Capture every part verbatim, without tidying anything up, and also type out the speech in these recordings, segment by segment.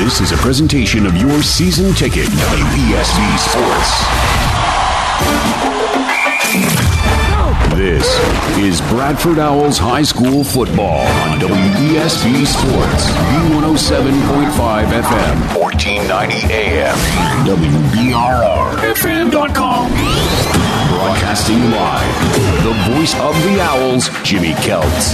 This is a presentation of your season ticket, W E S B Sports. This is Bradford Owls High School football on W E S B Sports, B one oh seven point five F M, fourteen ninety A M, W B R R, F M dot com. Broadcasting live, the voice of the Owls, Jimmy Keltz.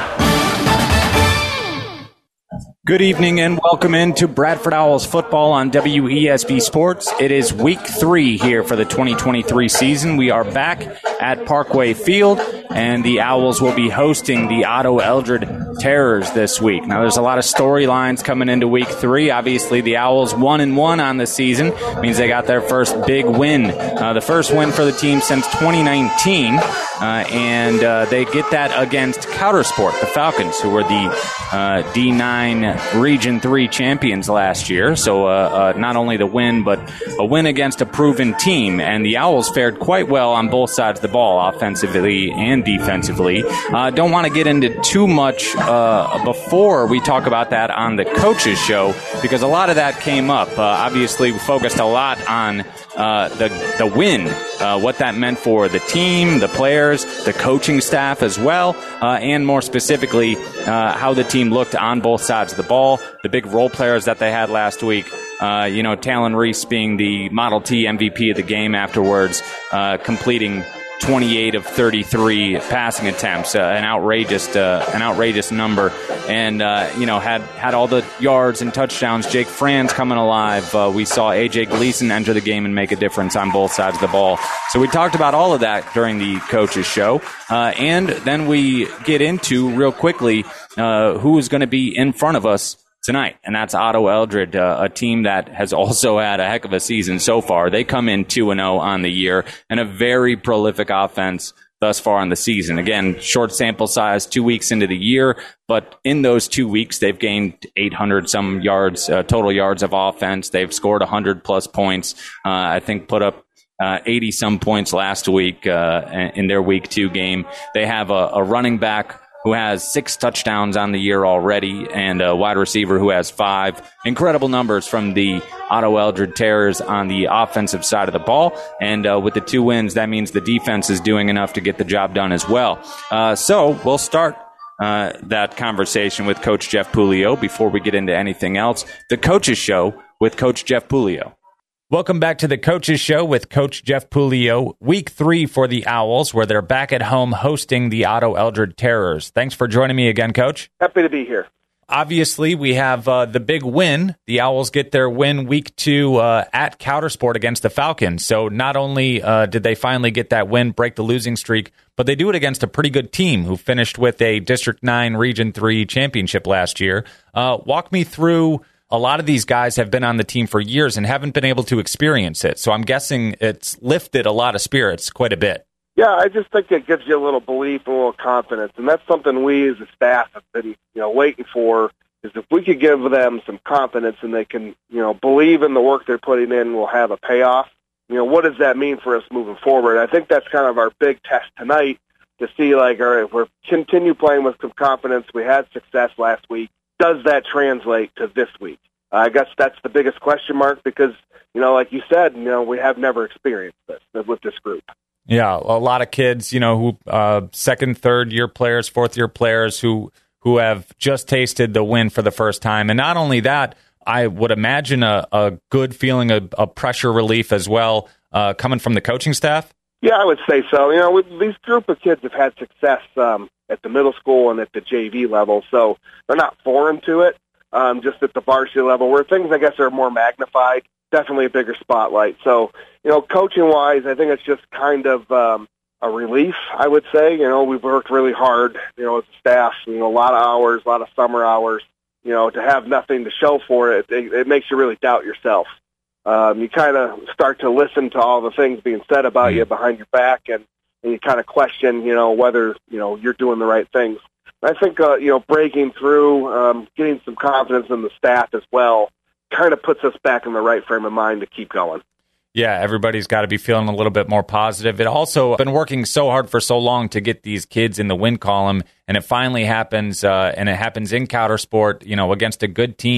Good evening and welcome into Bradford Owls football on W E S B Sports. It is week three here for the twenty twenty-three season. We are back at Parkway Field, and the Owls will be hosting the Otto Eldred Terrors this week. Now, there's a lot of storylines coming into week three. Obviously, the Owls one and one on the season means they got their first big win, uh, the first win for the team since twenty nineteen, uh, and uh, they get that against Countersport, the Falcons, who were the uh, D nine Region three champions last year. So uh, uh, not only the win, but a win against a proven team. And the Owls fared quite well on both sides of the ball, offensively and defensively. Uh, don't want to get into too much uh, before we talk about that on the coaches show, because a lot of that came up. Uh, obviously, we focused a lot on uh, the, the win, uh, what that meant for the team, the players, the coaching staff as well, uh, and more specifically, uh, how the team looked on both sides of the ball, the big role players that they had last week. Uh, you know, Talon Reese being the Model T M V P of the game afterwards, uh, completing twenty-eight of thirty-three passing attempts, uh, an outrageous, uh, an outrageous number, and uh, you know had had all the yards and touchdowns. Jake Franz coming alive. Uh, we saw A J Gleason enter the game and make a difference on both sides of the ball. So we talked about all of that during the coaches show, uh, and then we get into real quickly uh, who is going to be in front of us tonight, and that's Otto Eldred, uh, a team that has also had a heck of a season so far. They come in two and oh on the year, and a very prolific offense thus far in the season. Again, short sample size, two weeks into the year, but in those two weeks, they've gained eight hundred some yards, uh, total yards of offense. They've scored one hundred plus points. Uh, I think put up Uh, eighty some points last week uh, in their week two game. They have a, a running back who has six touchdowns on the year already, and a wide receiver who has five. Incredible numbers from the Otto Eldred Terrors on the offensive side of the ball. And uh, with the two wins, that means the defense is doing enough to get the job done as well. Uh, so we'll start uh, that conversation with Coach Jeff Pulio before we get into anything else. The Coaches Show with Coach Jeff Pulio. Welcome back to the Coaches Show with Coach Jeff Pulio. Week three for the Owls, where they're back at home hosting the Otto Eldred Terrors. Thanks for joining me again, Coach. Happy to be here. Obviously, we have uh, the big win. The Owls get their win week two uh, at Countersport against the Falcons. So not only uh, did they finally get that win, break the losing streak, but they do it against a pretty good team who finished with a District nine Region three championship last year. Uh, walk me through. A lot of these guys have been on the team for years and haven't been able to experience it. So I'm guessing it's lifted a lot of spirits quite a bit. Yeah, I just think it gives you a little belief and a little confidence. And that's something we as a staff have been, you know, waiting for, is if we could give them some confidence and they can, you know, believe in the work they're putting in will have a payoff. You know, what does that mean for us moving forward? I think that's kind of our big test tonight, to see, like, all right, if we're continue playing with some confidence, we had success last week, does that translate to this week? Uh, I guess that's the biggest question mark, because, you know, like you said, you know, we have never experienced this with this group. Yeah, a lot of kids, you know, who uh, second, third year players, fourth year players who who have just tasted the win for the first time. And not only that, I would imagine a, a good feeling of, of pressure relief as well uh, coming from the coaching staff. Yeah, I would say so. You know, with these group of kids have had success um, at the middle school and at the J V level, so they're not foreign to it. Um, just at the varsity level, where things, I guess, are more magnified, definitely a bigger spotlight. So, you know, coaching-wise, I think it's just kind of um, a relief, I would say. You know, we've worked really hard, you know, as a staff, you know, a lot of hours, a lot of summer hours. You know, to have nothing to show for it, it, it makes you really doubt yourself. Um, you kind of start to listen to all the things being said about you behind your back, and, and you kind of question, you know, whether, you know, you're doing the right things. I think, uh, you know, breaking through, um, getting some confidence in the staff as well, kind of puts us back in the right frame of mind to keep going. Yeah, everybody's got to be feeling a little bit more positive. It also been working so hard for so long to get these kids in the win column, and it finally happens, uh, and it happens in Countersport, you know, against a good team.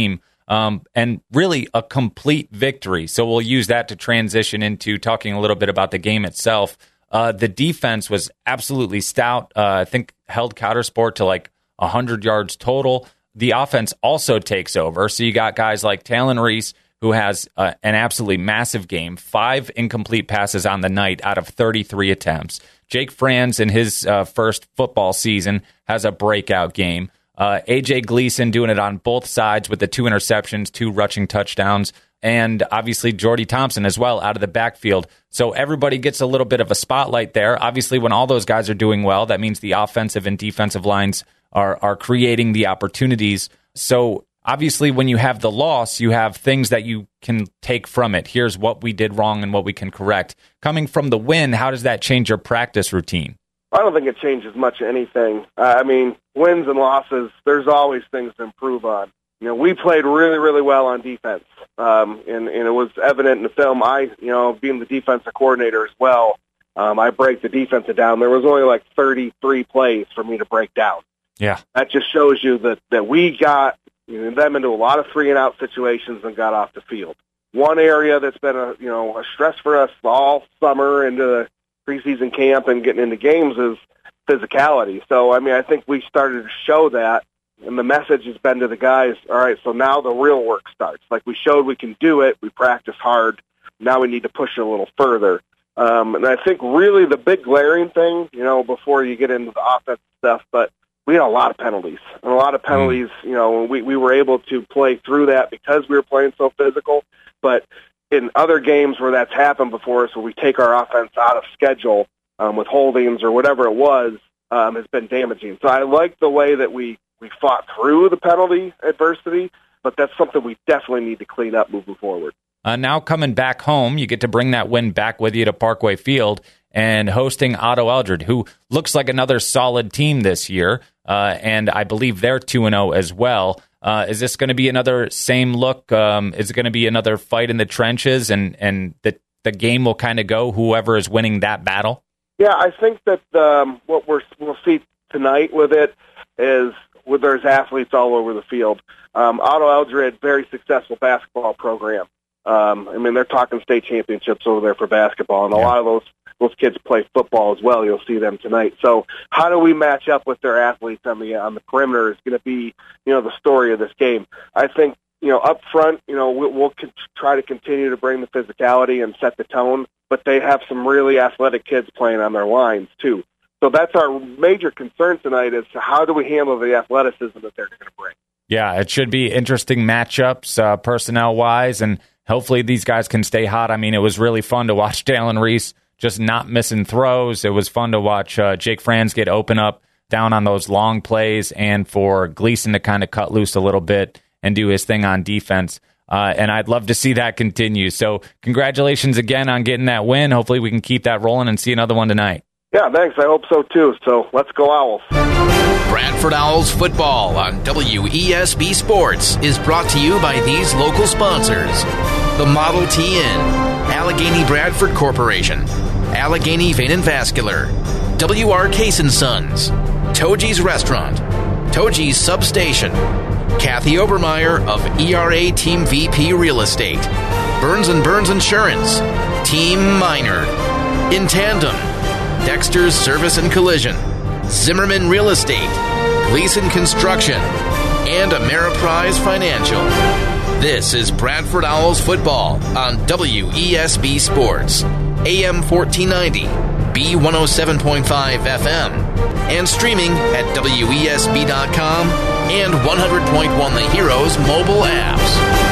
um, and really a complete victory. So we'll use that to transition into talking a little bit about the game itself. Uh, the defense was absolutely stout. Uh, I think held Coudersport to like one hundred yards total. The offense also takes over. So you got guys like Talon Reese, who has uh, an absolutely massive game, five incomplete passes on the night out of thirty-three attempts. Jake Franz, in his uh, first football season, has a breakout game. Uh, A J Gleason doing it on both sides with the two interceptions, two rushing touchdowns, and obviously Jordy Thompson as well out of the backfield. So everybody gets a little bit of a spotlight there. Obviously, when all those guys are doing well, that means the offensive and defensive lines are are creating the opportunities. So obviously, when you have the loss, you have things that you can take from it. Here's what we did wrong and what we can correct. Coming from the win, how does that change your practice routine? I don't think it changes much anything. Uh, I mean, wins and losses, there's always things to improve on. You know, we played really, really well on defense, um, and, and it was evident in the film. I, you know, being the defensive coordinator as well, um, I break the defense down. There was only like thirty-three plays for me to break down. Yeah, that just shows you that, that we got you know, them into a lot of three and out situations and got off the field. One area that's been a you know a stress for us all summer into the preseason camp and getting into games is physicality. So I mean, I think we started to show that, and the message has been to the guys. All right, so now the real work starts. Like we showed we can do it. We practiced hard. Now we need to push it a little further. Um, and I think really the big glaring thing, you know, before you get into the offensive stuff, but we had a lot of penalties. And a lot of penalties, you know, we, we were able to play through that because we were playing so physical. But in other games where that's happened before us, where we take our offense out of schedule um, with holdings or whatever it was, um, has been damaging. So I like the way that we, we fought through the penalty adversity, but that's something we definitely need to clean up moving forward. Uh, now coming back home, you get to bring that win back with you to Parkway Field and hosting Otto Eldred, who looks like another solid team this year, uh, and I believe they're two and oh as well. Uh, is this going to be another same look? Um, is it going to be another fight in the trenches, and, and the, the game will kind of go whoever is winning that battle? Yeah, I think that um, what we're, we'll see tonight with it is with there's athletes all over the field. Um, Otto Eldred, very successful basketball program. Um, I mean, they're talking state championships over there for basketball, and a yeah. lot of those those kids play football as well. You'll see them tonight. So, how do we match up with their athletes on the on the perimeter is going to be, you know, the story of this game. I think, you know, up front, you know, we'll, we'll con- try to continue to bring the physicality and set the tone, but they have some really athletic kids playing on their lines too. So that's our major concern tonight: is how do we handle the athleticism that they're going to bring. Yeah, it should be interesting matchups, uh, personnel-wise, and hopefully these guys can stay hot. I mean, it was really fun to watch Dallin Reese just not missing throws. It was fun to watch uh, Jake Franz get open up down on those long plays, and for Gleason to kind of cut loose a little bit and do his thing on defense. Uh, and I'd love to see that continue. So congratulations again on getting that win. Hopefully we can keep that rolling and see another one tonight. Yeah, thanks. I hope so, too. So let's go Owls. Bradford Owls football on W E S B Sports is brought to you by these local sponsors. The Model T Inn, Allegheny Bradford Corporation, Allegheny Vein and Vascular, W R Case and Sons, Toji's Restaurant, Toji's Substation, Kathy Obermeyer of E R A Team V P Real Estate, Burns and Burns Insurance, Team Minard, In Tandem, Dexter's Service and Collision, Zimmerman Real Estate, Gleason Construction, and Ameriprise Financial. This is Bradford Owls football on W E S B Sports, A M fourteen ninety, B one oh seven point five F M, and streaming at W E S B dot com and one hundred point one The Heroes mobile apps.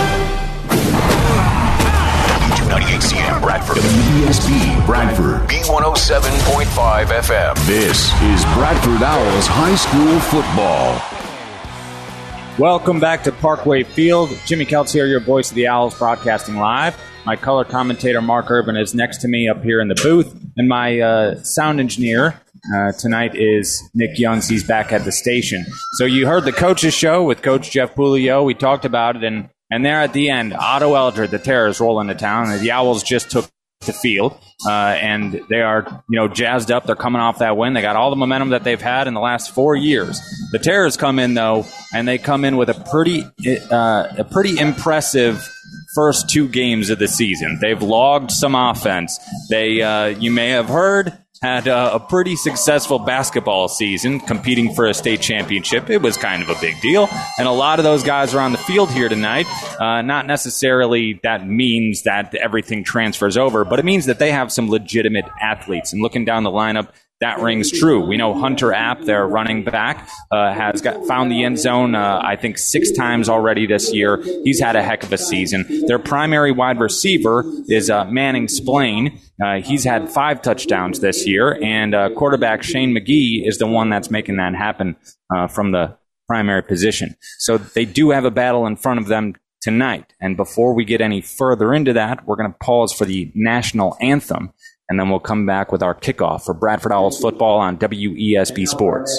ninety-eight C M Bradford. W E S B Bradford. B one oh seven point five F M. This is Bradford Owls High School Football. Welcome back to Parkway Field. Jimmy Keltz here, your voice of the Owls, broadcasting live. My color commentator, Mark Urban, is next to me up here in the booth. And my uh, sound engineer uh, tonight is Nick Youngs. He's back at the station. So you heard the coach's show with Coach Jeff Pouliot. We talked about it, and And there at the end, Otto Eldred, the Terrors, roll into town. And the Owls just took to field, uh, and they are, you know, jazzed up. They're coming off that win. They got all the momentum that they've had in the last four years. The Terrors come in, though, and they come in with a pretty, uh, a pretty impressive first two games of the season. They've logged some offense. They, uh, you may have heard, had uh, a pretty successful basketball season competing for a state championship. It was kind of a big deal. And a lot of those guys are on the field here tonight. Uh, not necessarily that means that everything transfers over, but it means that they have some legitimate athletes. And looking down the lineup, that rings true. We know Hunter App, their running back, uh, has got found the end zone, uh, I think, six times already this year. He's had a heck of a season. Their primary wide receiver is uh, Manning Splain. Uh, he's had five touchdowns this year, and uh, quarterback Shane McGee is the one that's making that happen uh, from the primary position. So they do have a battle in front of them tonight. And before we get any further into that, we're going to pause for the national anthem, and then we'll come back with our kickoff for Bradford Owls football on W E S B Sports.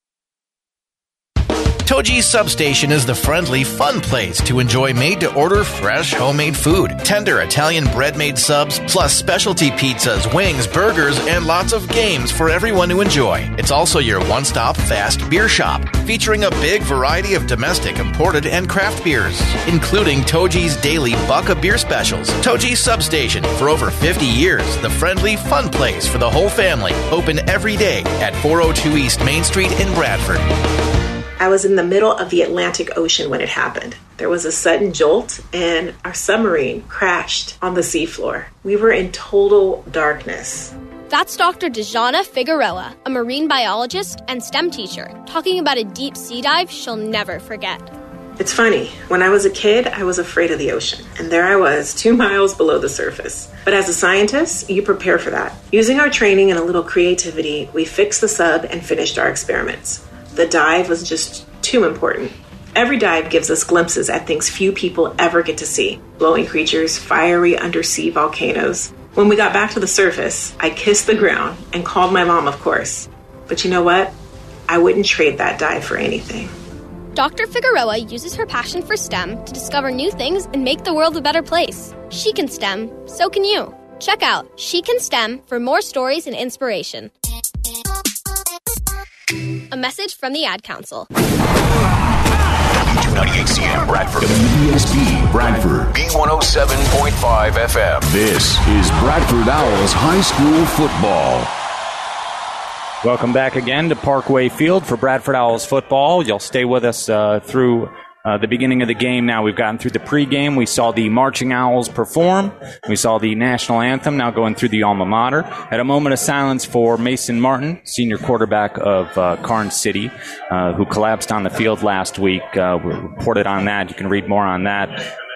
Toji's Substation is the friendly, fun place to enjoy made-to-order fresh, homemade food, tender Italian bread-made subs, plus specialty pizzas, wings, burgers, and lots of games for everyone to enjoy. It's also your one-stop fast beer shop, featuring a big variety of domestic, imported, and craft beers, including Toji's daily Buck of Beer specials. Toji's Substation, for over fifty years, the friendly, fun place for the whole family, open every day at four oh two East Main Street in Bradford. I was in the middle of the Atlantic Ocean when it happened. There was a sudden jolt, and our submarine crashed on the seafloor. We were in total darkness. That's Doctor Dejana Figueroa, a marine biologist and STEM teacher, talking about a deep sea dive she'll never forget. It's funny, when I was a kid, I was afraid of the ocean, and there I was, two miles below the surface. But as a scientist, you prepare for that. Using our training and a little creativity, we fixed the sub and finished our experiments. The dive was just too important. Every dive gives us glimpses at things few people ever get to see. Glowing creatures, fiery undersea volcanoes. When we got back to the surface, I kissed the ground and called my mom, of course. But you know what? I wouldn't trade that dive for anything. Doctor Figueroa uses her passion for STEM to discover new things and make the world a better place. She can STEM, so can you. Check out She Can STEM for more stories and inspiration. A message from the Ad Council. W two ninety-eight C M Bradford. W E S B Bradford. B one oh seven point five F M. This is Bradford Owls High School football. Welcome back again to Parkway Field for Bradford Owls football. You'll stay with us uh, through uh, the beginning of the game now. We've gotten through the pregame. We saw the Marching Owls perform. We saw the national anthem, now going through the alma mater. At a moment of silence for Mason Martin, senior quarterback of uh, Karnes City, uh, who collapsed on the field last week. Uh, we reported on that. You can read more on that.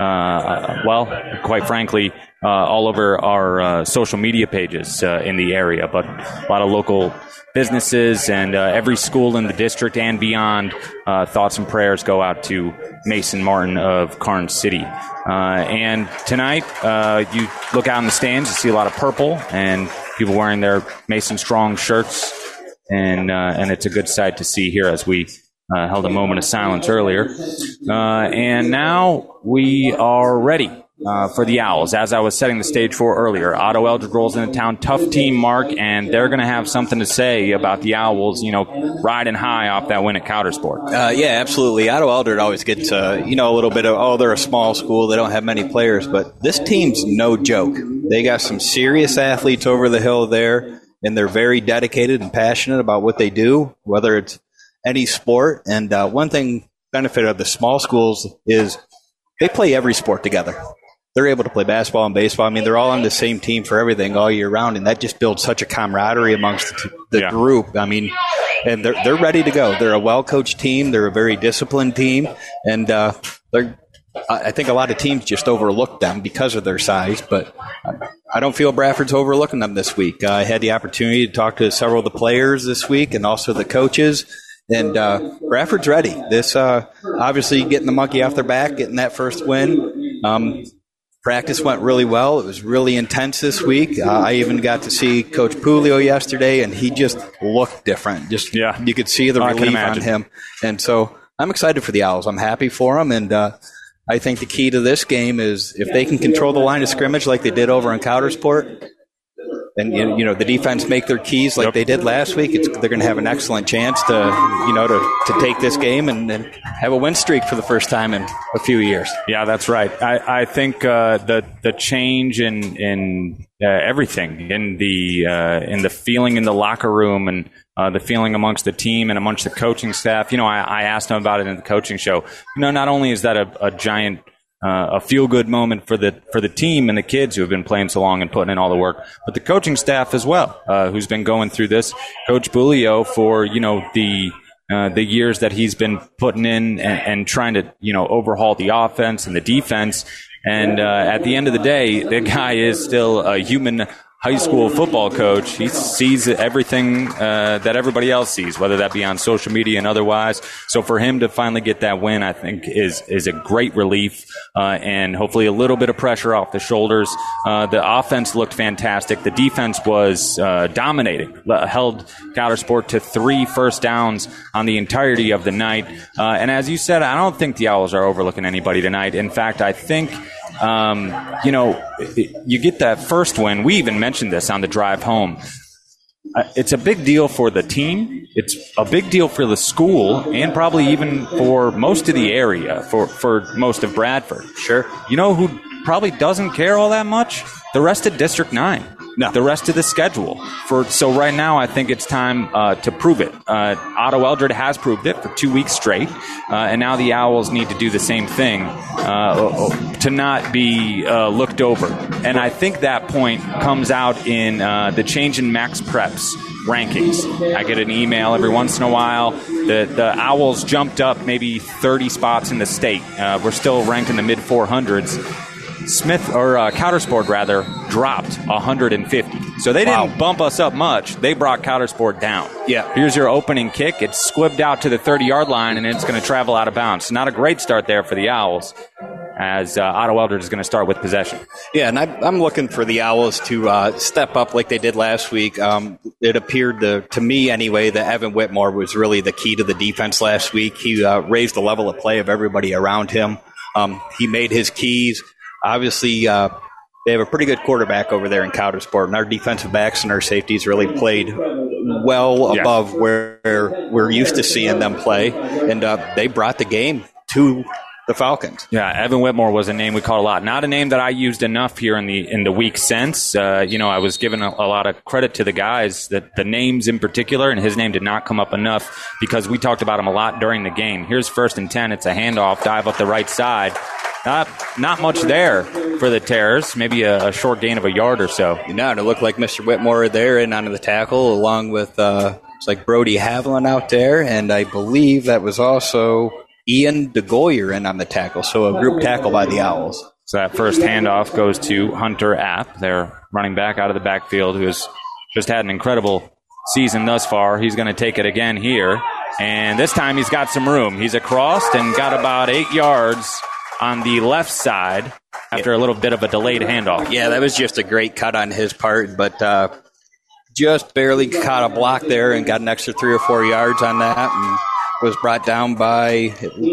Uh, well, quite frankly, uh, all over our uh, social media pages uh, in the area, but a lot of local businesses and uh, every school in the district and beyond. Uh, thoughts and prayers go out to Mason Martin of Karnes City. Uh, and tonight, uh, you look out in the stands, you see a lot of purple and people wearing their Mason Strong shirts, and uh, and it's a good sight to see here as we uh, held a moment of silence earlier. Uh, and now we are ready Uh, for the Owls, as I was setting the stage for earlier. Otto Eldred rolls into town, tough team, Mark, and they're going to have something to say about the Owls, you know, riding high off that win at Coudersport. Uh, yeah, absolutely. Otto Eldred always gets, uh, you know, a little bit of, oh, they're a small school, they don't have many players, but this team's no joke. They got some serious athletes over the hill there, and they're very dedicated and passionate about what they do, whether it's any sport. And uh, one thing, benefit of the small schools is they play every sport together. They're able to play basketball and baseball. I mean, they're all on the same team for everything all year round, and that just builds such a camaraderie amongst the, the yeah. group. I mean, and they're they're ready to go. They're a well-coached team. They're a very disciplined team, and uh, they're. I think a lot of teams just overlook them because of their size, but I don't feel Bradford's overlooking them this week. I had the opportunity to talk to several of the players this week and also the coaches. And uh, Bradford's ready. This uh, obviously getting the monkey off their back, getting that first win. Um, Practice went really well. It was really intense this week. Uh, I even got to see Coach Pulio yesterday, and he just looked different. Just yeah. You could see the oh, relief on him. And so I'm excited for the Owls. I'm happy for them, and uh, I think the key to this game is if they can control the line of scrimmage like they did over in Coudersport, and you know, you know the defense make their keys like yep. they did last week, it's, they're going to have an excellent chance to you know to, to take this game and, and have a win streak for the first time in a few years. Yeah, that's right. I, I think uh, the the change in in uh, everything in the uh, in the feeling in the locker room and uh, the feeling amongst the team and amongst the coaching staff. You know, I, I asked them about it in the coaching show. You know, not only is that a, a giant Uh, a feel-good moment for the for the team and the kids who have been playing so long and putting in all the work, but the coaching staff as well, uh, who's been going through this. Coach Bulio, for you know the uh, the years that he's been putting in and, and trying to you know overhaul the offense and the defense. And uh, at the end of the day, the guy is still a human high school football coach. He sees everything uh, that everybody else sees, whether that be on social media and otherwise. So for him to finally get that win, I think is is a great relief uh, and hopefully a little bit of pressure off the shoulders. Uh, the offense looked fantastic. The defense was uh, dominating, held Coudersport to three first downs on the entirety of the night. Uh, and as you said, I don't think the Owls are overlooking anybody tonight. In fact, I think Um, you know, you get that first win. We even mentioned this on the drive home. Uh, it's a big deal for the team. It's a big deal for the school and probably even for most of the area, for, for most of Bradford. Sure. You know who probably doesn't care all that much? The rest of District nine. No. The rest of the schedule. For So right now, I think it's time uh, to prove it. Uh, Otto Eldred has proved it for two weeks straight, uh, and now the Owls need to do the same thing uh, to not be uh, looked over. And I think that point comes out in uh, the change in Max Preps rankings. I get an email every once in a while. The, the Owls jumped up maybe thirty spots in the state. Uh, we're still ranked in the mid four hundreds. Smith, or uh, Coudersport rather, dropped one hundred fifty. So they didn't wow. bump us up much. They brought Coudersport down. Yeah. Here's your opening kick. It's squibbed out to the thirty-yard line, and it's going to travel out of bounds. Not a great start there for the Owls, as uh, Otto Eldred is going to start with possession. Yeah, and I, I'm looking for the Owls to uh, step up like they did last week. Um, it appeared, to, to me anyway, that Evan Whitmore was really the key to the defense last week. He uh, raised the level of play of everybody around him. Um, he made his keys. Obviously, uh, they have a pretty good quarterback over there in Coudersport, and our defensive backs and our safeties really played well yes. above where we're used to seeing them play, and uh, they brought the game to the Falcons. Yeah, Evan Whitmore was a name we called a lot. Not a name that I used enough here in the in the week since. Uh, you know, I was giving a, a lot of credit to the guys, that the names in particular, and his name did not come up enough because we talked about him a lot during the game. Here's first and ten. It's a handoff, dive up the right side. Not not much there for the Terrors. Maybe a, a short gain of a yard or so. No, and it looked like Mister Whitmore there and onto the tackle, along with uh, it's like Brody Haviland out there, and I believe that was also Ian DeGoyer in on the tackle. So a group tackle by the Owls. So that first handoff goes to Hunter App, their running back out of the backfield, who has just had an incredible season thus far. He's going to take it again here, and this time he's got some room. He's across and got about eight yards on the left side after a little bit of a delayed handoff. Yeah, that was just a great cut on his part, but uh, just barely caught a block there and got an extra three or four yards on that and was brought down by,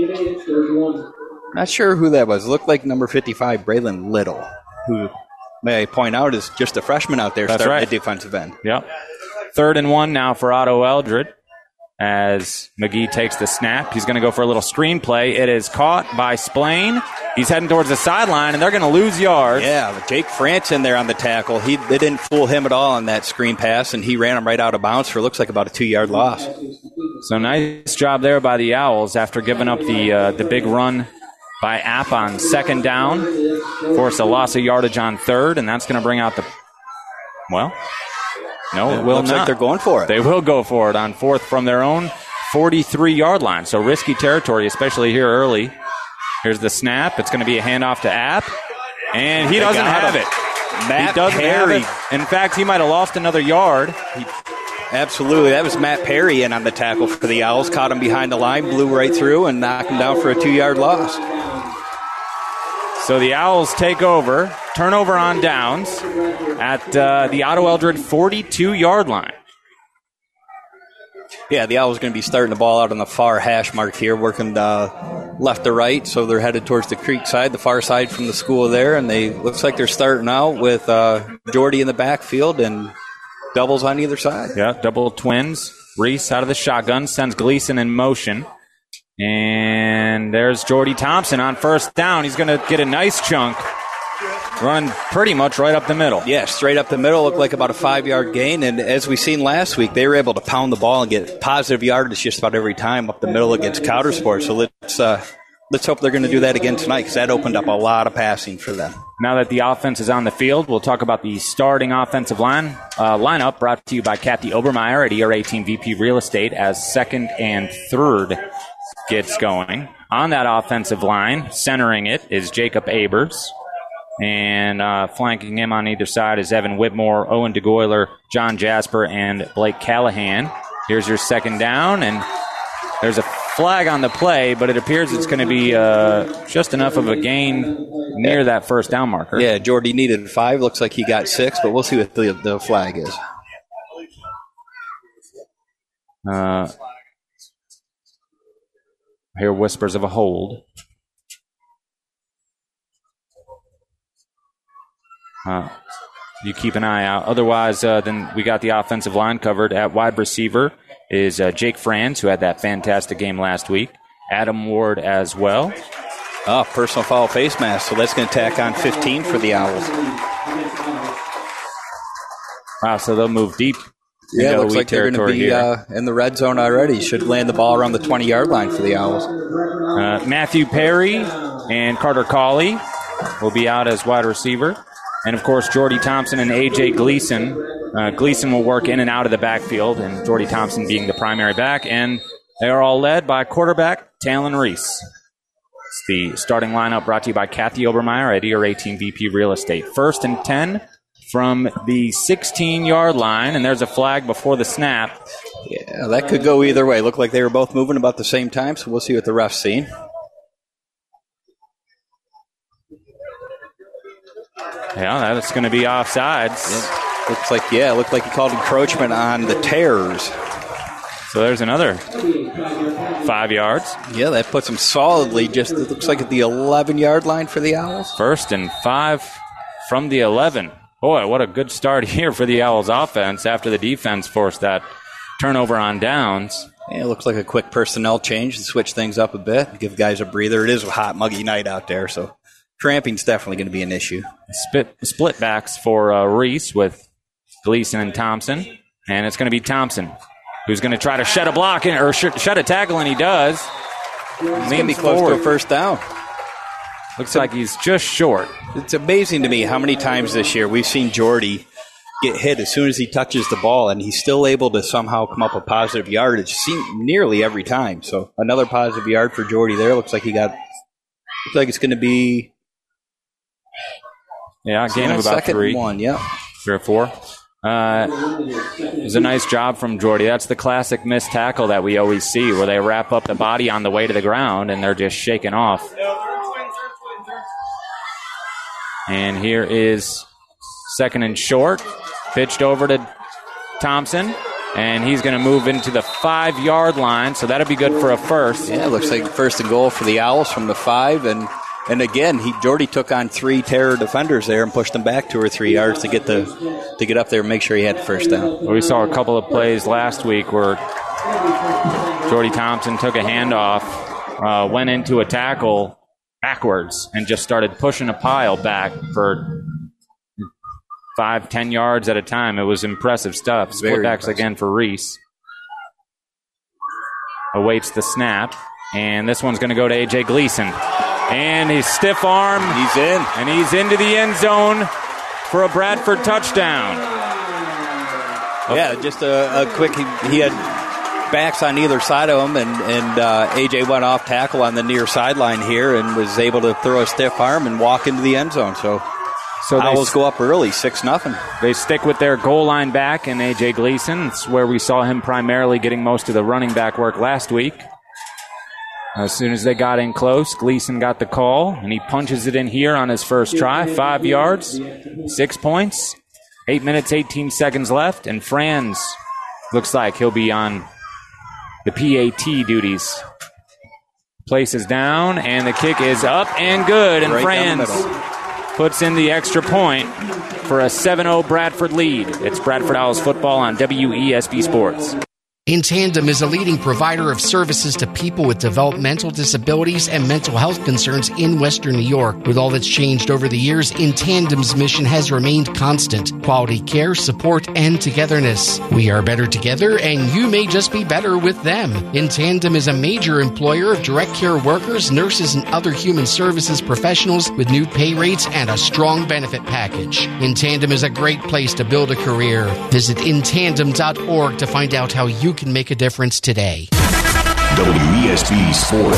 not sure who that was. It looked like number fifty-five, Braylon Little, who, may I point out, is just a freshman out there That's starting right. at defensive end. Yep. Third and one now for Otto Eldred. As McGee takes the snap, he's going to go for a little screen play. It is caught by Splain. He's heading towards the sideline, and they're going to lose yards. Yeah, Jake France in there on the tackle. He They didn't fool him at all on that screen pass, and he ran him right out of bounds for, looks like, about a two-yard loss. So nice job there by the Owls after giving up the uh, the big run by App on second down. Force a loss of yardage on third, and that's going to bring out the, well... No, it, it will looks not. like they're going for it. They will go for it on fourth from their own forty-three-yard line. So risky territory, especially here early. Here's the snap. It's going to be a handoff to App. And he they doesn't have him. it. Matt he doesn't Perry. have it. In fact, he might have lost another yard. He, absolutely. That was Matt Perry in on the tackle for the Owls. Caught him behind the line, blew right through, and knocked him down for a two-yard loss. So the Owls take over. Turnover on downs at uh, the Otto Eldred forty-two-yard line. Yeah, the Owls are going to be starting the ball out on the far hash mark here, working uh, left to right, so they're headed towards the creek side, the far side from the school there, and they looks like they're starting out with uh, Jordy in the backfield and doubles on either side. Yeah, double twins. Reese out of the shotgun, sends Gleason in motion. And there's Jordy Thompson on first down. He's going to get a nice chunk. Running pretty much right up the middle. Yeah, straight up the middle. Looked like about a five-yard gain. And as we seen last week, they were able to pound the ball and get positive yardage just about every time up the middle against Coudersport. So let's uh, let's hope they're going to do that again tonight, because that opened up a lot of passing for them. Now that the offense is on the field, we'll talk about the starting offensive line uh, lineup, brought to you by Kathy Obermeyer at E R eighteen V P Real Estate, as second and third gets going. On that offensive line, centering it is Jacob Abers. And uh, flanking him on either side is Evan Whitmore, Owen DeGoyler, John Jasper, and Blake Callahan. Here's your second down, and there's a flag on the play, but it appears it's going to be uh, just enough of a gain near that first down marker. Yeah, Jordy needed five. Looks like he got six, but we'll see what the, the flag is. Uh, I hear whispers of a hold. Uh, you keep an eye out. Otherwise, uh, then we got the offensive line covered. At wide receiver is uh, Jake Franz, who had that fantastic game last week. Adam Ward as well. Oh, personal foul face mask, so that's going to tack on fifteen for the Owls. Wow, so they'll move deep. Yeah, it looks like they're going to be uh, in the red zone already. Should land the ball around the twenty-yard line for the Owls. Uh, Matthew Perry and Carter Cawley will be out as wide receiver. And, of course, Jordy Thompson and A J Gleason. Uh, Gleason will work in and out of the backfield, and Jordy Thompson being the primary back. And they are all led by quarterback Talon Reese. It's the starting lineup brought to you by Kathy Obermeyer at E R eighteen V P Real Estate. First and ten from the sixteen-yard line, and there's a flag before the snap. Yeah, that could go either way. Looked like they were both moving about the same time, so we'll see what the refs see. Yeah, that's going to be offsides. Yeah. Looks like, yeah, it looked like he called encroachment on the Terrors. So there's another five yards. Yeah, that puts them solidly just, it looks like at the eleven-yard line for the Owls. First and five from the eleven. Boy, what a good start here for the Owls offense after the defense forced that turnover on downs. Yeah, it looks like a quick personnel change to switch things up a bit, give guys a breather. It is a hot, muggy night out there, so cramping's definitely going to be an issue. Split, split backs for uh, Reese with Gleason and Thompson. And it's going to be Thompson who's going to try to shed a block in, or sh- shed a tackle, and he does. He's going to be close forward to a first down. Looks like he's just short. It's amazing to me how many times this year we've seen Jordy get hit as soon as he touches the ball, and he's still able to somehow come up with positive yardage nearly every time. So another positive yard for Jordy there. Looks like he got, looks like it's going to be Yeah, a gain of about second three. One, yeah. Three or four. Uh, it was a nice job from Jordy. That's the classic missed tackle that we always see, where they wrap up the body on the way to the ground and they're just shaken off. And here is second and short. Pitched over to Thompson. And he's going to move into the five-yard line, so that'll be good for a first. Yeah, it looks like first and goal for the Owls from the five. And and again, he Jordy took on three Terror defenders there and pushed them back two or three yards to get the to get up there and make sure he had the first down. We saw a couple of plays last week where Jordy Thompson took a handoff, uh, went into a tackle backwards, and just started pushing a pile back for five, ten yards at a time. It was impressive stuff. Split backs again for Reese. Awaits the snap, and this one's going to go to A J Gleason. And he's stiff arm. He's in. And he's into the end zone for a Bradford touchdown. Yeah, just a, a quick, he, he had backs on either side of him, and, and uh, A J went off tackle on the near sideline here and was able to throw a stiff arm and walk into the end zone. So, so Owls go up early, six nothing. They stick with their goal line back in A J Gleason. It's where we saw him primarily getting most of the running back work last week. As soon as they got in close, Gleason got the call, and he punches it in here on his first try. Five yards, six points, eight minutes, eighteen seconds left, and Franz looks like he'll be on the P A T duties. Places down, and the kick is up and good, and right Franz puts in the extra point for a seven oh Bradford lead. It's Bradford Owls football on W E S B Sports. In Tandem is a leading provider of services to people with developmental disabilities and mental health concerns in Western New York. With all that's changed over the years, In Tandem's mission has remained constant: quality care, support, and togetherness. We are better together, and you may just be better with them. In Tandem is a major employer of direct care workers, nurses, and other human services professionals with new pay rates and a strong benefit package. In Tandem is a great place to build a career. Visit in tandem dot org to find out how you can make a difference today. W E S B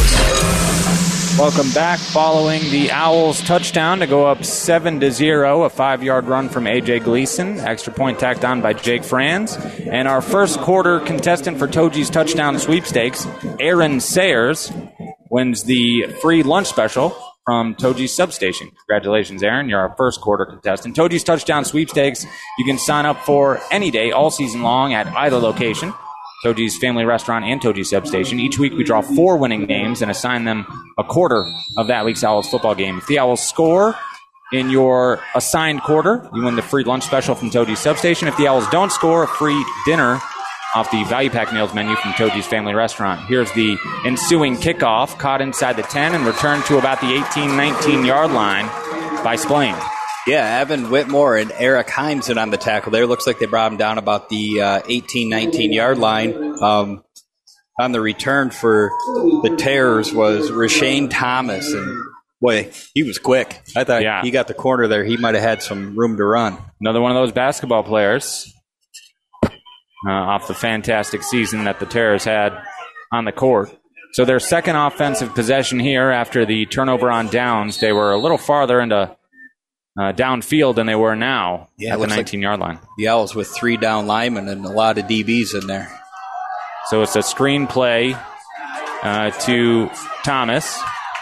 Sports. Welcome back. Following the Owls touchdown to go up seven to zero, a five-yard run from A J Gleason, extra point tacked on by Jake Franz, and our first quarter contestant for Toji's touchdown sweepstakes, Aaron Sayers, wins the free lunch special from Toji's Substation. Congratulations, Aaron. You're our first quarter contestant. Toji's touchdown sweepstakes, you can sign up for any day, all season long, at either location, Toji's Family Restaurant and Toji's Substation. Each week we draw four winning names and assign them a quarter of that week's Owls football game. If the Owls score in your assigned quarter, you win the free lunch special from Toji's Substation. If the Owls don't score, a free dinner off the Value Pack Meals menu from Toji's Family Restaurant. Here's the ensuing kickoff, caught inside the ten and returned to about the eighteen nineteen-yard line by Splain. Yeah, Evan Whitmore and Eric Heimsen on the tackle there. Looks like they brought him down about the uh, eighteen nineteen-yard line. Um, on the return for the Terrors was Rashane Thomas. And, boy, he was quick. I thought yeah. he got the corner there. He might have had some room to run. Another one of those basketball players uh, off the fantastic season that the Terrors had on the court. So their second offensive possession here after the turnover on downs. They were a little farther into Uh, downfield than they were now yeah, at the nineteen-yard line. The Owls with three down linemen and a lot of D Bs in there. So it's a screen play uh, to Thomas,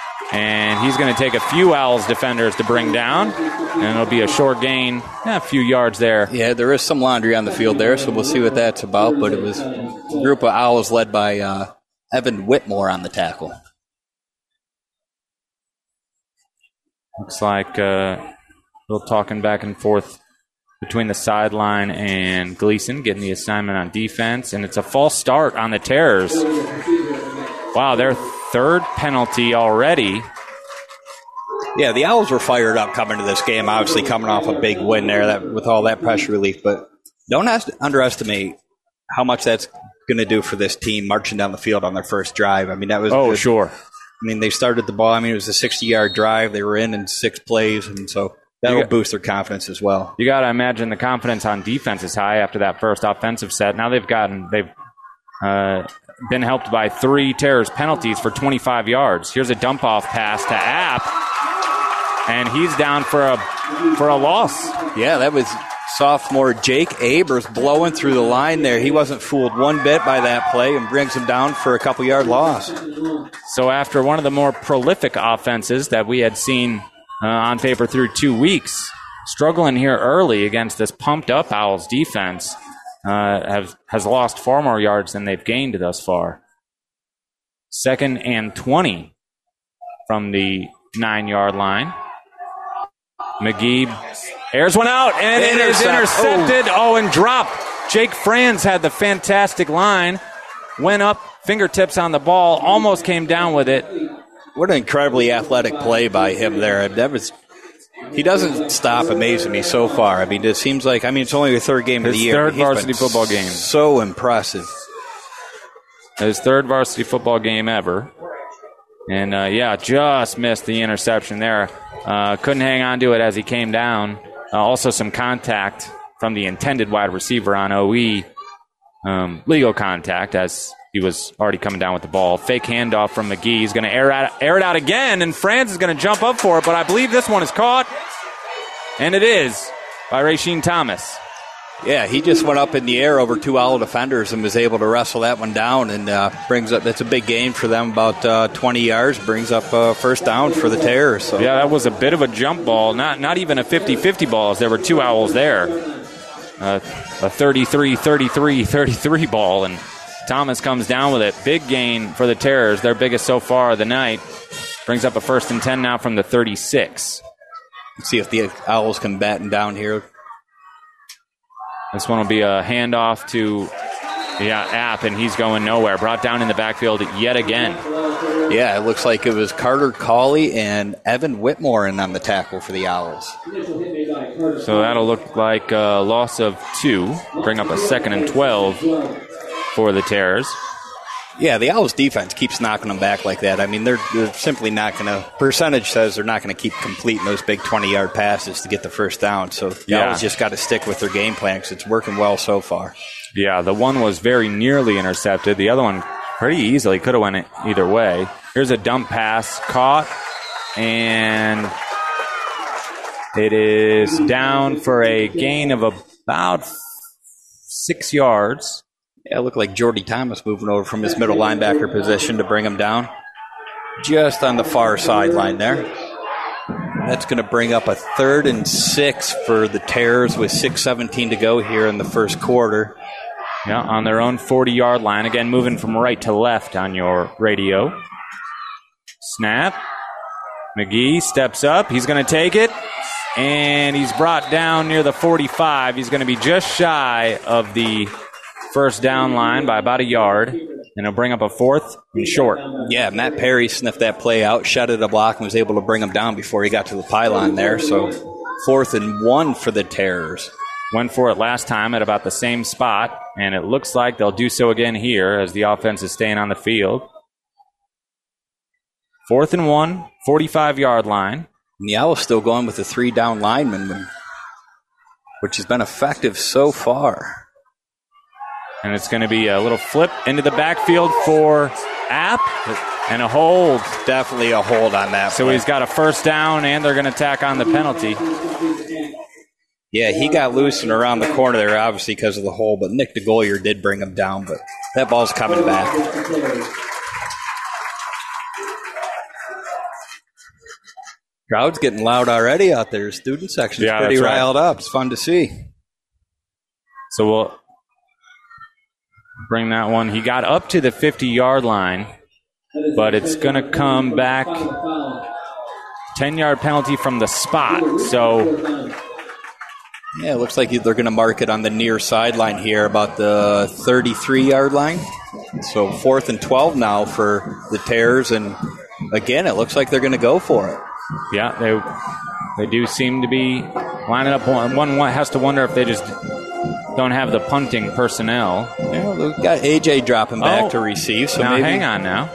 and he's going to take a few Owls defenders to bring down, and it'll be a short gain, yeah, a few yards there. Yeah, there is some laundry on the field there, so we'll see what that's about, but it was a group of Owls led by uh, Evan Whitmore on the tackle. Looks like uh, a little talking back and forth between the sideline and Gleason, getting the assignment on defense. And it's a false start on the Terrors. Wow, their third penalty already. Yeah, the Owls were fired up coming to this game, obviously coming off a big win there that, with all that pressure relief. But don't ask, underestimate how much that's going to do for this team marching down the field on their first drive. I mean, that was Oh, just, sure. I mean, they started the ball. I mean, it was a sixty-yard drive. They were in in six plays, and so that'll got, boost their confidence as well. You got to imagine the confidence on defense is high after that first offensive set. Now they've gotten they've uh, been helped by three Terrors penalties for twenty-five yards. Here's a dump off pass to App, and he's down for a for a loss. Yeah, that was sophomore Jake Abers blowing through the line there. He wasn't fooled one bit by that play and brings him down for a couple yard loss. So after one of the more prolific offenses that we had seen Uh, on paper through two weeks, struggling here early against this pumped-up Owls defense, uh, have, has lost far more yards than they've gained thus far. Second and twenty from the nine-yard line. McGee airs one out, and it is intercepted. Oh. oh, and dropped. Jake Franz had the fantastic line, went up, fingertips on the ball, almost came down with it. What an incredibly athletic play by him there. That was, he doesn't stop amazing me so far. I mean, it seems like, I mean, it's only the third game His of the year. His third varsity football game. So impressive. His third varsity football game ever. And, uh, yeah, just missed the interception there. Uh, couldn't hang on to it as he came down. Uh, also some contact from the intended wide receiver on O E. Um, legal contact as he was already coming down with the ball. Fake handoff from McGee. He's going to air, out, air it out again, and Franz is going to jump up for it, but I believe this one is caught. And it is by Rasheen Thomas. Yeah, he just went up in the air over two Owl defenders and was able to wrestle that one down, and uh, brings up, that's a big gain for them, about uh, twenty yards, brings up uh, first down for the Terrors. So. Yeah, that was a bit of a jump ball, not not even a fifty-fifty ball, as there were two Owls there. Uh, a thirty-three thirty-three thirty-three ball, and Thomas comes down with it. Big gain for the Terrors, their biggest so far of the night. Brings up a first and ten now from the thirty-six. Let's see if the Owls can batten down here. This one will be a handoff to yeah, App, and he's going nowhere. Brought down in the backfield yet again. Yeah, it looks like it was Carter Cawley and Evan Whitmore in on the tackle for the Owls. So that'll look like a loss of two. Bring up a second and twelve for the Terrors. Yeah, the Owls defense keeps knocking them back like that. I mean, they're, they're simply not going to, percentage says they're not going to keep completing those big twenty-yard passes to get the first down. So the yeah. Owls just got to stick with their game plan because it's working well so far. Yeah, the one was very nearly intercepted. The other one pretty easily could have went either way. Here's a dump pass caught, and it is down for a gain of about six yards. Yeah, it looked like Jordy Thomas moving over from his middle linebacker position to bring him down. Just on the far sideline there. That's going to bring up a third and six for the Terrors with six seventeen to go here in the first quarter. Yeah, on their own forty-yard line. Again, moving from right to left on your radio. Snap. McGee steps up. He's going to take it. And he's brought down near the forty-five. He's going to be just shy of the first down line by about a yard, and he'll bring up a fourth and short. Yeah, Matt Perry sniffed that play out, shedded a block, and was able to bring him down before he got to the pylon there. So fourth and one for the Terrors. Went for it last time at about the same spot, and it looks like they'll do so again here as the offense is staying on the field. Fourth and one, forty-five-yard line. And the Owls still going with the three-down lineman, which has been effective so far. And it's going to be a little flip into the backfield for App and a hold. Definitely a hold on that. So play. He's got a first down, and they're going to tack on the penalty. Yeah, he got loose and around the corner there, obviously, because of the hole, but Nick DeGoyer did bring him down, but that ball's coming back. Crowd's getting loud already out there. Student section's yeah, pretty right. riled up. It's fun to see. So we'll bring that one. He got up to the fifty-yard line, but it's going to come back. ten-yard penalty from the spot. So, yeah, it looks like they're going to mark it on the near sideline here, about the thirty-three-yard line. So fourth and twelve now for the Terrors, and again, it looks like they're going to go for it. Yeah, they they do seem to be lining up. One, one has to wonder if they just don't have the punting personnel. Yeah, they've got A J dropping back oh, to receive. So now maybe. Hang on now.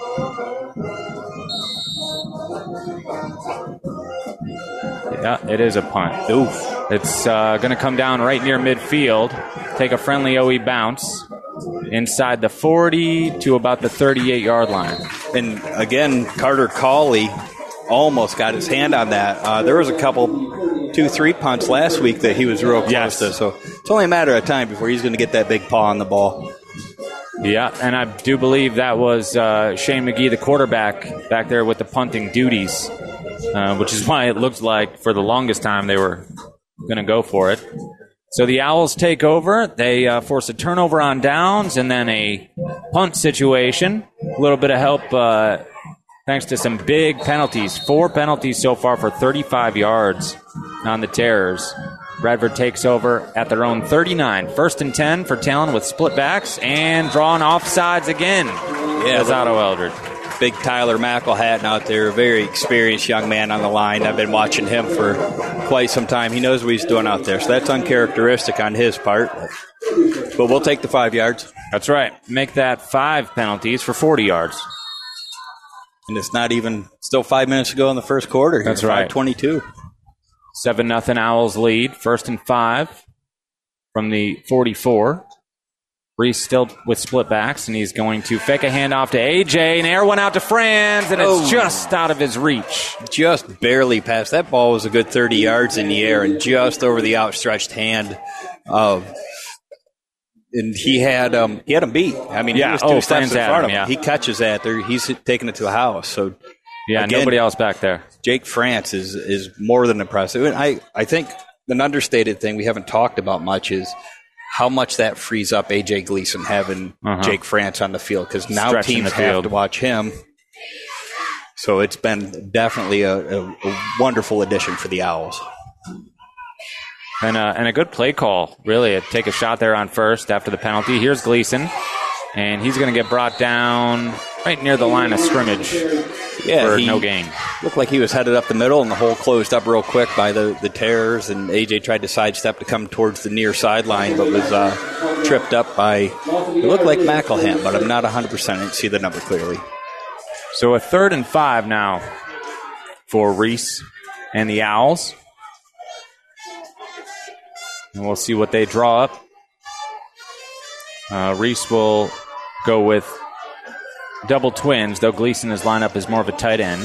Yeah, it is a punt. Oof. It's uh, going to come down right near midfield, take a friendly O E bounce inside the forty to about the thirty-eight-yard line. And again, Carter Cawley almost got his hand on that. Uh, there was a couple, two, three punts last week that he was real close yes. to. So it's only a matter of time before he's going to get that big paw on the ball. Yeah, and I do believe that was uh, Shane McGee, the quarterback, back there with the punting duties, uh, which is why it looked like for the longest time they were going to go for it. So the Owls take over. They uh, force a turnover on downs and then a punt situation. A little bit of help uh, thanks to some big penalties. Four penalties so far for thirty-five yards on the Terrors. Bradford takes over at their own thirty-nine. First and ten for Talon with split backs and drawn offsides again. Yeah, as Otto Eldred. Big Tyler McElhatton out there, a very experienced young man on the line. I've been watching him for quite some time. He knows what he's doing out there, so that's uncharacteristic on his part. But we'll take the five yards. That's right. Make that five penalties for forty yards. And it's not even still five minutes to go in the first quarter. Here. That's right. five twenty-two. seven nothing Owls lead. First and five from the forty-four. Reese still with split backs, and he's going to fake a handoff to A J, and air one out to Franz, and it's oh. just out of his reach. Just barely passed. That ball was a good thirty yards in the air and just over the outstretched hand of... And he had um, he had him beat. I mean, yeah. he was two oh, steps Franz in front him, of him. Yeah. He catches that. There, he's taking it to the house. So, yeah, again, nobody else back there. Jake France is, is more than impressive. And I, I think an understated thing we haven't talked about much is how much that frees up A J Gleason having uh-huh. Jake France on the field, because now Stretching teams have to watch him. So it's been definitely a, a, a wonderful addition for the Owls. And, uh, and a good play call, really. Take a shot there on first after the penalty. Here's Gleason, and he's going to get brought down right near the line of scrimmage yeah, for he no gain. Looked like he was headed up the middle, and the hole closed up real quick by the, the Terrors, and A J tried to sidestep to come towards the near sideline, but was uh, tripped up by, it looked like McElham, but I'm not one hundred percent. I didn't see the number clearly. So a third and five now for Reese and the Owls. And we'll see what they draw up. Uh, Reese will go with double twins, though Gleason is lined up as more of a tight end.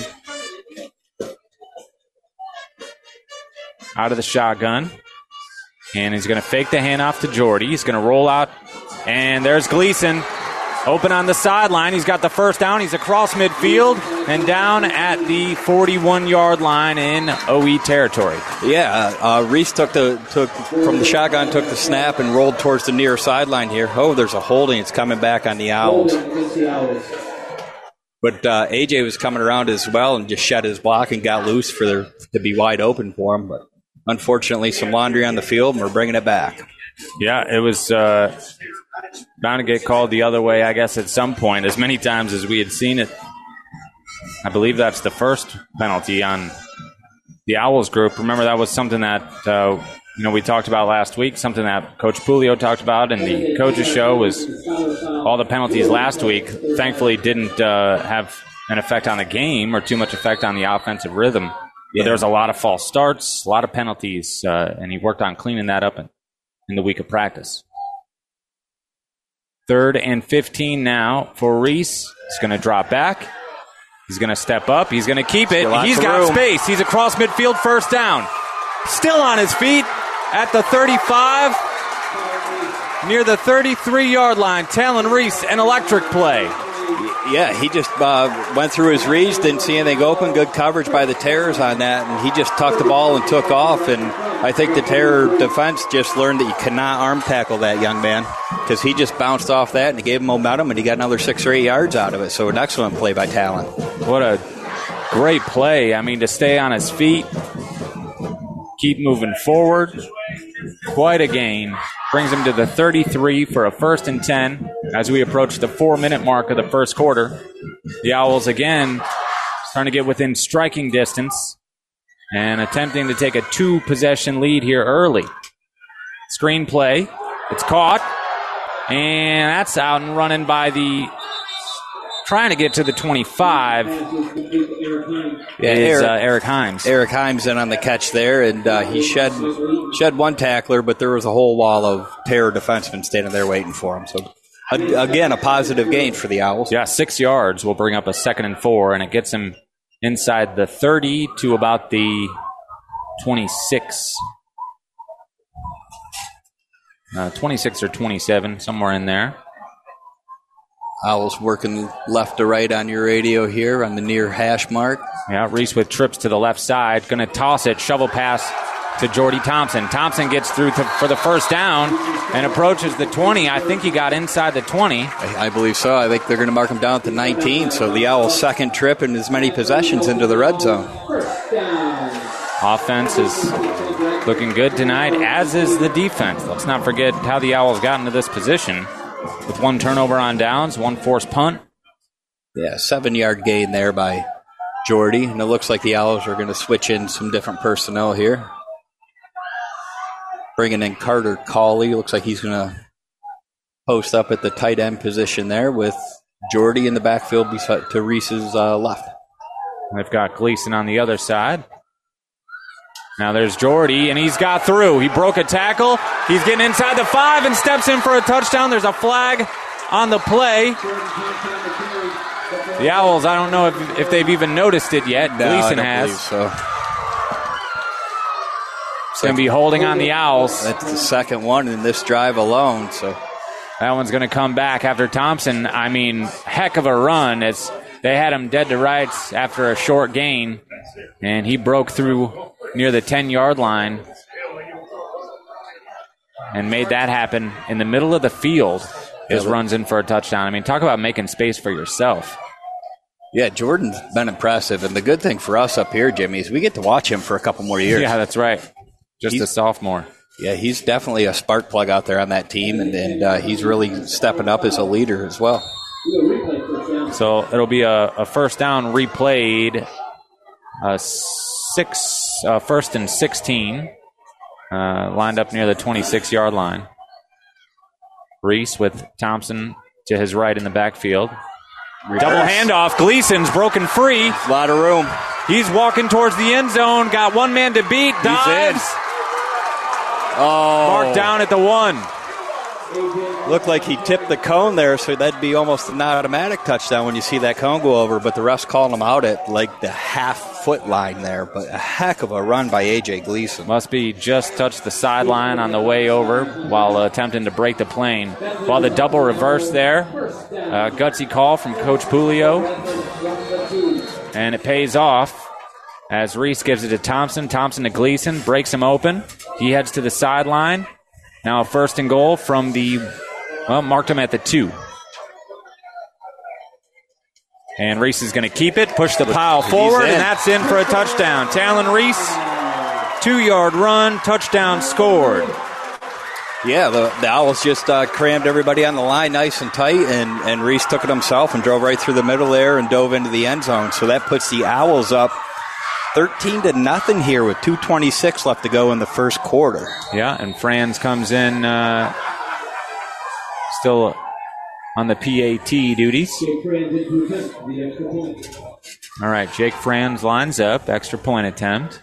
Out of the shotgun. And he's going to fake the handoff to Jordy. He's going to roll out. And there's Gleason. Open on the sideline. He's got the first down. He's across midfield and down at the forty-one-yard line in O E territory. Yeah, uh, Reese took the took from the shotgun, took the snap, and rolled towards the near sideline here. Oh, there's a holding. It's coming back on the Owls. But uh, A J was coming around as well and just shed his block and got loose for there to be wide open for him. But unfortunately, some laundry on the field, and we're bringing it back. Yeah, it was uh, bound to get called the other way, I guess, at some point, as many times as we had seen it. I believe that's the first penalty on the Owls group. Remember, that was something that uh, you know we talked about last week, something that Coach Pulio talked about in the coaches show was all the penalties last week thankfully didn't uh, have an effect on the game or too much effect on the offensive rhythm. Yeah. But there was a lot of false starts, a lot of penalties, uh, and he worked on cleaning that up in, in the week of practice. Third and fifteen now for Reese. He's going to drop back. He's going to step up. He's going to keep it. He's got room. Space. He's across midfield, first down. Still on his feet at the thirty-five, near the thirty-three-yard line. Talon Reese, an electric play. Yeah, he just uh, went through his reads, didn't see anything open. Good coverage by the Terrors on that, and he just tucked the ball and took off. And I think the Terror defense just learned that you cannot arm tackle that young man, because he just bounced off that and he gave him momentum, and he got another six or eight yards out of it. So an excellent play by Talon. What a great play. I mean, to stay on his feet, keep moving forward. Quite a gain. Brings him to the thirty-three for a first and ten as we approach the four-minute mark of the first quarter. The Owls, again, starting to get within striking distance and attempting to take a two-possession lead here early. Screen play. It's caught. And that's out and running by the... Trying to get to the twenty-five yeah, is Eric, uh, Eric Himes. Eric Himes in on the catch there, and uh, he shed shed one tackler, but there was a whole wall of Terror defensemen standing there waiting for him. So, again, a positive gain for the Owls. Yeah, six yards will bring up a second and four, and it gets him inside the thirty to about the twenty-six. Uh, twenty-six or twenty-seven, somewhere in there. Owls working left to right on your radio here on the near hash mark. Yeah, Reese with trips to the left side. Going to toss it, shovel pass to Jordy Thompson. Thompson gets through to, for the first down and approaches the twenty. I think he got inside the twenty. I, I believe so. I think they're going to mark him down at the nineteen. So the Owls' second trip and as many possessions into the red zone. Offense is looking good tonight, as is the defense. Let's not forget how the Owls got into this position. With one turnover on downs, one forced punt. Yeah, seven-yard gain there by Jordy. And it looks like the Owls are going to switch in some different personnel here. Bringing in Carter Cawley. Looks like he's going to post up at the tight end position there with Jordy in the backfield to Reese's uh, left. They've got Gleason on the other side. Now there's Jordy, and he's got through. He broke a tackle. He's getting inside the five and steps in for a touchdown. There's a flag on the play. The Owls, I don't know if, if they've even noticed it yet. No, Gleason I don't has. believe so. It's going to be holding on the Owls. That's the second one in this drive alone. So that one's going to come back after Thompson. I mean, heck of a run. It's, they had him dead to rights after a short gain, and he broke through near the ten-yard line and made that happen in the middle of the field. Just Yeah. runs in for a touchdown. I mean, talk about making space for yourself. Yeah, Jordan's been impressive. And the good thing for us up here, Jimmy, is we get to watch him for a couple more years. Yeah, that's right. Just He's- a sophomore. Yeah, he's definitely a spark plug out there on that team, and, and uh, he's really stepping up as a leader as well. So it'll be a, a first down replayed, uh, six, uh, first and sixteen, uh, lined up near the twenty-six-yard line. Reese with Thompson to his right in the backfield. Double handoff. Gleason's broken free. A lot of room. He's walking towards the end zone. Got one man to beat. Dives. Oh, Marked down at the one. looked like he tipped the cone there, so that'd be almost an automatic touchdown when you see that cone go over. But the refs calling him out at like the half foot line there. But a heck of a run by A J Gleason. Must be just touched the sideline on the way over while attempting to break the plane. While the double reverse there, uh, gutsy call from Coach Pulio, and it pays off as Reese gives it to Thompson. Thompson to Gleason, breaks him open. He heads to the sideline. Now first and goal from the, well, marked him at the two. And Reese is going to keep it, push the pile forward, and that's in for a touchdown. Talon Reese, two-yard run, touchdown scored. Yeah, the, the Owls just uh, crammed everybody on the line nice and tight, and, and Reese took it himself and drove right through the middle there and dove into the end zone. So that puts the Owls up thirteen to nothing here with two twenty-six left to go in the first quarter. Yeah, and Franz comes in uh, still on the P A T duties. All right, Jake Franz lines up, extra point attempt.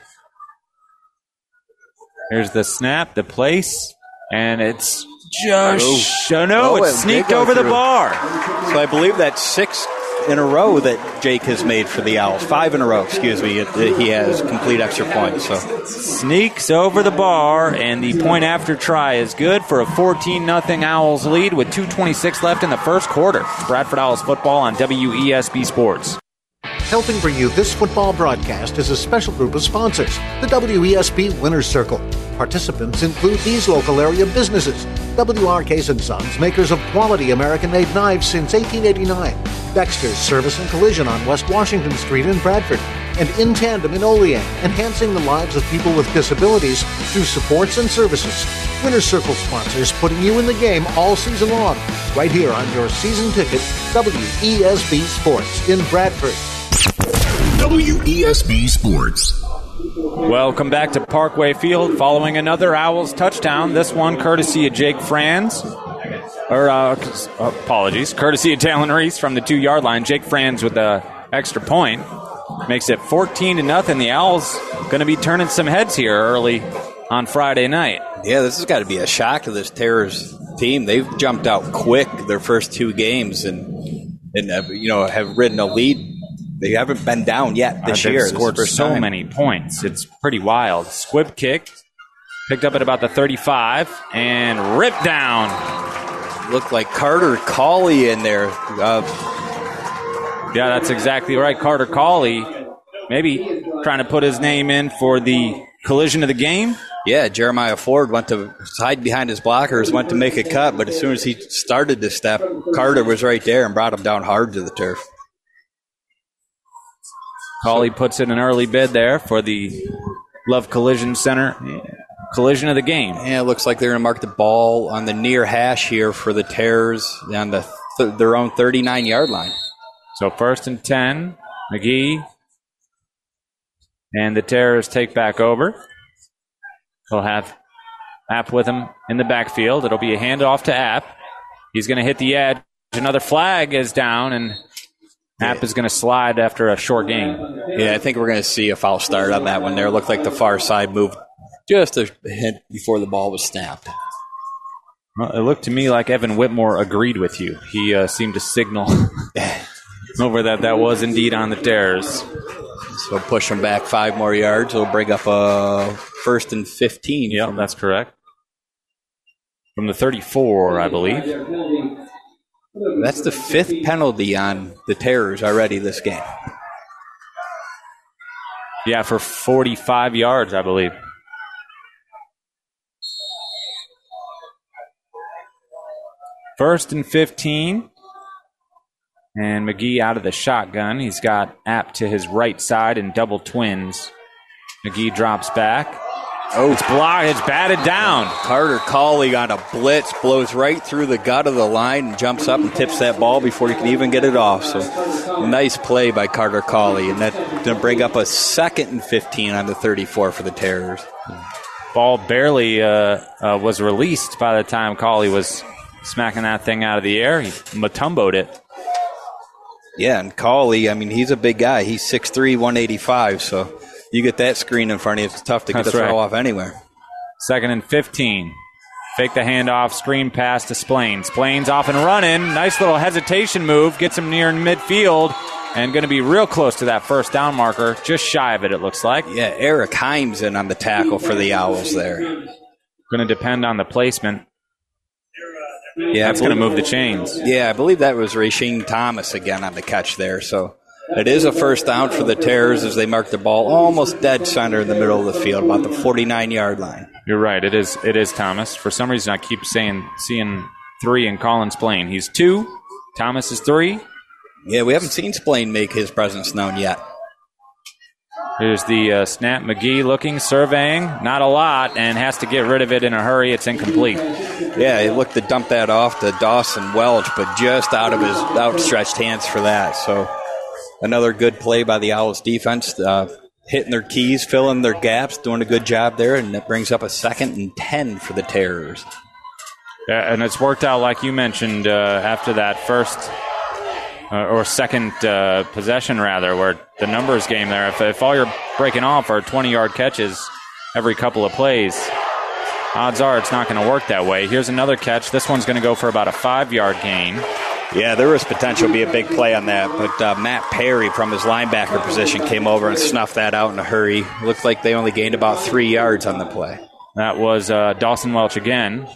Here's the snap, the place, and it's just, oh no, Oh, it's it sneaked did go over the through. bar. So I believe that's six in a row that Jake has made for the Owls. Five in a row, excuse me. It, it, he has complete extra points. So Sneaks over the bar, and the point after try is good for a fourteen nothing Owls lead with two twenty-six left in the first quarter. Bradford Owls football on W E S B Sports. Helping bring you this football broadcast is a special group of sponsors, the W E S B Winners Circle. Participants include these local area businesses: W R Case and Sons, makers of quality American-made knives since eighteen eighty-nine; Dexter's Service and Collision on West Washington Street in Bradford; and In Tandem in Olean, enhancing the lives of people with disabilities through supports and services. Winners Circle sponsors putting you in the game all season long, right here on your season ticket, W E S B Sports in Bradford. W E S B Sports. Welcome back to Parkway Field following another Owls touchdown. This one courtesy of Jake Franz. Or, uh, apologies, courtesy of Talon Reese from the two-yard line. Jake Franz with the extra point. Makes it fourteen to nothing. The Owls going to be turning some heads here early on Friday night. yeah, this has got to be a shock to this Terrors team. They've jumped out quick their first two games and, and uh, you know, have ridden a lead. They haven't been down yet this Uh, they've year. This is scored the first so time. many points. It's pretty wild. Squib kick, picked up at about the thirty-five, and ripped down. Looked like Carter Cawley in there. Uh, Yeah, that's exactly right. Carter Cawley maybe trying to put his name in for the collision of the game. yeah, Jeremiah Ford went to hide behind his blockers, went to make a cut, but as soon as he started to step, Carter was right there and brought him down hard to the turf. Cawley puts in an early bid there for the Love Collision Center collision of the game. Yeah, it looks like they're going to mark the ball on the near hash here for the Terrors on the th- their own thirty-nine-yard line. So first and ten, McGee and the Terrors take back over. They'll have App with him in the backfield. It'll be a handoff to App. He's going to hit the edge. Another flag is down, and App is going to slide after a short gain. Yeah, I think we're going to see a foul start on that one there. It looked like the far side moved just a hint before the ball was snapped. Well, it looked to me like Evan Whitmore agreed with you. He uh, seemed to signal over that that was indeed on the Terrors. So push them back five more yards. It'll bring up a first and fifteen. Yep, that's correct. From the thirty-four, I believe. That's the fifth penalty on the Terrors already this game. Yeah, for forty-five yards, I believe. First and fifteen. And McGee out of the shotgun. He's got App to his right side and double twins. McGee drops back. Oh, it's blocked. It's batted down. Carter Cawley on a blitz, blows right through the gut of the line and jumps up and tips that ball before he can even get it off. So nice play by Carter Cawley. And that's going to bring up a second and fifteen on the thirty-four for the Terriers. Ball barely uh, uh, was released by the time Cawley was smacking that thing out of the air. He Matumbo'd it. Yeah, and Cawley, I mean, he's a big guy. He's six three, one eighty-five, so you get that screen in front of you, it's tough to get That's a throw right. off anywhere. Second and fifteen. Fake the handoff, screen pass to Splains. Splains off and running. Nice little hesitation move. Gets him near midfield. And going to be real close to that first down marker. Just shy of it, it looks like. Yeah, Eric Himes in on the tackle for the Owls there. Going to depend on the placement. Yeah, That's going to move the chains. Yeah, I believe that was Rasheen Thomas again on the catch there. So it is a first down for the Terriers as they mark the ball almost dead center in the middle of the field, about the forty-nine-yard line. You're right. It is It is Thomas. For some reason, I keep saying seeing three in Collins Splain. He's two. Thomas is three. Yeah, we haven't seen Splain make his presence known yet. Here's the uh, snap. McGee looking, surveying. Not a lot, and has to get rid of it in a hurry. It's incomplete. Yeah, he looked to dump that off to Dawson Welch, but just out of his outstretched hands for that. So another good play by the Owls defense, uh, hitting their keys, filling their gaps, doing a good job there, and that brings up a second and ten for the Terriers. Yeah, and it's worked out like you mentioned uh, after that first uh, or second uh, possession, rather, where the numbers game there. If, if all you're breaking off are twenty-yard catches every couple of plays, odds are it's not going to work that way. Here's another catch. This one's going to go for about a five-yard gain. Yeah, there was potential to be a big play on that, but uh, Matt Perry from his linebacker position came over and snuffed that out in a hurry. Looked like they only gained about three yards on the play. That was uh, Dawson Welch again.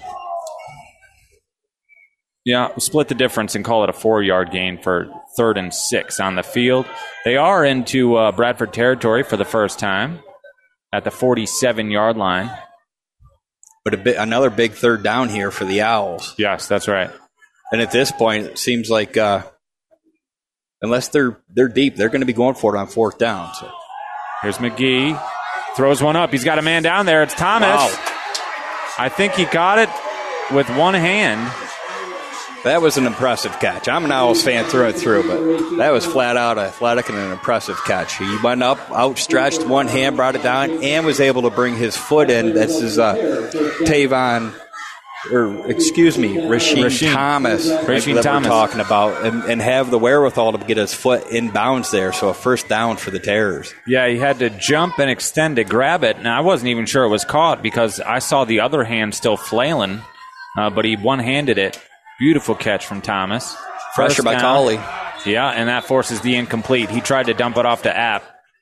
Yeah, split the difference and call it a four-yard gain for third and six on the field. They are into uh, Bradford territory for the first time at the forty-seven-yard line. But a bit, another big third down here for the Owls. Yes, that's right. And at this point, it seems like uh, unless they're they're deep, they're going to be going for it on fourth down. So. Here's McGee. Throws one up. He's got a man down there. It's Thomas. Wow. I think he got it with one hand. That was an impressive catch. I'm an Owls fan through and through, but that was flat out athletic and an impressive catch. He went up, outstretched, one hand, brought it down, and was able to bring his foot in. This is uh, Tavon, or excuse me, Rasheen, Rasheen. Thomas, Rasheen that Thomas. we're talking about, and, and have the wherewithal to get his foot in bounds there. So a first down for the Terriers. Yeah, he had to jump and extend to grab it. And I wasn't even sure it was caught because I saw the other hand still flailing, uh, but he one-handed it. Beautiful catch from Thomas. Pressure First by down. Cawley. Yeah, and that forces the incomplete. He tried to dump it off to App.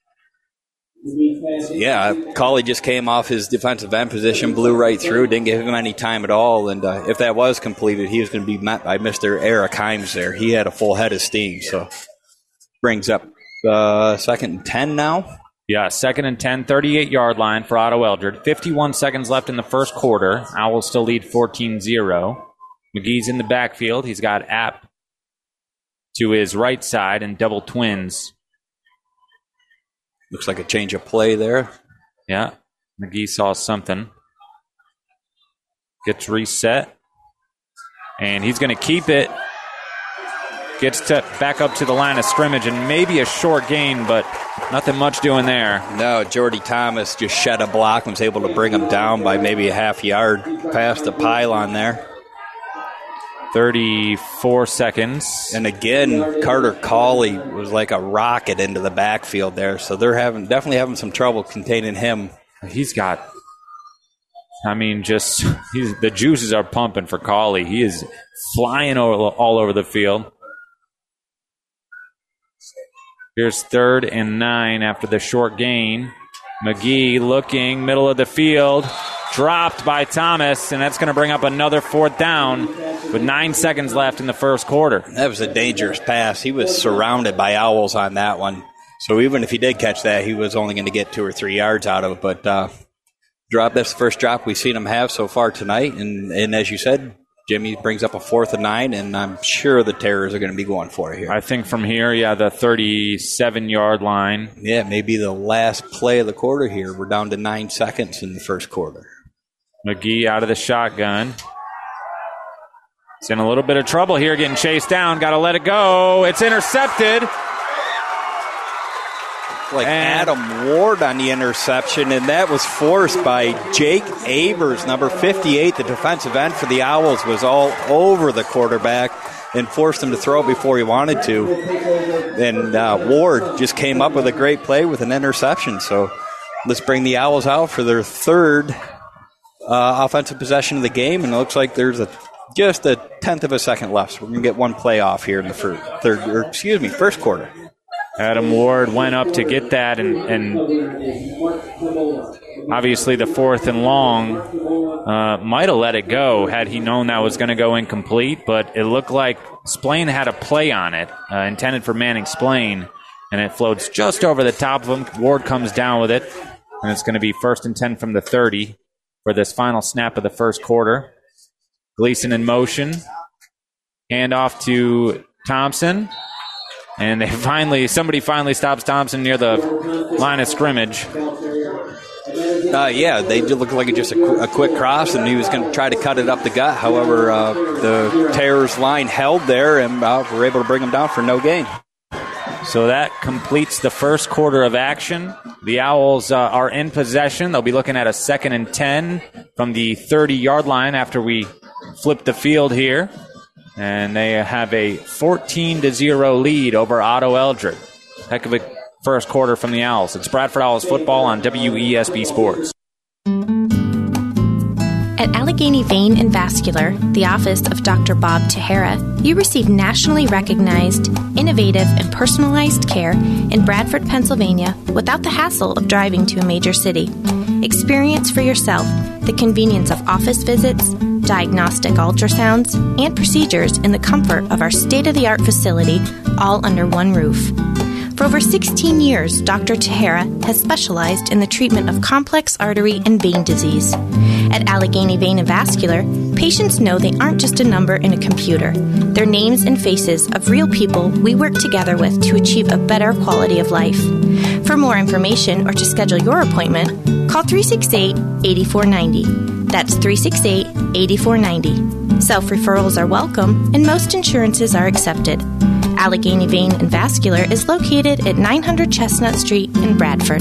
Yeah, Cawley just came off his defensive end position, blew right through, didn't give him any time at all. And uh, if that was completed, he was going to be met by Mister Eric Himes there. He had a full head of steam. So brings up uh, second and ten now. Yeah, second and ten, thirty-eight-yard line for Otto Eldred. fifty-one seconds left in the first quarter. Owls still lead fourteen zero. McGee's in the backfield. He's got App to his right side and double twins. Looks like a change of play there. Yeah, McGee saw something. Gets reset. And he's going to keep it. Gets to back up to the line of scrimmage and maybe a short gain, but nothing much doing there. No, Jordy Thomas just shed a block and was able to bring him down by maybe a half yard past the pylon there. thirty-four seconds. And again, Carter Cawley was like a rocket into the backfield there, so they're having definitely having some trouble containing him. He's got, I mean, just he's, the juices are pumping for Cawley. He is flying all, all over the field. Here's third and nine after the short gain. McGee looking, middle of the field. Dropped by Thomas, and that's going to bring up another fourth down with nine seconds left in the first quarter. That was a dangerous pass. He was surrounded by Owls on that one. So even if he did catch that, he was only going to get two or three yards out of it. But uh, drop that's the first drop we've seen him have so far tonight. And, and as you said, Jimmy brings up a fourth and nine, and I'm sure the Terrors are going to be going for it here. I think from here, yeah, the thirty-seven-yard line. Yeah, maybe the last play of the quarter here. We're down to nine seconds in the first quarter. McGee out of the shotgun. He's in a little bit of trouble here, getting chased down. Got to let it go. It's intercepted. Like and Adam Ward on the interception, and that was forced by Jake Avers, number fifty-eight, the defensive end for the Owls, was all over the quarterback and forced him to throw before he wanted to. And uh, Ward just came up with a great play with an interception. So let's bring the Owls out for their third uh, offensive possession of the game, and it looks like there's a just a tenth of a second left. So we're going to get one play off here in the first, third, or excuse me, first quarter. Adam Ward went up to get that, and, and obviously the fourth and long uh, might have let it go had he known that was going to go incomplete, but it looked like Splain had a play on it, uh, intended for Manning Splain, and it floats just over the top of him. Ward comes down with it, and it's going to be first and ten from the thirty for this final snap of the first quarter. Gleason in motion. Hand off to Thompson. And they finally, somebody finally stops Thompson near the line of scrimmage. Uh, yeah, they did look like it just a, qu- a quick cross, and he was going to try to cut it up the gut. However, uh, the Terrors line held there, and uh, were able to bring him down for no gain. So that completes the first quarter of action. The Owls uh, are in possession. They'll be looking at a second and ten from the thirty-yard line after we flip the field here. And they have a fourteen to zero lead over Otto Eldred. Heck of a first quarter from the Owls. It's Bradford Owls football on W E S B Sports. At Allegheny Vein and Vascular, the office of Doctor Bob Tahara, you receive nationally recognized, innovative, and personalized care in Bradford, Pennsylvania, without the hassle of driving to a major city. Experience for yourself the convenience of office visits, diagnostic ultrasounds, and procedures in the comfort of our state-of-the-art facility, all under one roof. For over sixteen years, Doctor Tahara has specialized in the treatment of complex artery and vein disease. At Allegheny Vein and Vascular, patients know they aren't just a number in a computer. They're names and faces of real people we work together with to achieve a better quality of life. For more information or to schedule your appointment, call three six eight, eight four nine zero. That's three six eight, eight four nine zero. Self-referrals are welcome, and most insurances are accepted. Allegheny Vein and Vascular is located at nine hundred Chestnut Street in Bradford.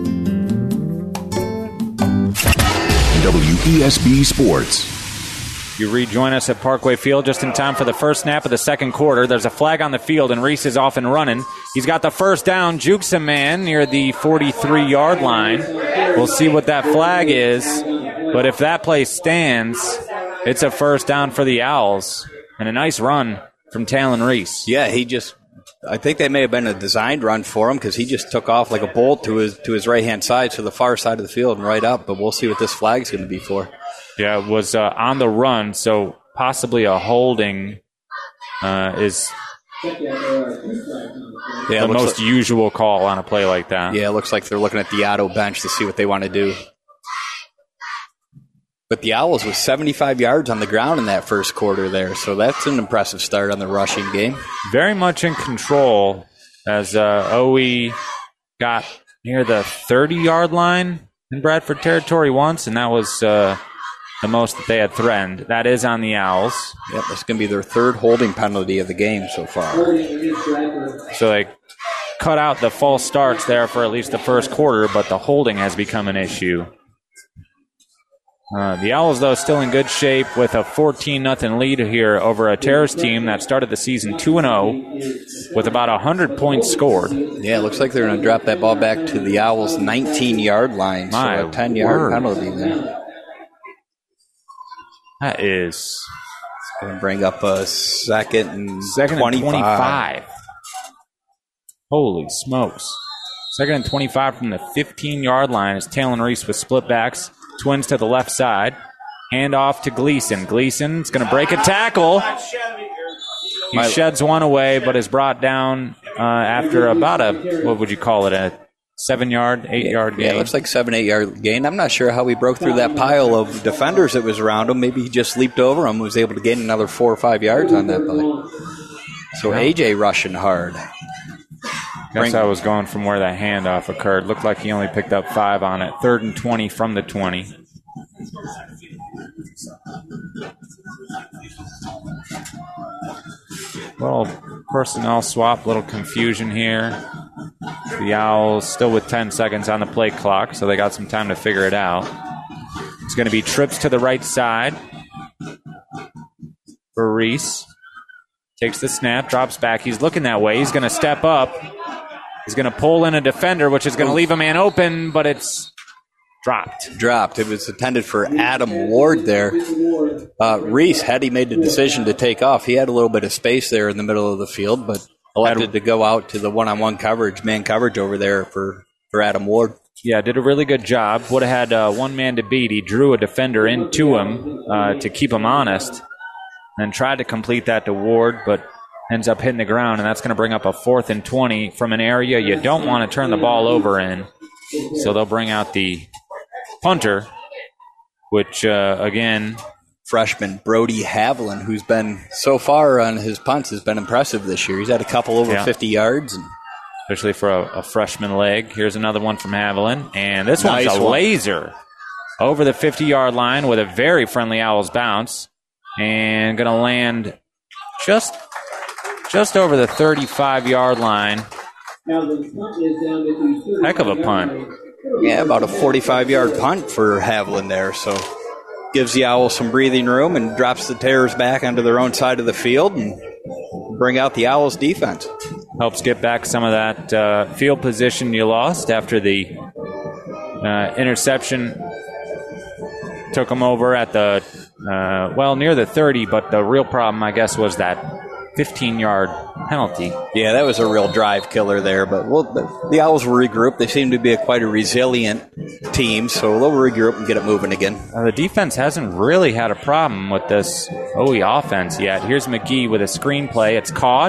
W E S B Sports. You rejoin us at Parkway Field just in time for the first snap of the second quarter. There's a flag on the field, and Reese is off and running. He's got the first down, jukes a man near the forty-three-yard line. We'll see what that flag is, but if that play stands, it's a first down for the Owls, and a nice run from Talon Reese. Yeah, he just, I think they may have been a designed run for him because he just took off like a bolt to his to his right-hand side, to the far side of the field and right up, but we'll see what this flag's going to be for. Yeah, it was uh, on the run, so possibly a holding uh, is yeah, the most like, usual call on a play like that. Yeah, it looks like they're looking at the Otto bench to see what they want to do. But the Owls was seventy-five yards on the ground in that first quarter there, so that's an impressive start on the rushing game. Very much in control as uh, O E got near the thirty-yard line in Bradford territory once, and that was uh, the most that they had threatened. That is on the Owls. Yep, that's going to be their third holding penalty of the game so far. So they cut out the false starts there for at least the first quarter, but the holding has become an issue. Uh, the Owls, though, still in good shape with a fourteen nothing lead here over a Terrace team that started the season two and oh with about one hundred points scored. Yeah, it looks like they're going to drop that ball back to the Owls' nineteen-yard line, My so a ten-yard word. penalty there. That is going to bring up a second and second twenty-five. And twenty-five. Holy smokes. Second and twenty-five from the fifteen-yard line as Talon Reese with split backs. Twins to the left side. Hand off to Gleason. Gleason's going to break a tackle. He sheds one away, but is brought down uh, after about a, what would you call it, a seven-yard, eight-yard gain. Yeah, it looks like seven, eight-yard gain. I'm not sure how he broke through that pile of defenders that was around him. Maybe he just leaped over them and was able to gain another four or five yards on that play. So A J rushing hard. Guess I was going from where that handoff occurred. Looked like he only picked up five on it. Third and twenty from the twenty. Little personnel swap, little confusion here. The Owls still with ten seconds on the play clock, so they got some time to figure it out. It's going to be trips to the right side for Reese. Takes the snap, drops back. He's looking that way. He's going to step up. He's going to pull in a defender, which is going to leave a man open, but it's dropped. Dropped. It was intended for Adam Ward there. Uh, Reese, had he made the decision to take off, he had a little bit of space there in the middle of the field, but elected to go out to the one-on-one coverage, man coverage over there for, for Adam Ward. Yeah, did a really good job. Would have had uh, one man to beat. He drew a defender into him uh, to keep him honest and tried to complete that to Ward, but ends up hitting the ground, and that's going to bring up a fourth and twenty from an area you don't want to turn the ball over in. So they'll bring out the punter, which, uh, again, freshman Brody Haviland, who's been so far on his punts, has been impressive this year. He's had a couple over yeah. fifty yards. And especially for a, a freshman leg. Here's another one from Haviland, and this nice one's a one. laser over the fifty-yard line with a very friendly Owls bounce, and going to land just just over the thirty-five-yard line. Heck of a punt. Yeah, about a forty-five-yard punt for Haviland there, so gives the Owls some breathing room and drops the Terrors back onto their own side of the field and bring out the Owls defense. Helps get back some of that uh, field position you lost after the uh, interception. Took them over at the, uh, well, near the thirty, but the real problem, I guess, was that fifteen-yard penalty. Yeah, that was a real drive killer there, but well, the, the Owls will regroup. They seem to be a quite a resilient team, so they'll regroup and get it moving again. Uh, the defense hasn't really had a problem with this O E offense yet. Here's McGee with a screen play. It's caught,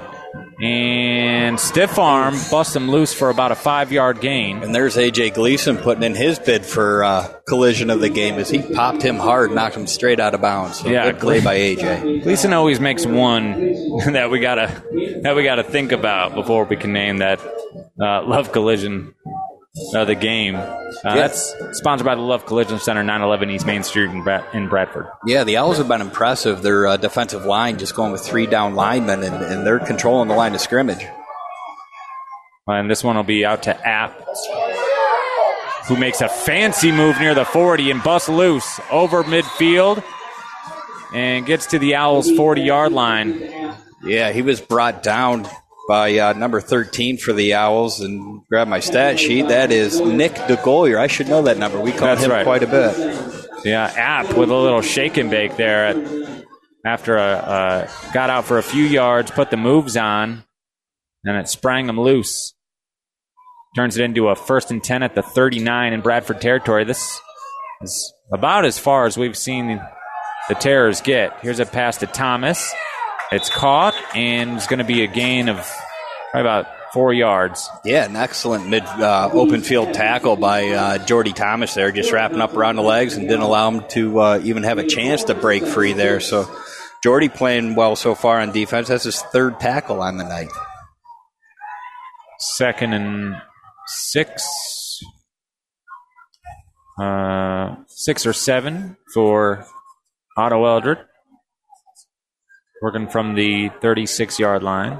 and stiff arm busts him loose for about a five-yard gain. And there's A J Gleason putting in his bid for uh, collision of the game as he popped him hard, knocked him straight out of bounds. So yeah, good play by A J. Gleason always makes one that we gotta that we gotta think about before we can name that uh, Love Collision of the game. Uh, yeah. That's sponsored by the Love Collision Center, nine eleven East Main Street in, Brad- in Bradford. Yeah, the Owls have been impressive. Their uh, defensive line just going with three down linemen, and, and they're controlling the line of scrimmage. And this one will be out to App, who makes a fancy move near the forty and busts loose over midfield and gets to the Owls' forty-yard line. Yeah, he was brought down by uh, number thirteen for the Owls, and grab my stat sheet. That is Nick DeGoyer. I should know that number. We called him right. quite a bit. Yeah, App with a little shake and bake there at, after a, uh, got out for a few yards, put the moves on, and it sprang him loose. Turns it into a first and ten at the thirty-nine in Bradford territory. This is about as far as we've seen the Terrors get. Here's a pass to Thomas. It's caught, and it's going to be a gain of probably about four yards. Yeah, an excellent mid uh, open field tackle by uh, Jordy Thomas there, just wrapping up around the legs and didn't allow him to uh, even have a chance to break free there. So Jordy playing well so far on defense. That's his third tackle on the night. Second and six. Uh, six or seven for Otto Eldred. Working from the thirty-six-yard line.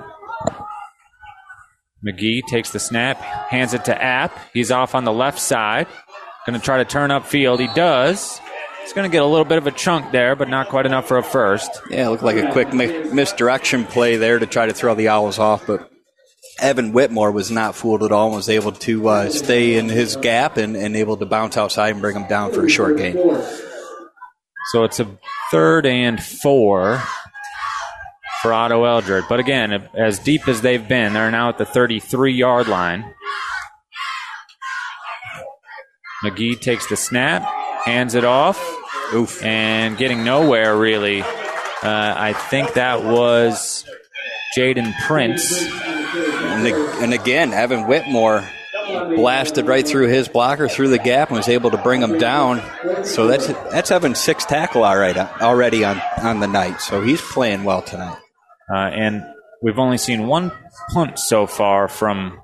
McGee takes the snap, hands it to App. He's off on the left side. Going to try to turn upfield. He does. He's going to get a little bit of a chunk there, but not quite enough for a first. Yeah, it looked like a quick mi- misdirection play there to try to throw the Owls off, but Evan Whitmore was not fooled at all and was able to uh, stay in his gap and, and able to bounce outside and bring him down for a short gain. So it's a third and four for Otto Eldred. But again, as deep as they've been, they're now at the thirty-three-yard line. McGee takes the snap, hands it off, Oof. and getting nowhere, really. Uh, I think that was Jaden Prince. And, the, and again, Evan Whitmore blasted right through his blocker, through the gap, and was able to bring him down. So that's that's Evan's sixth tackle already, already on, on the night. So he's playing well tonight. Uh, and we've only seen one punt so far from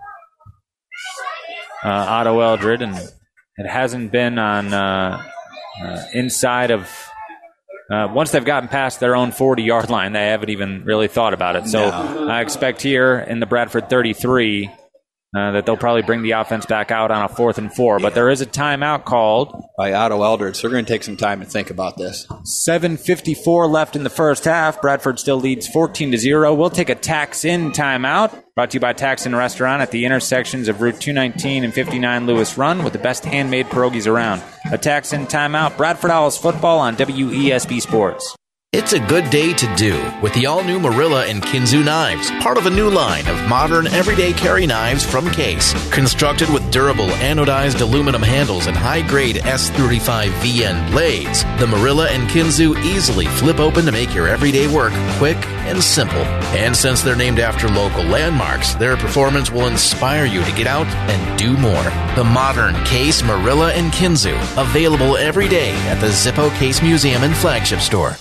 uh, Otto Eldred, and it hasn't been on uh, uh, inside of uh, once they've gotten past their own forty-yard line, they haven't even really thought about it. So No. I expect here in the Bradford thirty-three uh, that they'll probably bring the offense back out on a fourth and four. But there is a timeout called by Otto Eldred, so they're going to take some time to think about this. seven fifty-four left in the first half. Bradford still leads fourteen to zero. We'll take a Tax-In timeout. Brought to you by Tax-In Restaurant at the intersections of Route two nineteen and fifty-nine Lewis Run with the best handmade pierogies around. A Tax-In timeout. Bradford Owls football on W E S B Sports. It's a good day to do with the all-new Marilla and Kinzu knives, part of a new line of modern everyday carry knives from Case. Constructed with durable anodized aluminum handles and high-grade S thirty-five V N blades, the Marilla and Kinzu easily flip open to make your everyday work quick and simple. And since they're named after local landmarks, their performance will inspire you to get out and do more. The modern Case Marilla and Kinzu, available every day at the Zippo Case Museum and Flagship Store.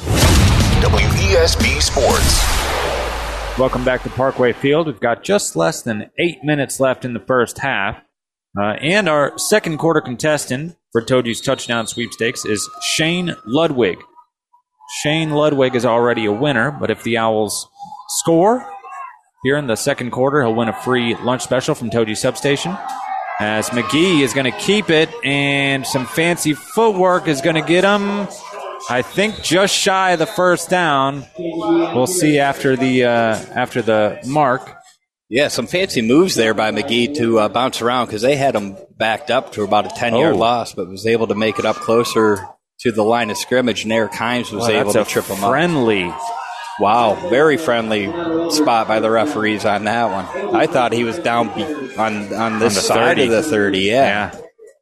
W E S B Sports. Welcome back to Parkway Field. We've got just less than eight minutes left in the first half. Uh, and our second quarter contestant for Toji's touchdown sweepstakes is Shane Ludwig. Shane Ludwig is already a winner, but if the Owls score here in the second quarter, he'll win a free lunch special from Toji Substation. As McGee is going to keep it, and some fancy footwork is going to get him, I think, just shy of the first down. We'll see after the uh, after the mark. Yeah, some fancy moves there by McGee to uh, bounce around because they had him backed up to about a ten-yard Oh. loss, but was able to make it up closer to the line of scrimmage, and Eric Himes was Well, able that's to a trip him up. friendly. Wow, very friendly spot by the referees on that one. I thought he was down be- on on this the side thirty. of the thirty, yeah. Yeah.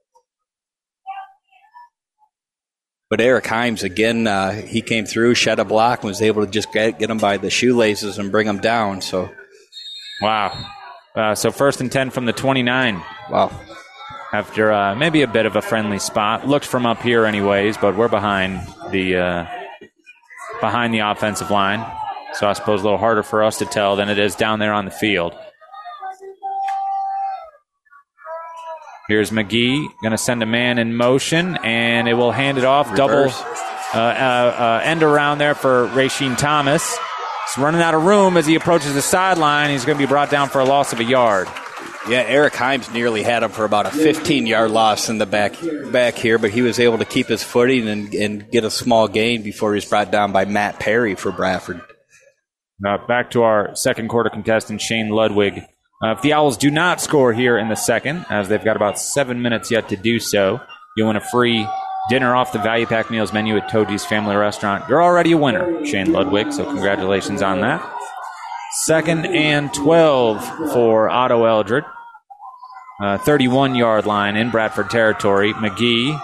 But Eric Himes, again, uh, he came through, shed a block, and was able to just get, get him by the shoelaces and bring him down. So, Wow. Uh, so first and ten from the twenty-nine. wow. After uh, maybe a bit of a friendly spot. Looked from up here anyways, but we're behind the uh, behind the offensive line. So I suppose a little harder for us to tell than it is down there on the field. Here's McGee, going to send a man in motion, and it will hand it off. Reverse. Double uh, uh, uh, end around there for Rasheen Thomas. He's running out of room as he approaches the sideline. He's going to be brought down for a loss of a yard. Yeah, Eric Himes nearly had him for about a fifteen-yard loss in the back back here, but he was able to keep his footing and, and get a small gain before he was brought down by Matt Perry for Bradford. Uh, back to our second quarter contestant, Shane Ludwig. Uh, if the Owls do not score here in the second, as they've got about seven minutes yet to do so, you'll win a free dinner off the Value Pack Meals menu at Toji's Family Restaurant. You're already a winner, Shane Ludwig, so congratulations on that. Second and twelve for Otto Eldred. Uh, thirty-one-yard line in Bradford territory. McGee.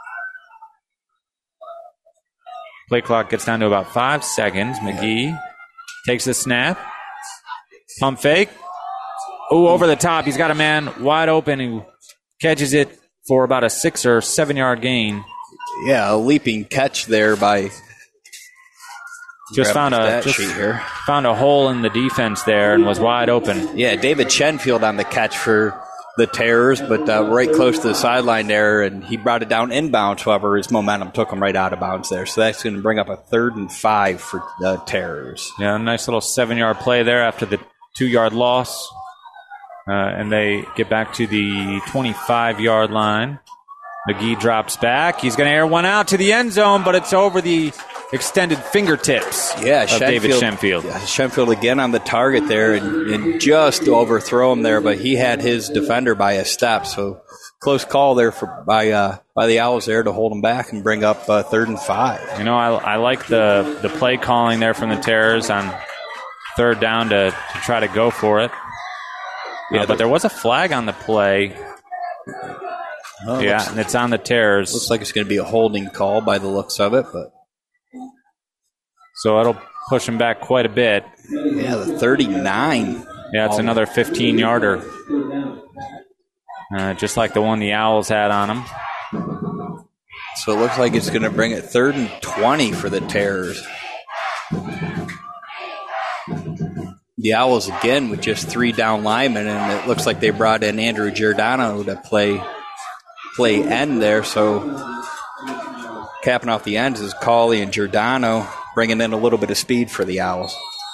Play clock gets down to about five seconds. McGee takes the snap. Pump fake. Oh, over the top. He's got a man wide open who catches it for about a six or seven-yard gain. Yeah, a leaping catch there by... Just Grab found the a stat just sheet here. found a hole in the defense there and was wide open. Yeah, David Chenfield on the catch for the Terrors, but uh, right close to the sideline there, and he brought it down inbounds. However, his momentum took him right out of bounds there. So that's going to bring up a third and five for the Terrors. Yeah, a nice little seven-yard play there after the two-yard loss. Uh, and they get back to the twenty-five-yard line. McGee drops back. He's going to air one out to the end zone, but it's over the extended fingertips Yeah, of David Shenfield. Yeah, Shenfield again on the target there and, and just overthrow him there, but he had his defender by a step. So close call there for by uh, by the Owls there to hold him back and bring up uh, third and five. You know, I, I like the, the play calling there from the Terrors on third down to, to try to go for it. Yeah, uh, but there was a flag on the play. Well, yeah, looks, and it's on the Terrors. Looks like it's going to be a holding call by the looks of it, but so it'll push him back quite a bit. Yeah, the thirty-nine. Yeah, it's oh. another fifteen-yarder. uh, just like the one the Owls had on them. So it looks like it's going to bring it third and twenty for the Terrors. The Owls again with just three down linemen, and it looks like they brought in Andrew Giordano to play play end there. So capping off the ends is Cauley and Giordano, bringing in a little bit of speed for the Owls.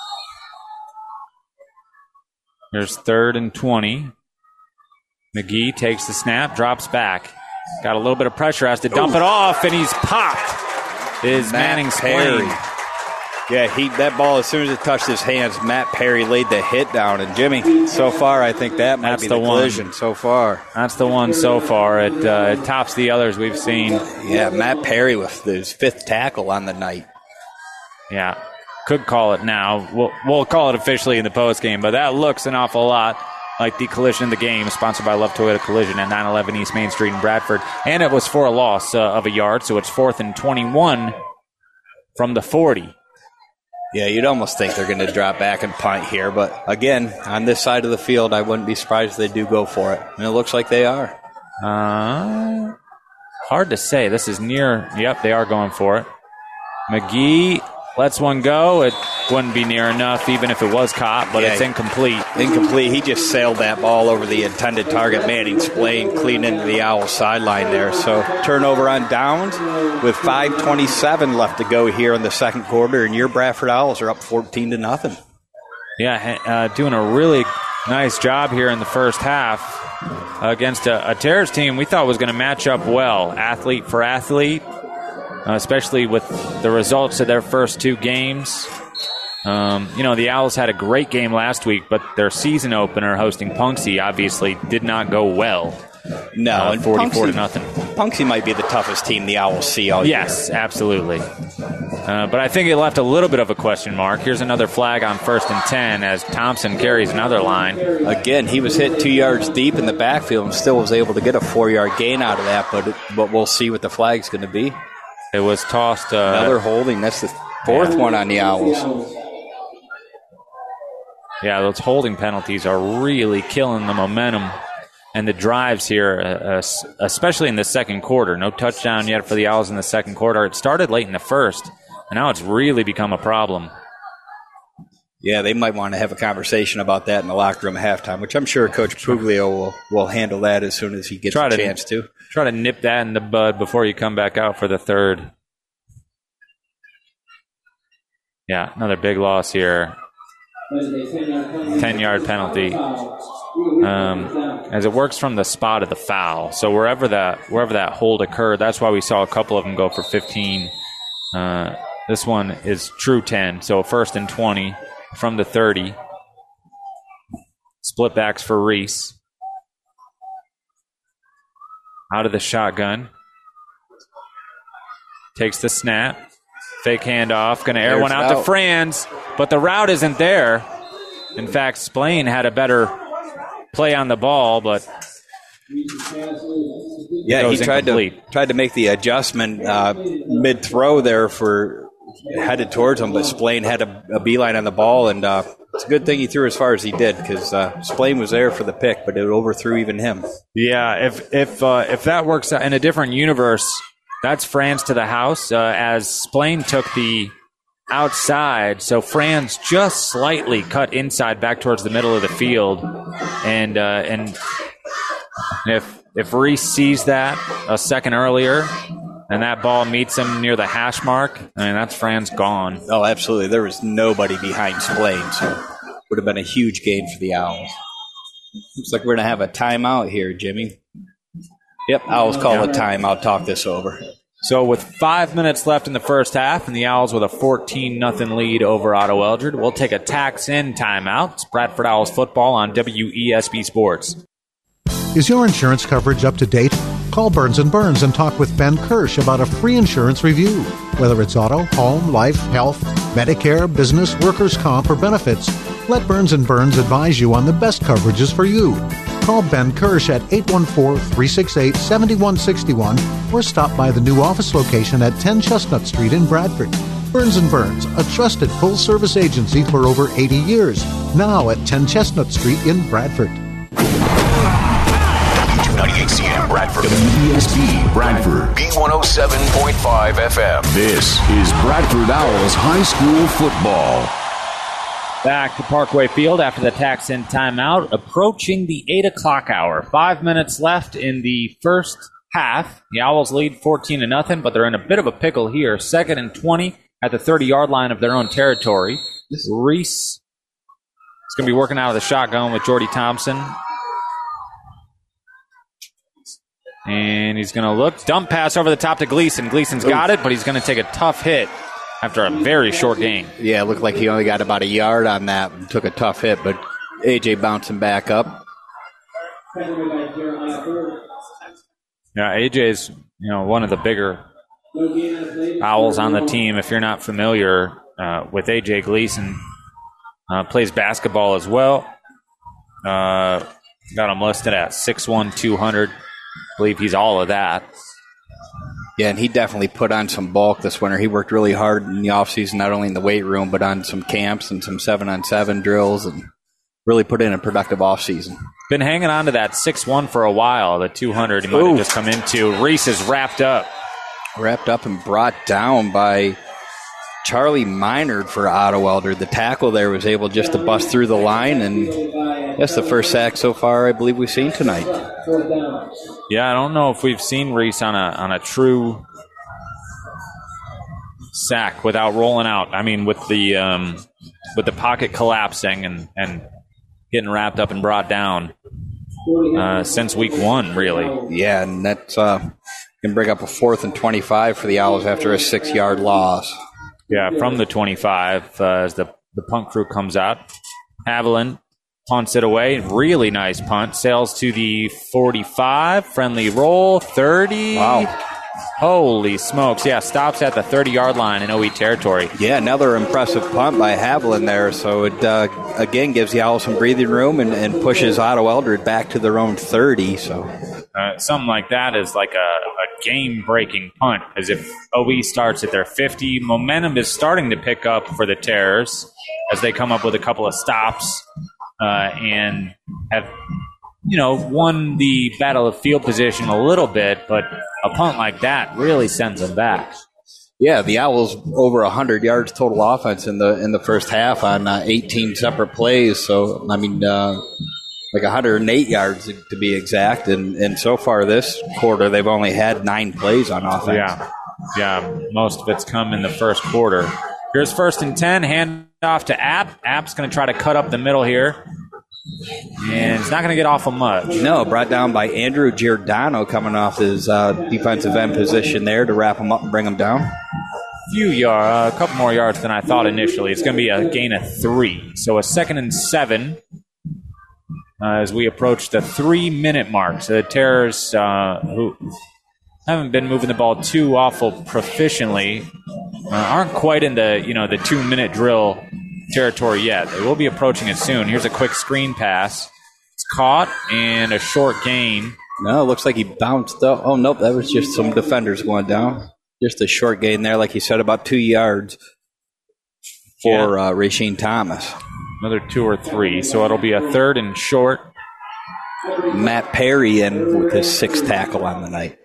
Here's third and twenty. McGee takes the snap, drops back. Got a little bit of pressure, has to dump Ooh. it off, and he's popped. Is Manning Perry. Yeah, he that ball, as soon as it touched his hands, Matt Perry laid the hit down. And, Jimmy, so far, I think that might That's be the, the collision so far. That's the one so far. It, uh, it tops the others we've seen. Yeah, Matt Perry with his fifth tackle on the night. Yeah, could call it now. We'll, we'll call it officially in the postgame, but that looks an awful lot like the collision of the game, sponsored by Love Toyota Collision at nine eleven East Main Street in Bradford. And it was for a loss uh, of a yard, so it's fourth and twenty-one from the forty. Yeah, you'd almost think they're going to drop back and punt here. But, again, on this side of the field, I wouldn't be surprised if they do go for it. And it looks like they are. Uh, hard to say. This is near. Yep, they are going for it. McGee lets one go. It wouldn't be near enough even if it was caught, but yeah, it's incomplete. Incomplete. He just sailed that ball over the intended target. Manning Splain clean into the Owls sideline there. So turnover on downs with five twenty-seven left to go here in the second quarter, and your Bradford Owls are up fourteen to nothing. Yeah, uh, doing a really nice job here in the first half against a, a Terrors team we thought was going to match up well, athlete for athlete. Uh, especially with the results of their first two games. Um, you know, the Owls had a great game last week, but their season opener hosting Punxsy obviously did not go well. No, uh, and forty-four Punxsy, to nothing. Punxsy might be the toughest team the Owls see all year. Yes, absolutely. Uh, but I think it left a little bit of a question mark. Here's another flag on first and ten as Thompson carries another line. Again, he was hit two yards deep in the backfield and still was able to get a four-yard gain out of that, but, but we'll see what the flag's going to be. It was tossed. Uh, Another holding. That's the fourth yeah. one on the Owls. Yeah, those holding penalties are really killing the momentum and the drives here, uh, especially in the second quarter. No touchdown yet for the Owls in the second quarter. It started late in the first, and now it's really become a problem. Yeah, they might want to have a conversation about that in the locker room at halftime, which I'm sure Coach Puglio will, will handle that as soon as he gets try a to, chance to. Try to nip that in the bud before you come back out for the third. Yeah, another big loss here. ten-yard penalty. Um, as it works from the spot of the foul. So wherever that wherever that hold occurred, that's why we saw a couple of them go for fifteen. Uh, this one is true ten, so first and twenty from the thirty. Split backs for Reese. Out of the shotgun. Takes the snap. Fake handoff. Going to air one out, out to Franz, but the route isn't there. In fact, Splain had a better play on the ball, but yeah, he tried incomplete. to tried to make the adjustment uh, mid throw there for headed towards him, but Splain had a, a beeline on the ball, and uh, it's a good thing he threw as far as he did because uh, Splain was there for the pick, but it overthrew even him. Yeah, if if uh, if that works out in a different universe, that's Franz to the house uh, as Splain took the outside, so Franz just slightly cut inside back towards the middle of the field, and uh, and if if Reese sees that a second earlier, and that ball meets him near the hash mark, I mean that's Franz gone. Oh, absolutely. There was nobody behind Splain, so it would have been a huge gain for the Owls. Looks like we're gonna have a timeout here, Jimmy. Yep, Owls call yeah. a time. I'll talk this over. So with five minutes left in the first half, and the Owls with a fourteen nothing lead over Otto Eldred, we'll take a tax-in timeout. It's Bradford Owls football on W E S B Sports. Is your insurance coverage up to date? Call Burns and Burns and talk with Ben Kirsch about a free insurance review. Whether it's auto, home, life, health, Medicare, business, workers' comp, or benefits, let Burns and Burns advise you on the best coverages for you. Call Ben Kirsch at eight one four, three six eight, seven one six one or stop by the new office location at ten Chestnut Street in Bradford. Burns and Burns, a trusted full-service agency for over eighty years. Now at ten Chestnut Street in Bradford. Bradford. W E S B Bradford. B one oh seven point five F M. This is Bradford Owls High School Football. Back to Parkway Field after the Taxin timeout, approaching the eight o'clock hour. Five minutes left in the first half. The Owls lead fourteen to nothing, but they're in a bit of a pickle here. Second and twenty at the thirty-yard line of their own territory. Reese is going to be working out of the shotgun with Jordy Thompson. And he's going to look. Dump pass over the top to Gleason. Gleason's got it, but he's going to take a tough hit after a very short gain. Yeah, it looked like he only got about a yard on that and took a tough hit, but A J bouncing back up. Yeah, A J's, you know, one of the bigger Owls on the team. If you're not familiar uh, with A J Gleason, uh, plays basketball as well. Uh, got him listed at six one, two hundred. I believe he's all of that. Yeah, and he definitely put on some bulk this winter. He worked really hard in the offseason, not only in the weight room, but on some camps and some seven-on-seven drills, and really put in a productive offseason. Been hanging on to that six one for a while, the two hundred he might have just come into. Reese is wrapped up. Wrapped up and brought down by Charlie Minard for Ottewelder. The tackle there was able just to bust through the line, and that's the first sack so far I believe we've seen tonight. Yeah, I don't know if we've seen Reese on a on a true sack without rolling out. I mean, with the um, with the pocket collapsing and, and getting wrapped up and brought down uh, since week one, really. Yeah, and that's uh, can bring up a fourth and twenty-five for the Owls after a six-yard loss. Yeah, from the twenty-five uh, as the, the punt crew comes out. Haviland punts it away. Really nice punt. Sails to the forty-five. Friendly roll. thirty. Wow. Holy smokes. Yeah, stops at the thirty-yard line in O E territory. Yeah, another impressive punt by Haviland there. So it, uh, again, gives the Owls some breathing room and, and pushes Otto Eldred back to their own thirty. So uh, something like that is like a, a game-breaking punt, as if O E starts at their fifty. Momentum is starting to pick up for the Terrors as they come up with a couple of stops uh, and have, you know, won the battle of field position a little bit, but a punt like that really sends them back. Yeah, the Owls over one hundred yards total offense in the in the first half on uh, eighteen separate plays. So, I mean, uh, like one hundred eight yards to be exact. And, and so far this quarter, they've only had nine plays on offense. Yeah, yeah, most of it's come in the first quarter. Here's first and ten, hand off to App. App's going to try to cut up the middle here. And it's not going to get off of much. No, brought down by Andrew Giordano coming off his uh, defensive end position there to wrap him up and bring him down. A few yards, uh, a couple more yards than I thought initially. It's going to be a gain of three. So a second and seven uh, as we approach the three-minute mark. So the Terrors, uh, who haven't been moving the ball too awful proficiently, uh, aren't quite in the, you know, the two-minute drill territory yet. They will be approaching it soon. Here's a quick screen pass. It's caught and a short gain. No, it looks like he bounced up. Oh, nope, that was just some defenders going down. Just a short gain there, like he said, about two yards for yeah. uh, Rasheen Thomas. Another two or three, so it'll be a third and short. Matt Perry in with his sixth tackle on the night.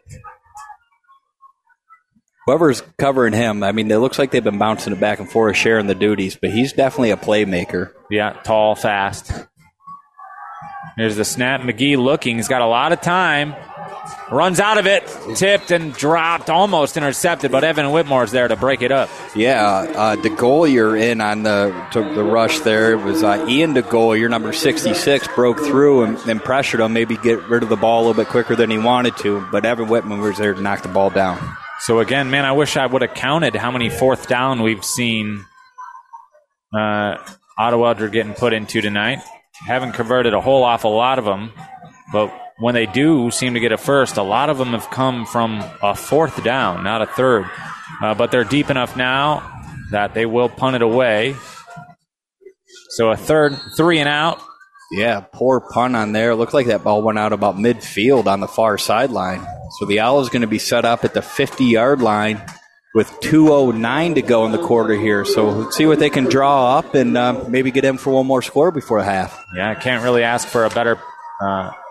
Whoever's covering him, I mean, it looks like they've been bouncing it back and forth, sharing the duties, but he's definitely a playmaker. Yeah, tall, fast. There's the snap. McGee looking. He's got a lot of time. Runs out of it. Tipped and dropped. Almost intercepted, but Evan Whitmore's there to break it up. Yeah, uh, DeGolier in on the took the rush there. It was uh, Ian DeGolier, number sixty-six, broke through and, and pressured him, maybe get rid of the ball a little bit quicker than he wanted to, but Evan Whitmore was there to knock the ball down. So, again, man, I wish I would have counted how many fourth down we've seen uh, Otto Eldred getting put into tonight. Haven't converted a whole awful lot of them, but when they do seem to get a first, a lot of them have come from a fourth down, not a third. Uh, but they're deep enough now that they will punt it away. So a third, three and out. Yeah, poor punt on there. Looked like that ball went out about midfield on the far sideline. So the Owls going to be set up at the fifty-yard line with two oh nine to go in the quarter here. So let's see what they can draw up and uh, maybe get in for one more score before half. Yeah, I can't really ask for a better uh,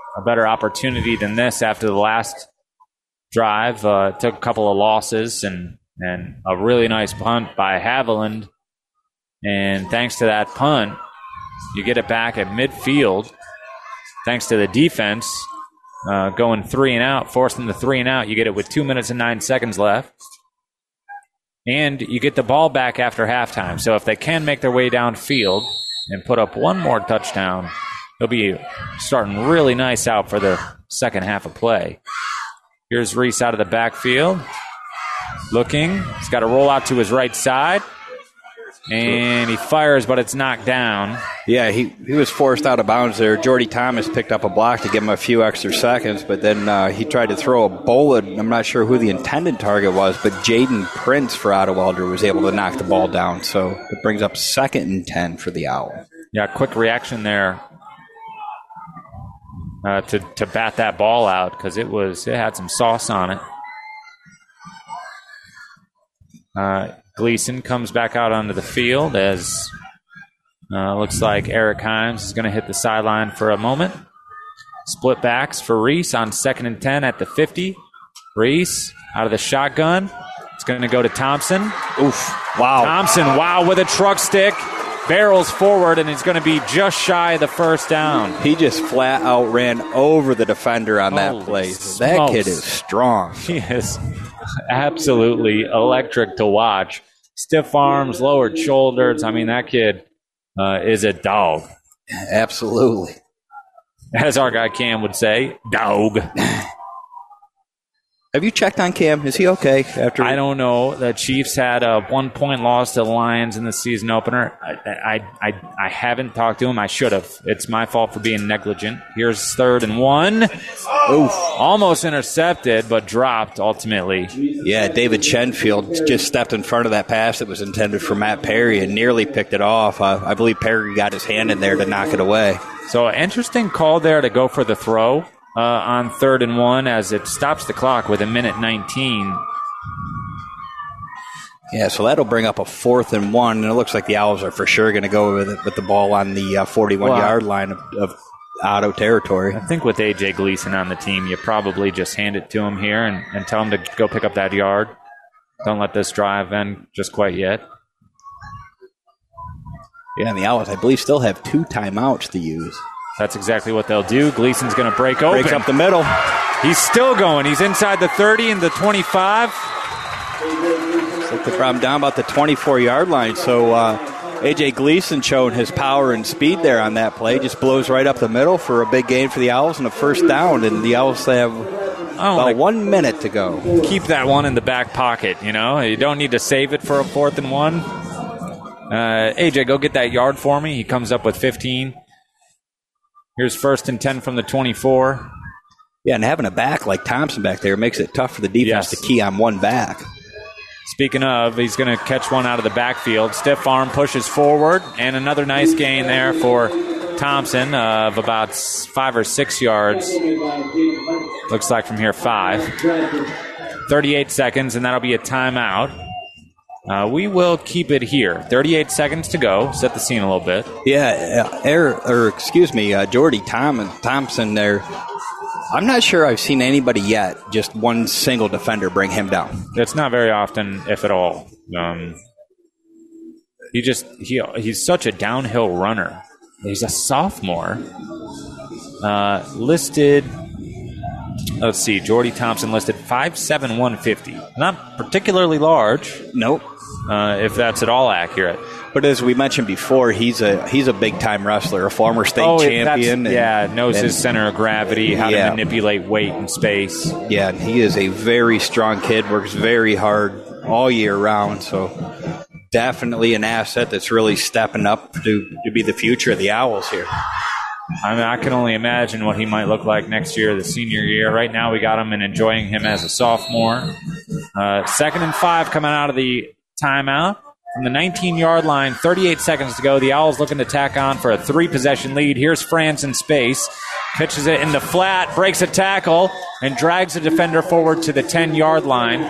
a better opportunity than this after the last drive. Uh, took a couple of losses and, and a really nice punt by Haviland. And thanks to that punt, you get it back at midfield. Thanks to the defense uh, going three and out, forcing the three and out. You get it with two minutes and nine seconds left. And you get the ball back after halftime. So if they can make their way downfield and put up one more touchdown, they'll be starting really nice out for the second half of play. Here's Reese out of the backfield. Looking. He's got to roll out to his right side. And he fires, but it's knocked down. Yeah, he, he was forced out of bounds there. Jordy Thomas picked up a block to give him a few extra seconds, but then uh, he tried to throw a bullet. I'm not sure who the intended target was, but Jaden Prince for Ottewelder was able to knock the ball down. So it brings up second and ten for the Owls. Yeah, quick reaction there uh, to, to bat that ball out because it was it had some sauce on it. Uh Gleason comes back out onto the field as uh, looks like Eric Himes is going to hit the sideline for a moment. Split backs for Reese on second and ten at the fifty. Reese out of the shotgun. It's going to go to Thompson. Oof. Wow. Thompson, wow, with a truck stick. Barrels forward, and he's going to be just shy of the first down. He just flat out ran over the defender on Holy that play. smokes. That kid is strong. He is absolutely electric to watch. Stiff arms, lowered shoulders. I mean, that kid uh, is a dog. Absolutely. As our guy Cam would say, dog. Have you checked on Cam? Is he okay? After I don't know. The Chiefs had a one-point loss to the Lions in the season opener. I, I, I, I haven't talked to him. I should have. It's my fault for being negligent. Here's third and one. Oof. Almost intercepted, but dropped ultimately. Yeah, David Shenfield just stepped in front of that pass that was intended for Matt Perry and nearly picked it off. Uh, I believe Perry got his hand in there to knock it away. So interesting call there to go for the throw. Uh, on third and one as it stops the clock with a minute nineteen. Yeah, so that'll bring up a fourth and one, and it looks like the Owls are for sure going to go with it with the ball on the uh, forty-one-yard well, line of, of Otto territory. I think with A J Gleason on the team, you probably just hand it to him here and, and tell him to go pick up that yard. Don't let this drive end just quite yet. Yeah, and the Owls, I believe, still have two timeouts to use. That's exactly what they'll do. Gleason's going to break open. Breaks up the middle. He's still going. He's inside the thirty and the twenty-five. Looks like they're down about the twenty-four-yard line. So uh, A J Gleason showing his power and speed there on that play. Just blows right up the middle for a big gain for the Owls and a first down. And the Owls have about one minute to go. Keep that one in the back pocket, you know. You don't need to save it for a fourth and one. Uh, A J, go get that yard for me. He comes up with fifteen. Here's first and ten from the twenty-four. Yeah, and having a back like Thompson back there makes it tough for the defense yes. to key on one back. Speaking of, he's going to catch one out of the backfield. Stiff arm pushes forward, and another nice gain there for Thompson uh, of about five or six yards. Looks like from here, five. thirty-eight seconds, and that'll be a timeout. Uh, we will keep it here. thirty-eight seconds to go. Set the scene a little bit. Yeah, uh, er, or excuse me, uh, Jordy Tom- Thompson there. I'm not sure I've seen anybody yet, just one single defender bring him down. It's not very often, if at all. Um, he just he he's such a downhill runner. He's a sophomore. Uh, listed, let's see, Jordy Thompson listed five seven, one fifty. Not particularly large. Nope. Uh, if that's at all accurate. But as we mentioned before, he's a he's a big-time wrestler, a former state oh, champion. And, yeah, knows and, his center of gravity, how yeah. to manipulate weight and space. Yeah, and he is a very strong kid, works very hard all year round, so definitely an asset that's really stepping up to, to be the future of the Owls here. I mean, I can only imagine what he might look like next year, the senior year. Right now, we got him and enjoying him as a sophomore. Uh, second and five coming out of the timeout. From the nineteen-yard line, thirty-eight seconds to go. The Owls looking to tack on for a three-possession lead. Here's France in space. Pitches it in the flat, breaks a tackle, and drags the defender forward to the ten-yard line.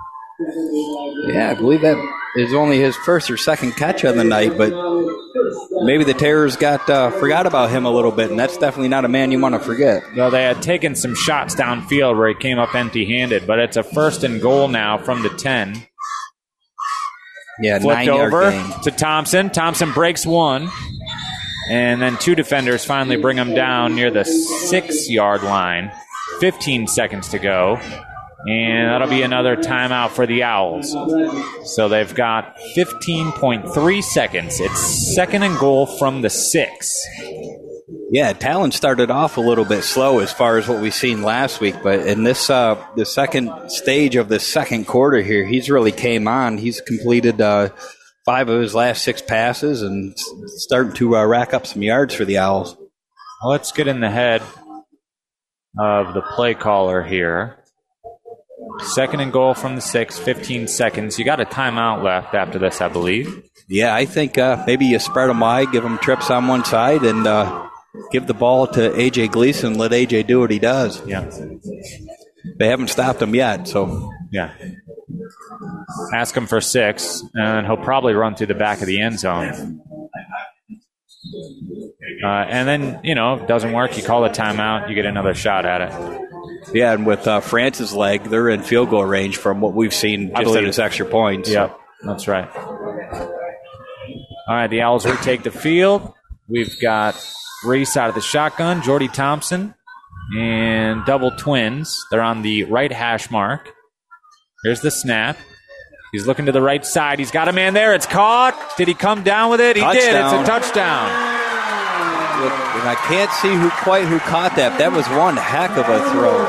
Yeah, I believe that is only his first or second catch of the night, but maybe the Terrors got uh, forgot about him a little bit, and that's definitely not a man you want to forget. Well, they had taken some shots downfield where he came up empty-handed, but it's a first and goal now from the ten. Yeah, Flipped nine-yard over gain. to Thompson. Thompson breaks one, and then two defenders finally bring him down near the six-yard line. fifteen seconds to go. And that'll be another timeout for the Owls. So they've got fifteen point three seconds. It's second and goal from the six. Yeah, Talon started off a little bit slow as far as what we've seen last week, but in this uh, the second stage of the second quarter here, he's really came on. He's completed uh, five of his last six passes and starting to uh, rack up some yards for the Owls. Well, let's get in the head of the play caller here. Second and goal from the six, fifteen seconds. You got a timeout left after this, I believe. Yeah, I think uh, maybe you spread them wide, give them trips on one side, and uh, give the ball to A J Gleason, let A J do what he does. Yeah. They haven't stopped him yet, so. Yeah. Ask him for six, and he'll probably run through the back of the end zone. Uh, and then, you know, if it doesn't work, you call a timeout, you get another shot at it. Yeah, and with uh, France's leg, they're in field goal range from what we've seen just at his extra points. Yep, that's right. All right, the Owls retake the field. We've got Reese out of the shotgun, Jordy Thompson, and double twins. They're on the right hash mark. Here's the snap. He's looking to the right side. He's got a man there. It's caught. Did he come down with it? He touchdown. did. It's a touchdown. And I can't see who quite who caught that. That was one heck of a throw.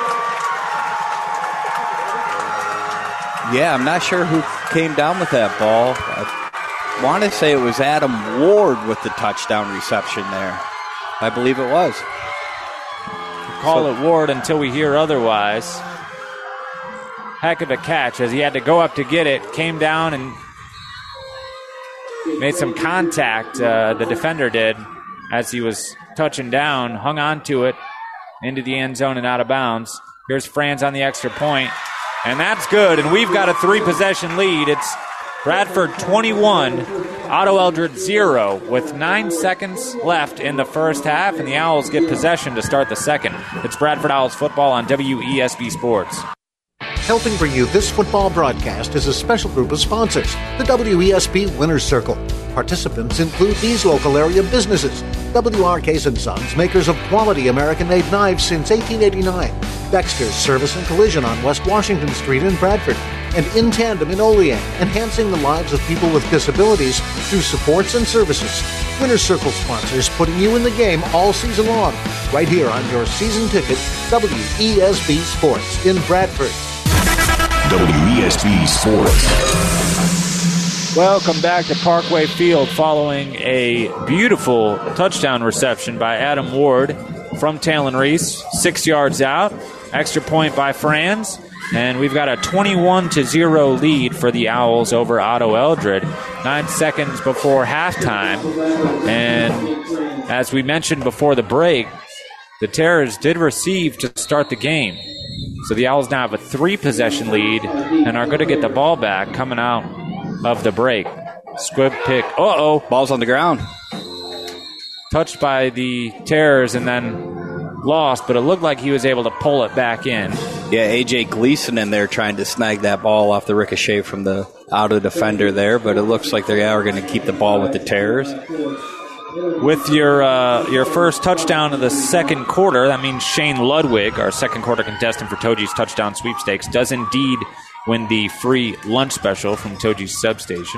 Yeah, I'm not sure who came down with that ball. I want to say it was Adam Ward with the touchdown reception there. I believe it was. Call so, it Ward until we hear otherwise. Heck of a catch as he had to go up to get it. Came down and made some contact. Uh, the defender did. As he was touching down, hung on to it into the end zone and out of bounds. Here's Franz on the extra point, and that's good. And we've got a three-possession lead. It's Bradford twenty-one, Otto Eldred zero, with nine seconds left in the first half, and the Owls get possession to start the second. It's Bradford Owls football on W E S B Sports. Helping bring you this football broadcast is a special group of sponsors, the W E S B Winners Circle. Participants include these local area businesses: W R Case and Sons, makers of quality American-made knives since eighteen eighty-nine; Dexter's Service and Collision on West Washington Street in Bradford; and In Tandem in Olean, enhancing the lives of people with disabilities through supports and services. Winners Circle sponsors putting you in the game all season long, right here on your season ticket, W E S B Sports in Bradford. W E S B Sports. Welcome back to Parkway Field following a beautiful touchdown reception by Adam Ward from Talon Reese, six yards out. Extra point by Franz. And we've got a twenty-one to zero lead for the Owls over Otto Eldred. Nine seconds before halftime. And as we mentioned before the break, the Terrors did receive to start the game. So the Owls now have a three-possession lead and are going to get the ball back coming out of the break. Squib pick. Uh-oh. Ball's on the ground. Touched by the Terrors and then lost, but it looked like he was able to pull it back in. Yeah, A J Gleason in there trying to snag that ball off the ricochet from the outer defender there, but it looks like they are going to keep the ball with the Terrors. With your uh, your first touchdown of the second quarter, that means Shane Ludwig, our second quarter contestant for Toji's touchdown sweepstakes, does indeed win the free lunch special from Toji's substation.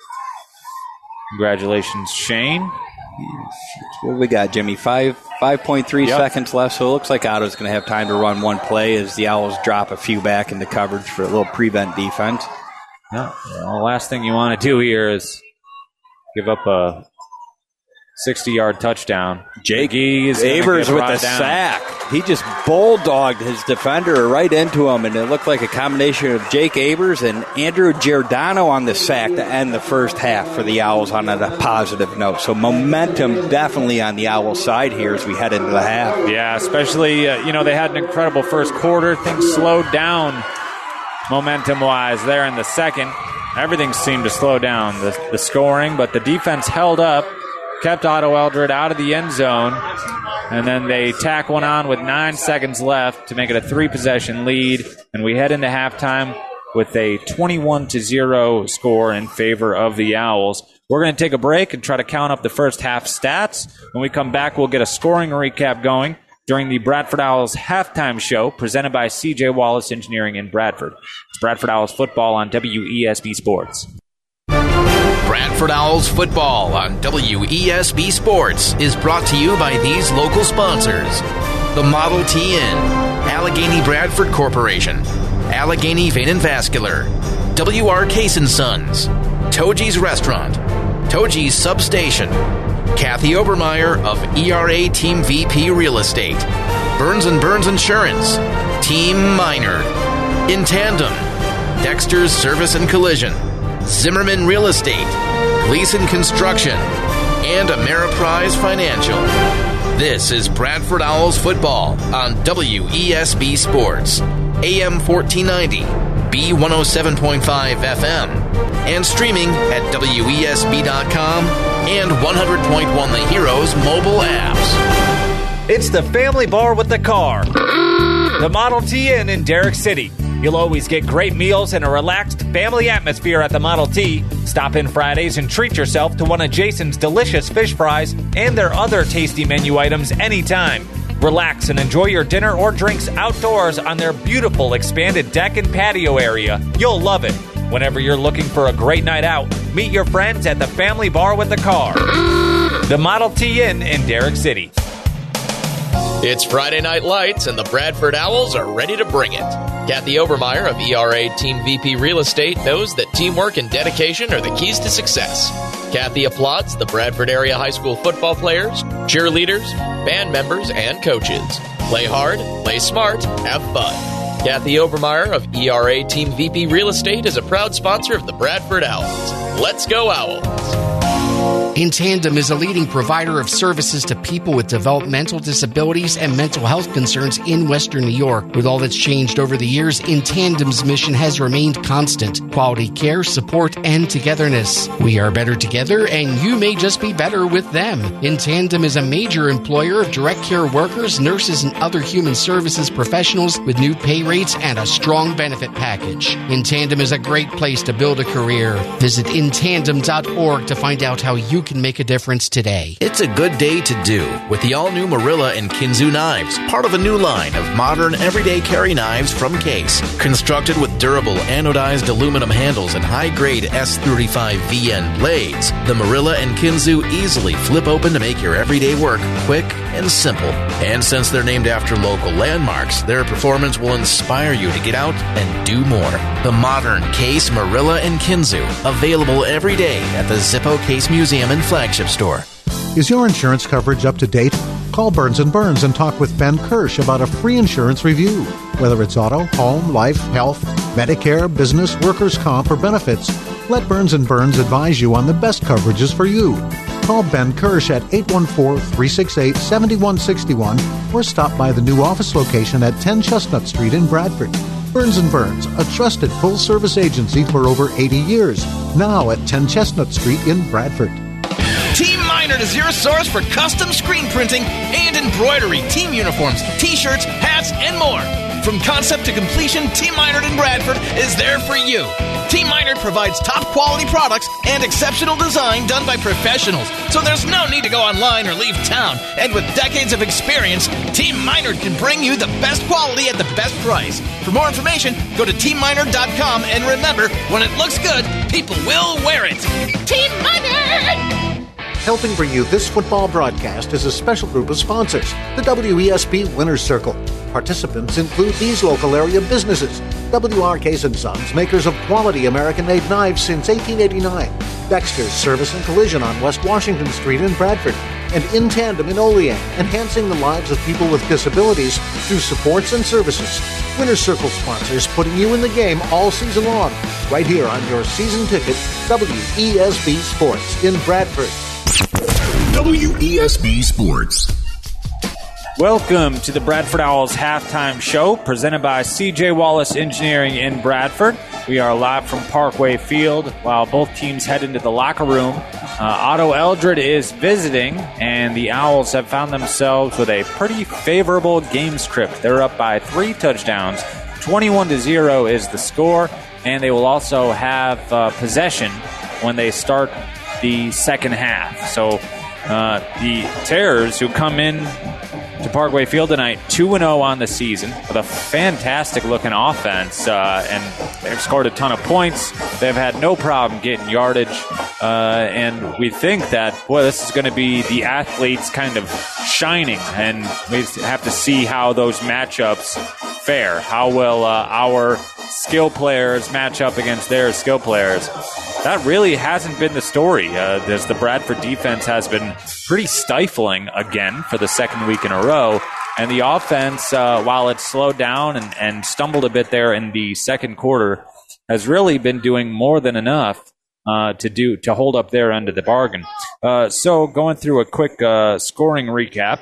Congratulations, Shane. What do we got, Jimmy? Five five point three yep. seconds left, so it looks like Otto's going to have time to run one play as the Owls drop a few back into coverage for a little prevent defense. Yeah. Well, the last thing you want to do here is give up a sixty-yard touchdown. Jake Abers with the sack. He just bulldogged his defender right into him, and it looked like a combination of Jake Abers and Andrew Giordano on the sack to end the first half for the Owls on a positive note. So momentum definitely on the Owls side here as we head into the half. Yeah, especially, uh, you know, they had an incredible first quarter. Things slowed down momentum-wise there in the second. Everything seemed to slow down, the, the scoring, but the defense held up. kept Otto Eldred out of the end zone, and then they tack one on with nine seconds left to make it a three-possession lead, and we head into halftime with a twenty-one to zero score in favor of the Owls. We're going to take a break and try to count up the first half stats. When we come back, we'll get a scoring recap going during the Bradford Owls halftime show presented by C J Wallace Engineering in Bradford. It's Bradford Owls football on W E S B Sports. Bradford Owls football on W E S B Sports is brought to you by these local sponsors. The Model T Inn, Allegheny Bradford Corporation, Allegheny Vein and Vascular, W R Case and Sons, Toji's Restaurant, Toji's Substation, Kathy Obermeyer of E R A Team V P Real Estate, Burns and Burns Insurance, Team Minor, In Tandem, Dexter's Service and Collision, Zimmerman Real Estate, Gleason Construction, and Ameriprise Financial. This is Bradford Owls football on W E S B Sports, A M fourteen ninety, B one oh seven point five F M, and streaming at W E S B dot com and one hundred point one The Heroes mobile apps. It's the family bar with the car. The Model T Inn in Derrick City. You'll always get great meals and a relaxed family atmosphere at the Model T. Stop in Fridays and treat yourself to one of Jason's delicious fish fries and their other tasty menu items anytime. Relax and enjoy your dinner or drinks outdoors on their beautiful expanded deck and patio area. You'll love it. Whenever you're looking for a great night out, meet your friends at the family bar with the car. The Model T Inn in Derrick City. It's Friday Night Lights, and the Bradford Owls are ready to bring it. Kathy Obermeyer of E R A Team V P Real Estate knows that teamwork and dedication are the keys to success. Kathy applauds the Bradford area high school football players, cheerleaders, band members, and coaches. Play hard, play smart, have fun. Kathy Obermeyer of E R A Team V P Real Estate is a proud sponsor of the Bradford Owls. Let's go Owls! In Tandem is a leading provider of services to people with developmental disabilities and mental health concerns in Western New York. With all that's changed over the years, In Tandem's mission has remained constant: quality care, support, and togetherness. We are better together, and you may just be better with them. In Tandem is a major employer of direct care workers, nurses, and other human services professionals with new pay rates and a strong benefit package. In Tandem is a great place to build a career. Visit in tandem dot org to find out how you can make a difference today. It's a good day to do with the all-new Marilla and Kinzu knives, part of a new line of modern everyday carry knives from Case. Constructed with durable anodized aluminum handles and high-grade S thirty-five V N blades, the Marilla and Kinzu easily flip open to make your everyday work quick and simple. And since they're named after local landmarks, their performance will inspire you to get out and do more. The modern Case, Marilla, and Kinzu, available every day at the Zippo Case Museum and Flagship Store. Is your insurance coverage up to date? Call Burns and Burns and talk with Ben Kirsch about a free insurance review. Whether it's auto, home, life, health, Medicare, business, workers' comp, or benefits, let Burns and Burns advise you on the best coverages for you. Call Ben Kirsch at eight one four, three six eight, seven one six one or stop by the new office location at ten Chestnut Street in Bradford. Burns and Burns, a trusted full-service agency for over eighty years, now at ten Chestnut Street in Bradford. Team Minard is your source for custom screen printing and embroidery, team uniforms, t-shirts, hats, and more. From concept to completion, Team Minard in Bradford is there for you. Team Minard provides top-quality products and exceptional design done by professionals, so there's no need to go online or leave town. And with decades of experience, Team Minard can bring you the best quality at the best price. For more information, go to team minard dot com, and remember, when it looks good, people will wear it. Team Minard! Helping bring you this football broadcast is a special group of sponsors, the W E S B Winners Circle. Participants include these local area businesses: W R Case and Sons, makers of quality American-made knives since eighteen eighty-nine, Dexter's Service and Collision on West Washington Street in Bradford, and In Tandem in Olean, enhancing the lives of people with disabilities through supports and services. Winners Circle sponsors putting you in the game all season long, right here on your season ticket, W E S B Sports in Bradford. W E S B Sports. Welcome to the Bradford Owls halftime show presented by C J Wallace Engineering in Bradford. We are live from Parkway Field while both teams head into the locker room. Uh, Otto Eldred is visiting, and the Owls have found themselves with a pretty favorable game script. They're up by three touchdowns. twenty-one to zero is the score, and they will also have uh, possession when they start the second half. So uh, the Terrors, who come in to Parkway Field tonight, two and oh on the season with a fantastic-looking offense, uh, and they've scored a ton of points. They've had no problem getting yardage, uh, and we think that, boy, this is going to be the athletes kind of shining, and we have to see how those matchups fare. How will uh, our skill players match up against their skill players? That really hasn't been the story, uh, as the Bradford defense has been pretty stifling again for the second week in a row. And the offense, uh, while it slowed down and, and stumbled a bit there in the second quarter, has really been doing more than enough uh, to do to hold up their end of the bargain. Uh, so going through a quick uh, scoring recap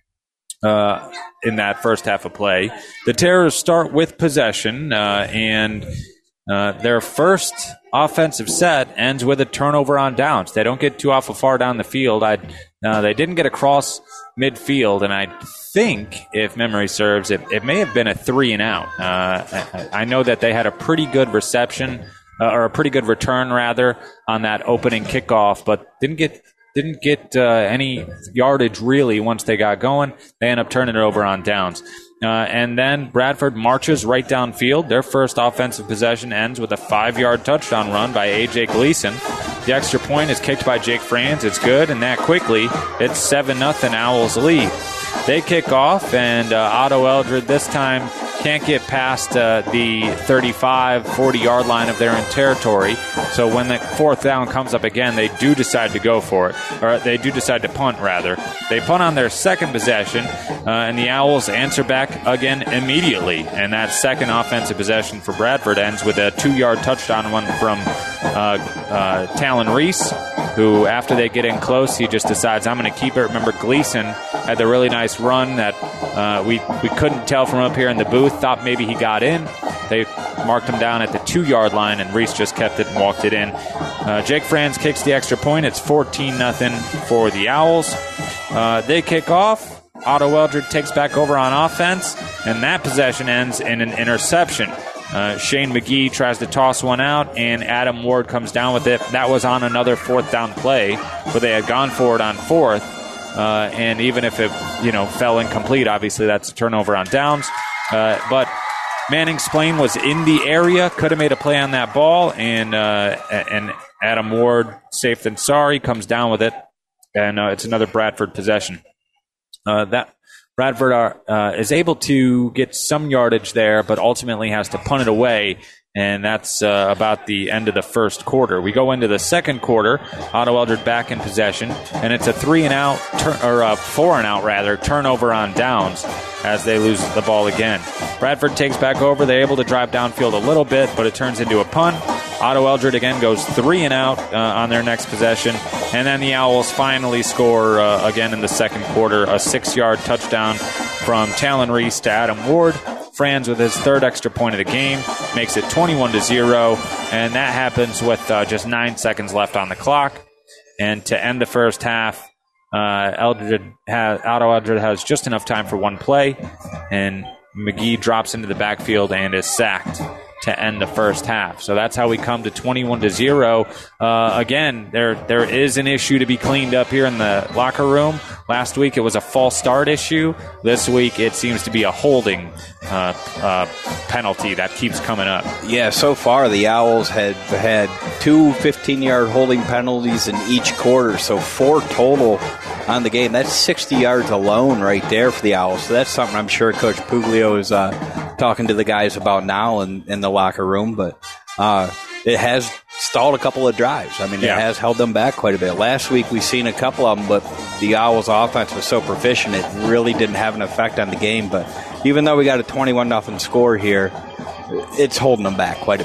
uh, in that first half of play, the Terrors start with possession, uh, and uh, their first offensive set ends with a turnover on downs. They don't get too awful far down the field. I, uh, they didn't get across midfield, and I think, if memory serves, it, it may have been a three and out. Uh, I, I know that they had a pretty good reception, uh, or a pretty good return, rather, on that opening kickoff, but didn't get didn't get uh, any yardage, really, once they got going. They end up turning it over on downs. Uh, and then Bradford marches right downfield. Their first offensive possession ends with a five-yard touchdown run by A J Gleason. The extra point is kicked by Jake Franz. It's good, and that quickly, it's seven nothing Owls lead. They kick off, and uh, Otto Eldred this time can't get past uh, the thirty-five, forty-yard line of their own territory. So when the fourth down comes up again, they do decide to go for it. Or they do decide to punt, rather. They punt on their second possession, uh, and the Owls answer back again immediately. And that second offensive possession for Bradford ends with a two-yard touchdown one from uh, uh, Talon Reese, who, after they get in close, he just decides, I'm going to keep it. Remember, Gleason had the really nice run that uh, we, we couldn't tell from up here in the booth. Thought maybe he got in. They marked him down at the two-yard line, and Reese just kept it and walked it in. Uh, Jake Franz kicks the extra point. It's fourteen nothing for the Owls. Uh, they kick off. Otto Eldred takes back over on offense, and that possession ends in an interception. Uh, Shane McGee tries to toss one out, and Adam Ward comes down with it. That was on another fourth down play, where they had gone for it on fourth. Uh, and even if it, you know, fell incomplete, obviously that's a turnover on downs. Uh, but Manning Splain was in the area, could have made a play on that ball, and uh, and Adam Ward, safe than sorry, comes down with it, and uh, it's another Bradford possession. Uh, that Bradford are, uh, is able to get some yardage there, but ultimately has to punt it away, and that's uh, about the end of the first quarter. We go into the second quarter. Otto Eldred back in possession, and it's a three and out, tur- or a four and out rather, turnover on downs as they lose the ball again. Bradford takes back over. They're able to drive downfield a little bit, but it turns into a punt. Otto Eldred again goes three and out uh, on their next possession, and then the Owls finally score uh, again in the second quarter, a six-yard touchdown from Talon Reese to Adam Ward. Franz with his third extra point of the game makes it twenty-one to zero, and that happens with uh, just nine seconds left on the clock. And to end the first half, uh, Eldred has, Otto Eldred has just enough time for one play, and McGee drops into the backfield and is sacked to end the first half. So that's how we come to twenty-one to zero. Uh, again, there there is an issue to be cleaned up here in the locker room. Last week it was a false start issue. This week it seems to be a holding uh, uh, penalty that keeps coming up. Yeah, so far the Owls had had two fifteen-yard holding penalties in each quarter, so four total on the game. That's sixty yards alone right there for the Owls. So that's something I'm sure Coach Puglio is uh, talking to the guys about now in, in the locker room. But uh, it has stalled a couple of drives. I mean, yeah. It has held them back quite a bit. Last week we seen a couple of them, but the Owls' offense was so proficient it really didn't have an effect on the game. But even though we got a twenty-one nothing score here, it's holding them back quite a bit.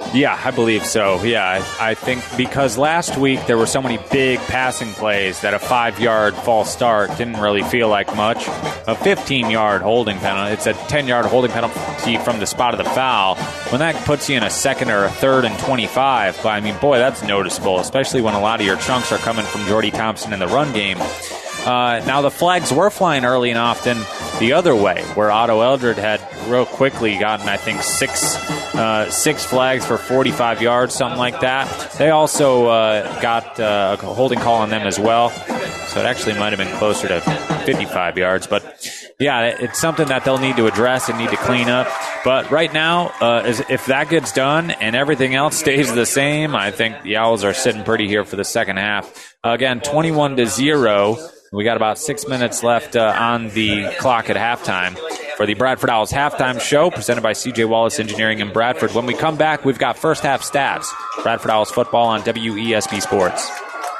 Yeah, I believe so. Yeah, I, I think because last week there were so many big passing plays that a five-yard false start didn't really feel like much. A fifteen-yard holding penalty, it's a ten-yard holding penalty from the spot of the foul. When that puts you in a second or a third and twenty-five, I mean, boy, that's noticeable, especially when a lot of your chunks are coming from Jordy Thompson in the run game. Uh, now, the flags were flying early and often the other way, where Otto Eldred had real quickly gotten, I think, six uh, six flags for forty-five yards, something like that. They also uh, got uh, a holding call on them as well, so it actually might have been closer to fifty-five yards. But, yeah, it's something that they'll need to address and need to clean up. But right now, uh, if that gets done and everything else stays the same, I think the Owls are sitting pretty here for the second half. Uh, again, twenty-one to zero. We got about six minutes left uh, on the clock at halftime for the Bradford Owls halftime show presented by C J Wallace Engineering in Bradford. When we come back, we've got first half stats. Bradford Owls football on W E S B Sports.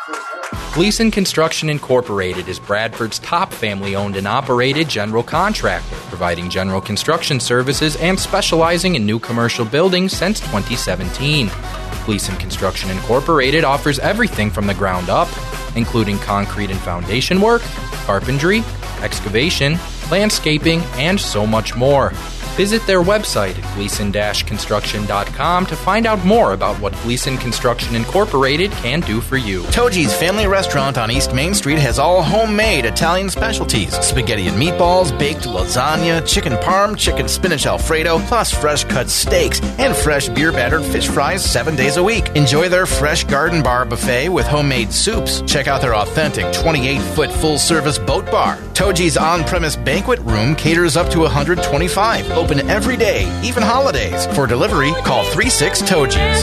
Gleason Construction Incorporated is Bradford's top family-owned and operated general contractor, providing general construction services and specializing in new commercial buildings since twenty seventeen. Gleason Construction Incorporated offers everything from the ground up, including concrete and foundation work, carpentry, excavation, landscaping, and so much more. Visit their website at gleason dash construction dot com to find out more about what Gleason Construction Incorporated can do for you. Toji's Family Restaurant on East Main Street has all homemade Italian specialties. Spaghetti and meatballs, baked lasagna, chicken parm, chicken spinach Alfredo, plus fresh cut steaks and fresh beer battered fish fries seven days a week. Enjoy their fresh garden bar buffet with homemade soups. Check out their authentic twenty-eight foot full service boat bar. Toji's on-premise banquet room caters up to one hundred twenty-five. Open every day, even holidays. For delivery, call three six Toji's.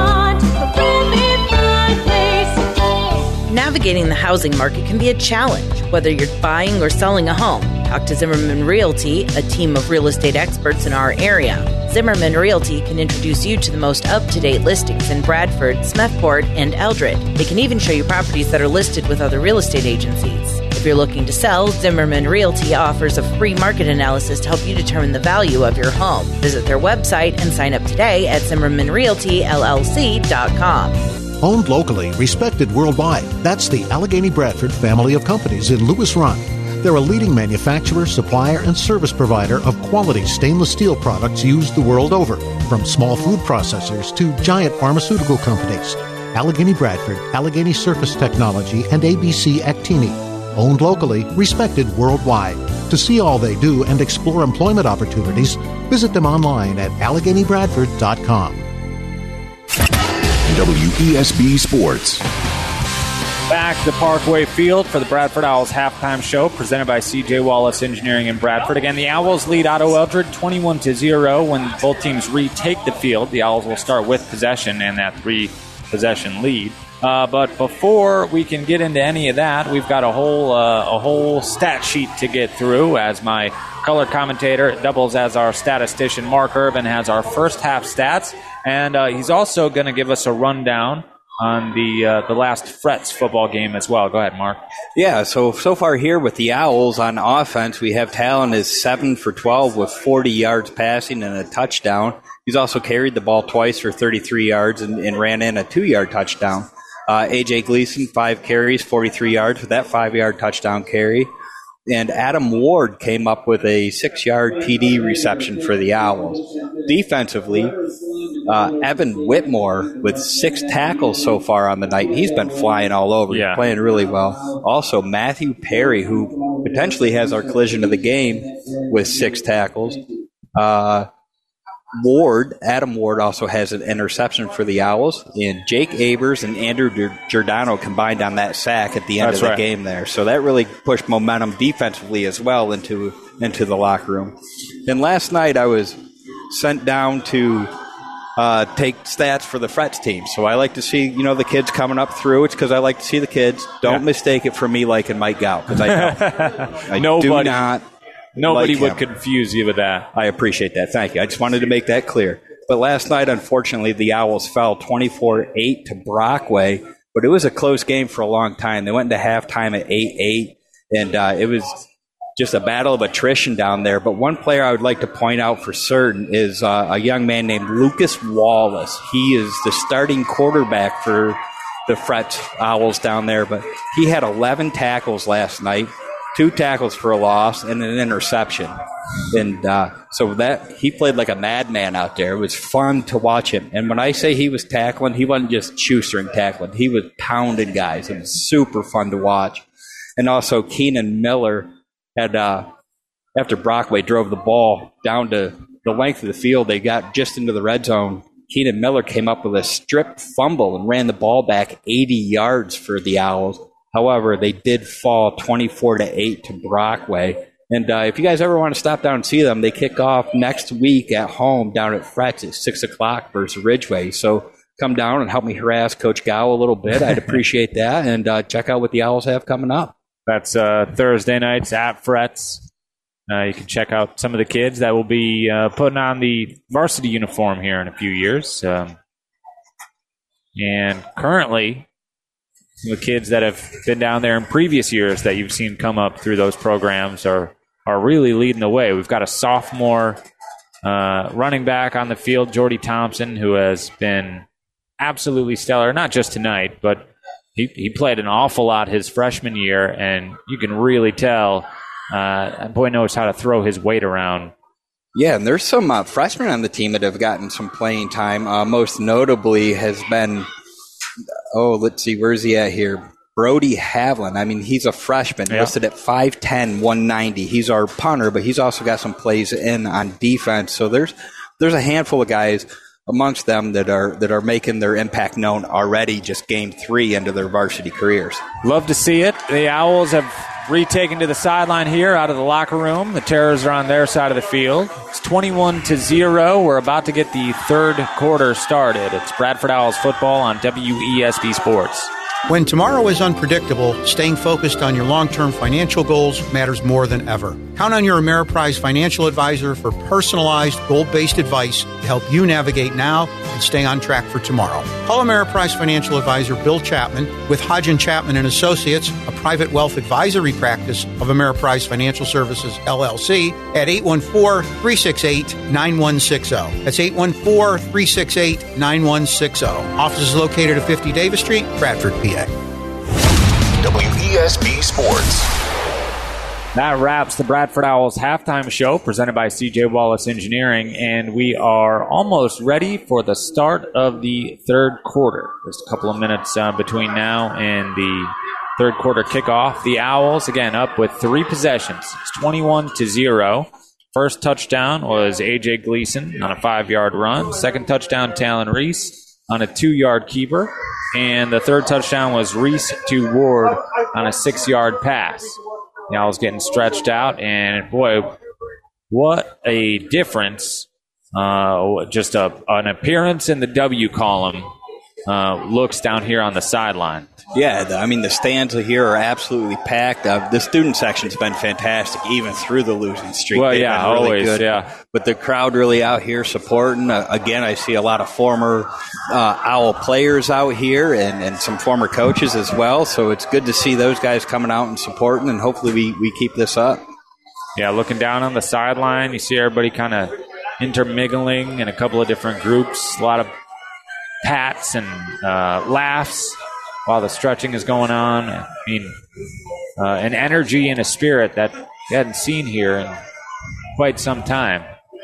Navigating the housing market can be a challenge, whether you're buying or selling a home. Talk to Zimmerman Realty, a team of real estate experts in our area. Zimmerman Realty can introduce you to the most up-to-date listings in Bradford, Smethport, and Eldred. They can even show you properties that are listed with other real estate agencies. If you're looking to sell, Zimmerman Realty offers a free market analysis to help you determine the value of your home. Visit their website and sign up today at zimmerman realty l l c dot com. Owned locally, respected worldwide. That's the Allegheny Bradford family of companies in Lewis Run. They're a leading manufacturer, supplier, and service provider of quality stainless steel products used the world over, from small food processors to giant pharmaceutical companies. Allegheny Bradford, Allegheny Surface Technology, and A B C Actini. Owned locally, respected worldwide. To see all they do and explore employment opportunities, visit them online at allegheny bradford dot com. W E S B Sports. Back to Parkway Field for the Bradford Owls halftime show presented by C J Wallace Engineering in Bradford. Again, the Owls lead Otto Eldred twenty-one to zero. When both teams retake the field, the Owls will start with possession and that three-possession lead. Uh, but before we can get into any of that, we've got a whole uh, a whole stat sheet to get through. As my color commentator doubles as our statistician, Mark Irvin has our first half stats, and uh, he's also going to give us a rundown on the uh, the last Frets football game as well. Go ahead, Mark. Yeah, so so far here with the Owls on offense, we have Talon is seven for twelve with forty yards passing and a touchdown. He's also carried the ball twice for thirty-three yards and, and ran in a two-yard touchdown. Uh, A J Gleason, five carries, forty-three yards with that five-yard touchdown carry. And Adam Ward came up with a six-yard T D reception for the Owls. Defensively, uh, Evan Whitmore with six tackles so far on the night. He's been flying all over. Yeah. He's playing really well. Also, Matthew Perry, who potentially has our collision of the game with six tackles. Uh, Ward, Adam Ward also has an interception for the Owls, and Jake Abers and Andrew Giordano combined on that sack at the end That's of the right. game there. So that really pushed momentum defensively as well into into the locker room. And last night I was sent down to uh, take stats for the Frets team. So I like to see, you know, the kids coming up through. It's because I like to see the kids. Don't Yeah. mistake it for me liking Mike Gow, because I don't. I Nobody- do not. Nobody like would him. confuse you with that. I appreciate that. Thank you. I just wanted to make that clear. But last night, unfortunately, the Owls fell twenty-four eight to Brockway. But it was a close game for a long time. They went into halftime at eight eight, and uh, it was just a battle of attrition down there. But one player I would like to point out for certain is uh, a young man named Lucas Wallace. He is the starting quarterback for the Fretz Owls down there, but he had eleven tackles last night, two tackles for a loss, and an interception. And uh, so that he played like a madman out there. It was fun to watch him. And when I say he was tackling, he wasn't just shoestring tackling. He was pounding guys. It was super fun to watch. And also Keenan Miller had, uh, after Brockway drove the ball down to the length of the field, they got just into the red zone. Keenan Miller came up with a strip fumble and ran the ball back eighty yards for the Owls. However, they did fall twenty-four to eight to Brockway. And uh, if you guys ever want to stop down and see them, they kick off next week at home down at Fretz at six o'clock versus Ridgeway. So come down and help me harass Coach Gow a little bit. I'd appreciate that. And uh, check out what the Owls have coming up. That's uh, Thursday nights at Fretz. Uh, you can check out some of the kids that will be uh, putting on the varsity uniform here in a few years. Um, and currently, the kids that have been down there in previous years that you've seen come up through those programs are, are really leading the way. We've got a sophomore uh, running back on the field, Jordy Thompson, who has been absolutely stellar, not just tonight, but he, he played an awful lot his freshman year, and you can really tell uh, that boy knows how to throw his weight around. Yeah, and there's some uh, freshmen on the team that have gotten some playing time. Uh, most notably has been, oh, let's see, where's he at here? Brody Havlin. I mean, he's a freshman, yeah. listed at five ten, one ninety. He's our punter, but he's also got some plays in on defense. So there's there's a handful of guys amongst them that are that are making their impact known already, just game three into their varsity careers. Love to see it. The Owls have retaken to the sideline here out of the locker room. The Terrors are on their side of the field. It's twenty-one to zero. We're about to get the third quarter started. It's Bradford Owls football on W E S B Sports. When tomorrow is unpredictable, staying focused on your long-term financial goals matters more than ever. Count on your Ameriprise financial advisor for personalized, goal-based advice to help you navigate now and stay on track for tomorrow. Call Ameriprise financial advisor Bill Chapman with Hodge and Chapman and Associates, a private wealth advisory practice of Ameriprise Financial Services, L L C, at eight one four, three six eight, nine one six zero. That's eight one four, three six eight, nine one six zero. Office is located at fifty Davis Street, Bradford, P A. W E S B Sports. That wraps the Bradford Owls halftime show presented by C J Wallace Engineering, and we are almost ready for the start of the third quarter. Just a couple of minutes uh, between now and the third quarter kickoff. The Owls, again, up with three possessions. It's twenty-one to zero. First touchdown was A J Gleason on a five-yard run. Second touchdown, Talon Reese on a two-yard keeper. And the third touchdown was Reese to Ward on a six-yard pass. The Owls getting stretched out, and boy, what a difference. Uh, just a, an appearance in the W column uh, looks down here on the sideline. Yeah, the, I mean, the stands here are absolutely packed. Uh, the student section's been fantastic, even through the losing streak. Well, They've yeah, been really always, good. yeah. But the crowd really out here supporting. Uh, again, I see a lot of former uh, Owl players out here and, and some former coaches as well. So it's good to see those guys coming out and supporting, and hopefully we, we keep this up. Yeah, looking down on the sideline, you see everybody kind of intermingling in a couple of different groups. A lot of pats and uh, laughs while the stretching is going on. I mean, uh, an energy and a spirit that we hadn't seen here in quite some time.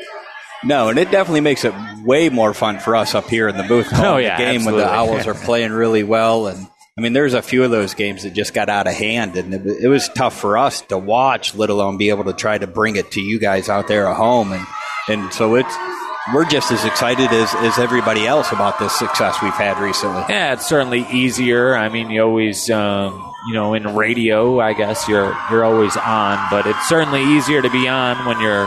No, and it definitely makes it way more fun for us up here in the booth calling oh, yeah, the game absolutely. when the Owls are playing really well. And I mean, there's a few of those games that just got out of hand, and it, it was tough for us to watch, let alone be able to try to bring it to you guys out there at home. And and so it's we're just as excited as, as everybody else about this success we've had recently. Yeah, it's certainly easier. I mean, you always, um, you know, in radio, I guess you're you're always on, but it's certainly easier to be on when you're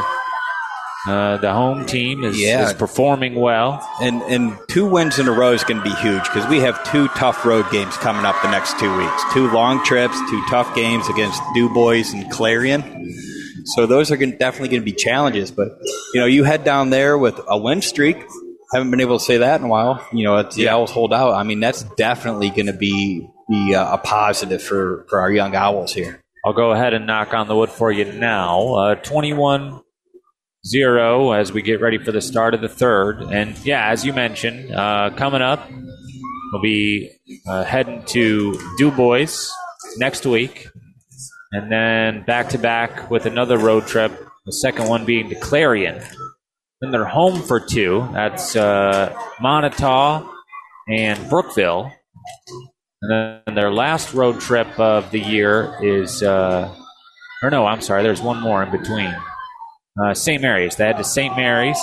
uh, the home team is, yeah. is performing well. And and two wins in a row is going to be huge because we have two tough road games coming up the next two weeks. Two long trips, two tough games against Du Bois and Clarion. So those are gonna, definitely going to be challenges. But, you know, you head down there with a win streak. Haven't been able to say that in a while. You know, it's the Owls hold out. I mean, that's definitely going to be, be uh, a positive for, for our young Owls here. I'll go ahead and knock on the wood for you now. Uh, twenty-one zero as we get ready for the start of the third. And, yeah, as you mentioned, uh, coming up, we'll be uh, heading to Du Bois next week. And then back-to-back with another road trip, the second one being to Clarion. Then they're home for two. That's uh, Montauk and Brookville. And then their last road trip of the year is, uh, or no, I'm sorry, there's one more in between. Uh, Saint Mary's. They head to Saint Mary's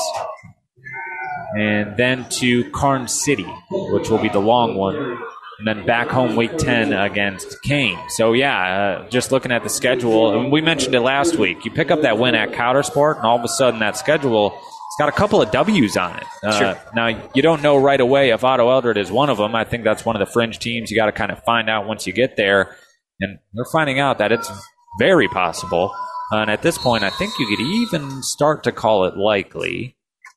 and then to Karn City, which will be the long one. And then back home week ten against Kane. So, yeah, uh, just looking at the schedule, and we mentioned it last week. You pick up that win at Coudersport, and all of a sudden that schedule, it's got a couple of W's on it. Uh, sure. Now, you don't know right away if Otto Eldred is one of them. I think that's one of the fringe teams you got to kind of find out once you get there. And we're finding out that it's very possible. Uh, and at this point, I think you could even start to call it likely.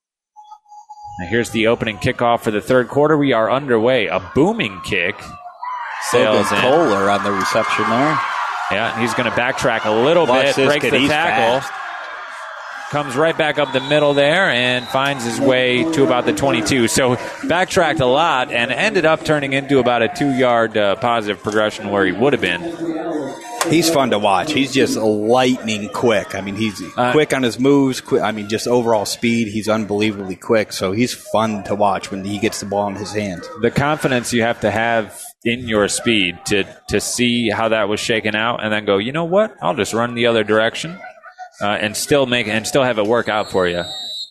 Now here's the opening kickoff for the third quarter. We are underway. A booming kick. Sails in. Kohler on the reception there. Yeah, he's going to backtrack a little Watch bit, this break kid, the he's tackle. fast. Comes right back up the middle there and finds his way to about the twenty-two. So backtracked a lot and ended up turning into about a two-yard uh, positive progression where he would have been. He's fun to watch. He's just lightning quick. I mean, he's uh, quick on his moves. Quick, I mean, just overall speed. He's unbelievably quick. So he's fun to watch when he gets the ball in his hands. The confidence you have to have in your speed to to see how that was shaken out and then go, you know what? I'll just run the other direction. Uh, and still make and still have it work out for you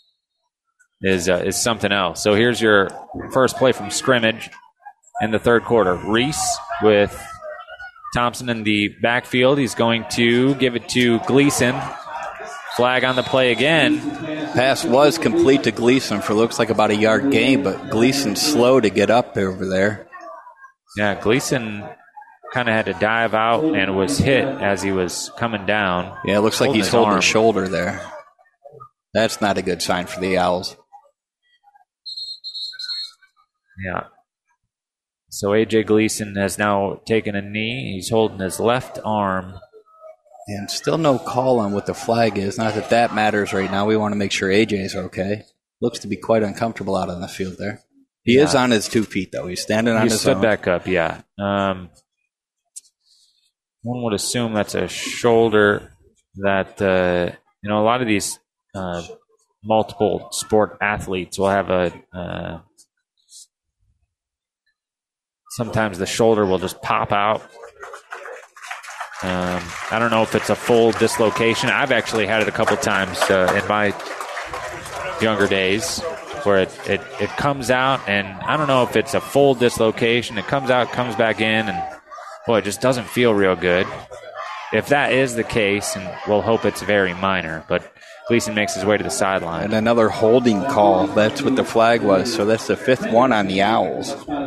is uh, is something else. So here's your first play from scrimmage in the third quarter. Reese with Thompson in the backfield. He's going to give it to Gleason. Flag on the play again. Pass was complete to Gleason for looks like about a yard gain, but Gleason's slow to get up over there. Yeah, Gleason kind of had to dive out and was hit as he was coming down. Yeah, it looks like he's holding his shoulder there. That's not a good sign for the Owls. Yeah. So A J Gleason has now taken a knee. He's holding his left arm. And still no call on what the flag is. Not that that matters right now. We want to make sure A J is okay. Looks to be quite uncomfortable out on the field there. He yeah. is on his two feet, though. He's standing on he his stood own. back up, yeah. Um, one would assume that's a shoulder that, uh, you know, a lot of these uh, multiple sport athletes will have a, uh, sometimes the shoulder will just pop out. Um, I don't know if it's a full dislocation. I've actually had it a couple times uh, in my younger days where it, it, it comes out, and I don't know if it's a full dislocation. It comes out, comes back in, and boy, it just doesn't feel real good. If that is the case, and we'll hope it's very minor, but Gleason makes his way to the sideline. And another holding call. That's what the flag was. So that's the fifth one on the Owls.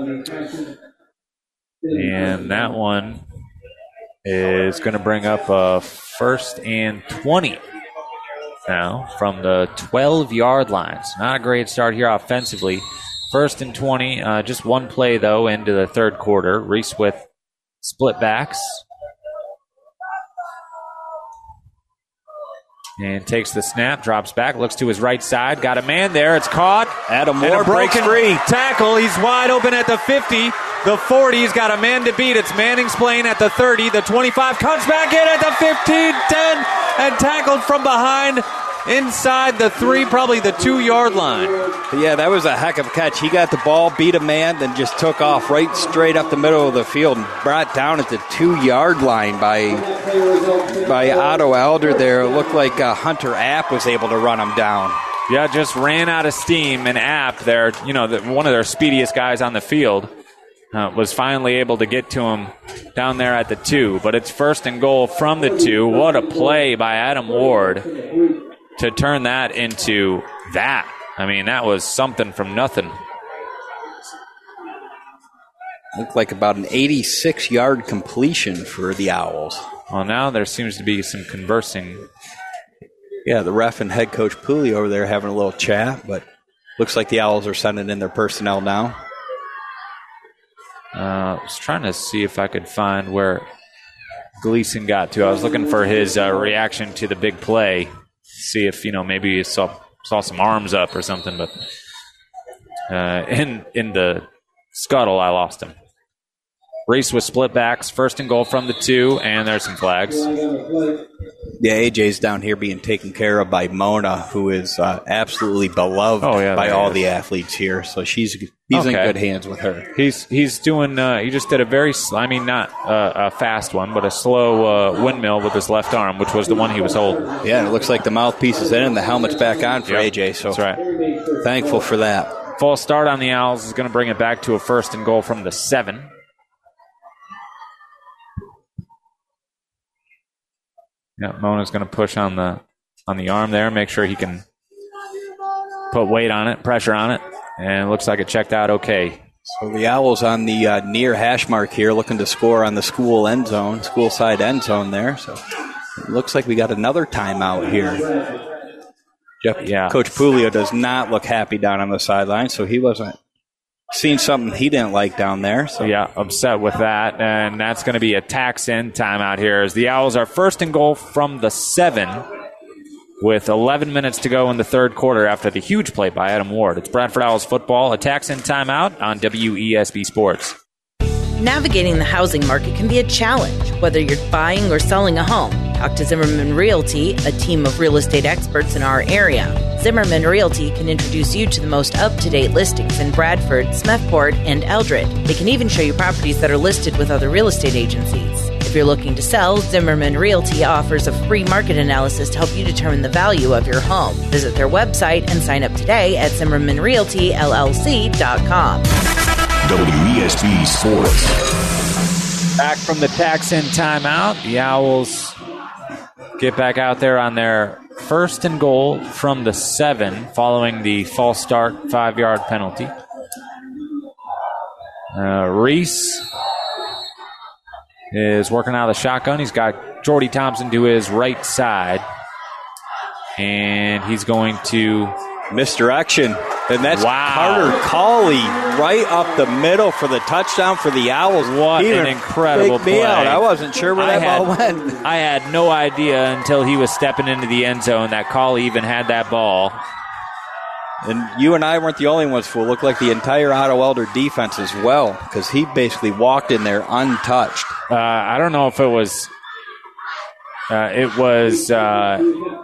And that one is going to bring up a first and twenty now from the twelve-yard line. It's not a great start here offensively. First and twenty, uh, just one play, though, into the third quarter. Reese with split backs. And takes the snap, drops back, looks to his right side. Got a man there. It's caught. Adam Moore breaks free. Tackle. He's wide open at the fifty. The forty. He's got a man to beat. It's Manning's playing at the thirty. The twenty-five comes back in at the fifteen, ten, and tackled from behind inside the three, probably the two-yard line. Yeah, that was a heck of a catch. He got the ball, beat a man, then just took off right straight up the middle of the field and brought down at the two-yard line by by Otto Elder there. It looked like uh, Hunter App was able to run him down. Yeah, just ran out of steam, and App, there, you know, the, one of their speediest guys on the field, uh, was finally able to get to him down there at the two. But it's first and goal from the two. What a play by Adam Ward to turn that into that. I mean, that was something from nothing. Looked like about an eighty-six-yard completion for the Owls. Well, now there seems to be some conversing. Yeah, the ref and head coach Pooley over there having a little chat, but looks like the Owls are sending in their personnel now. Uh, I was trying to see if I could find where Gleason got to. I was looking for his uh, reaction to the big play. See if, you know, maybe he saw, saw some arms up or something. But uh, in, in the scuttle, I lost him. Reese with split backs, first and goal from the two, and there's some flags. Yeah, A J's down here being taken care of by Mona, who is uh, absolutely beloved oh, yeah, by all is. the athletes here. So she's he's okay. in good hands with her. He's he's doing. Uh, he just did a very, I mean, not uh, a fast one, but a slow uh, windmill with his left arm, which was the one he was holding. Yeah, and it looks like the mouthpiece is in and the helmet's back on for yep. A J. So that's right. Thankful for that. False start on the Owls is going to bring it back to a first and goal from the seven. Yeah, Mona's going to push on the on the arm there, make sure he can put weight on it, pressure on it, and it looks like it checked out okay. So the Owls on the uh, near hash mark here, looking to score on the school end zone, school side end zone there. So it looks like we got another timeout here. Jeff, yeah. Coach Puglia does not look happy down on the sideline, so he wasn't seen something he didn't like down there. So yeah, upset with that. And that's going to be a tax-in timeout here as the Owls are first and goal from the seven with eleven minutes to go in the third quarter after the huge play by Adam Ward. It's Bradford Owls football, a tax-in timeout on W E S B Sports. Navigating the housing market can be a challenge, whether you're buying or selling a home. Talk to Zimmerman Realty, a team of real estate experts in our area. Zimmerman Realty can introduce you to the most up-to-date listings in Bradford, Smethport, and Eldred. They can even show you properties that are listed with other real estate agencies. If you're looking to sell, Zimmerman Realty offers a free market analysis to help you determine the value of your home. Visit their website and sign up today at zimmerman realty l l c dot com. W E S B Sports. Back from the tax-in timeout, the Owls get back out there on their first and goal from the seven following the false start five-yard penalty. Uh, Reese is working out of the shotgun. He's got Jordy Thompson to his right side. And he's going to misdirection. And that's wow. Carter Cawley right up the middle for the touchdown for the Owls. What he an incredible play. Me out. I wasn't sure where that had, ball went. I had no idea until he was stepping into the end zone that Cawley even had that ball. And you and I weren't the only ones, fool. Looked like the entire Otto Elder defense as well, because he basically walked in there untouched. Uh, I don't know if it was... Uh, it was uh,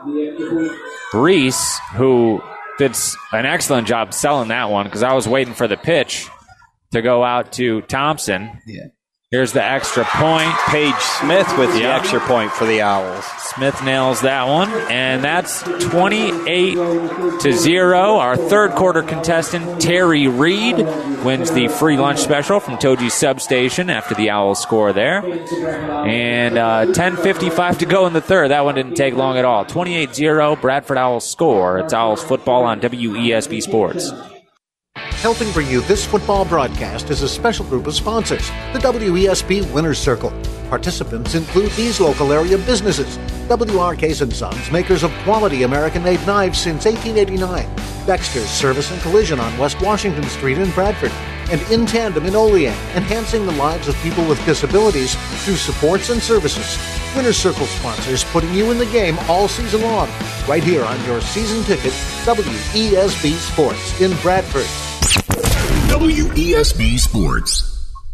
Reese who did an excellent job selling that one, because I was waiting for the pitch to go out to Thompson. Yeah. Here's the extra point. Paige Smith with the yep. extra point for the Owls. Smith nails that one, and that's twenty-eight to zero. Our third quarter contestant, Terry Reed, wins the free lunch special from Toji Substation after the Owls score there. And uh, ten fifty-five to go in the third. That one didn't take long at all. twenty-eight zero, Bradford Owls score. It's Owls football on W E S B Sports. Helping bring you this football broadcast is a special group of sponsors, the W E S B Winners Circle. Participants include these local area businesses: W R Case and Sons, makers of quality American-made knives since eighteen eighty-nine; Dexter's Service and Collision on West Washington Street in Bradford; and In Tandem in Olean, enhancing the lives of people with disabilities through supports and services. Winners Circle sponsors, putting you in the game all season long, right here on your season ticket, W E S B Sports in Bradford. W E S B Sports.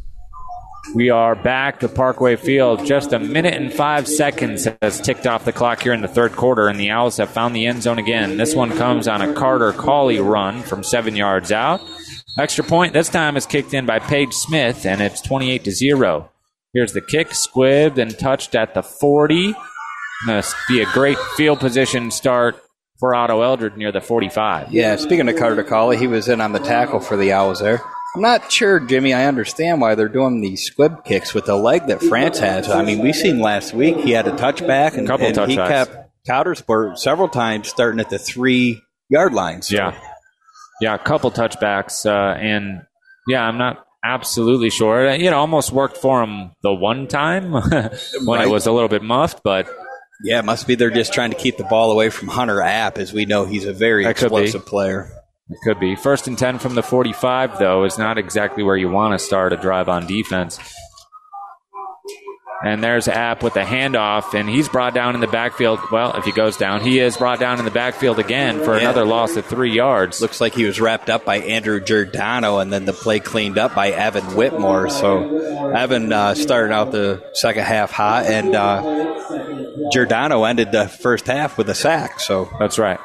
We are back to Parkway Field. Just a minute and five seconds has ticked off the clock here in the third quarter, and the Owls have found the end zone again. This one comes on a Carter Cawley run from seven yards out. Extra point this time is kicked in by Paige Smith, and it's twenty-eight to zero. Here's the kick, squibbed and touched at the forty. Going to be a great field position start for Otto Eldred near the forty-five. Yeah, speaking of Carter Cawley, he was in on the tackle for the Owls there. I'm not sure, Jimmy, I understand why they're doing these squib kicks with the leg that France has. I mean, we seen last week he had a touchback, and, Couple and touchbacks. he kept Coudersport several times starting at the three-yard line. So. Yeah, yeah, a couple touchbacks, uh, and, yeah, I'm not absolutely sure. It almost worked for him the one time when right. it was a little bit muffed, but... Yeah, it must be they're just trying to keep the ball away from Hunter App, as we know he's a very that explosive player. It could be. First and ten from the forty-five, though, is not exactly where you want to start a drive on defense. And there's App with the handoff, and he's brought down in the backfield. Well, if he goes down, he is brought down in the backfield again for yeah. another loss of three yards. Looks like he was wrapped up by Andrew Giordano, and then the play cleaned up by Evan Whitmore. So Evan uh, started out the second half hot, and uh, Giordano ended the first half with a sack. So that's right.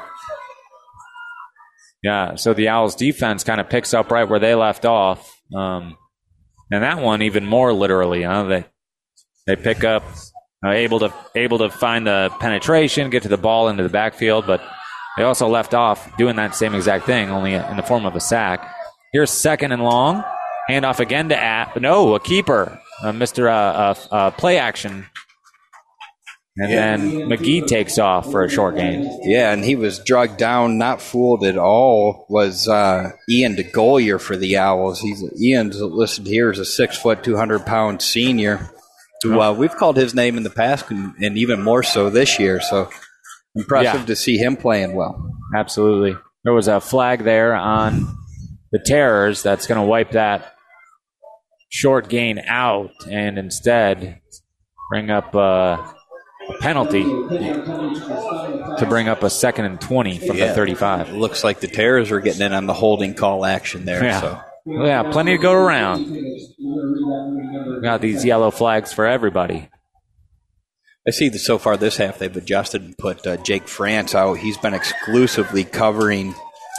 Yeah, so the Owls defense kind of picks up right where they left off. Um, and that one even more literally, huh? They They pick up, uh, able to able to find the penetration, get to the ball into the backfield, but they also left off doing that same exact thing, only in the form of a sack. Here's second and long. Handoff again to App. No, a keeper. Uh, Mister Uh, uh, uh, play action. And yeah. then McGee takes off for a short gain. Yeah, and he was drugged down, not fooled at all, was uh, Ian DeGolier for the Owls. He's Ian's listed here as a six foot, two hundred pound senior. Who, uh, we've called his name in the past, and, and even more so this year. So impressive yeah. to see him playing well. Absolutely. There was a flag there on the Terrors that's going to wipe that short gain out and instead bring up uh, a penalty to bring up a second and twenty from yeah. the thirty-five. It looks like the Terrors are getting in on the holding call action there. Yeah. So. Yeah, plenty to go around. Got these yellow flags for everybody. I see that so far this half they've adjusted and put uh, Jake France out. He's been exclusively covering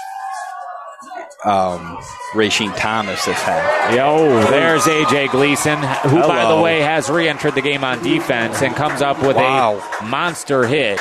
um, Rasheen Thomas this half. Yo, there's A J Gleason, who, Hello. by the way, has re-entered the game on defense and comes up with wow. a monster hit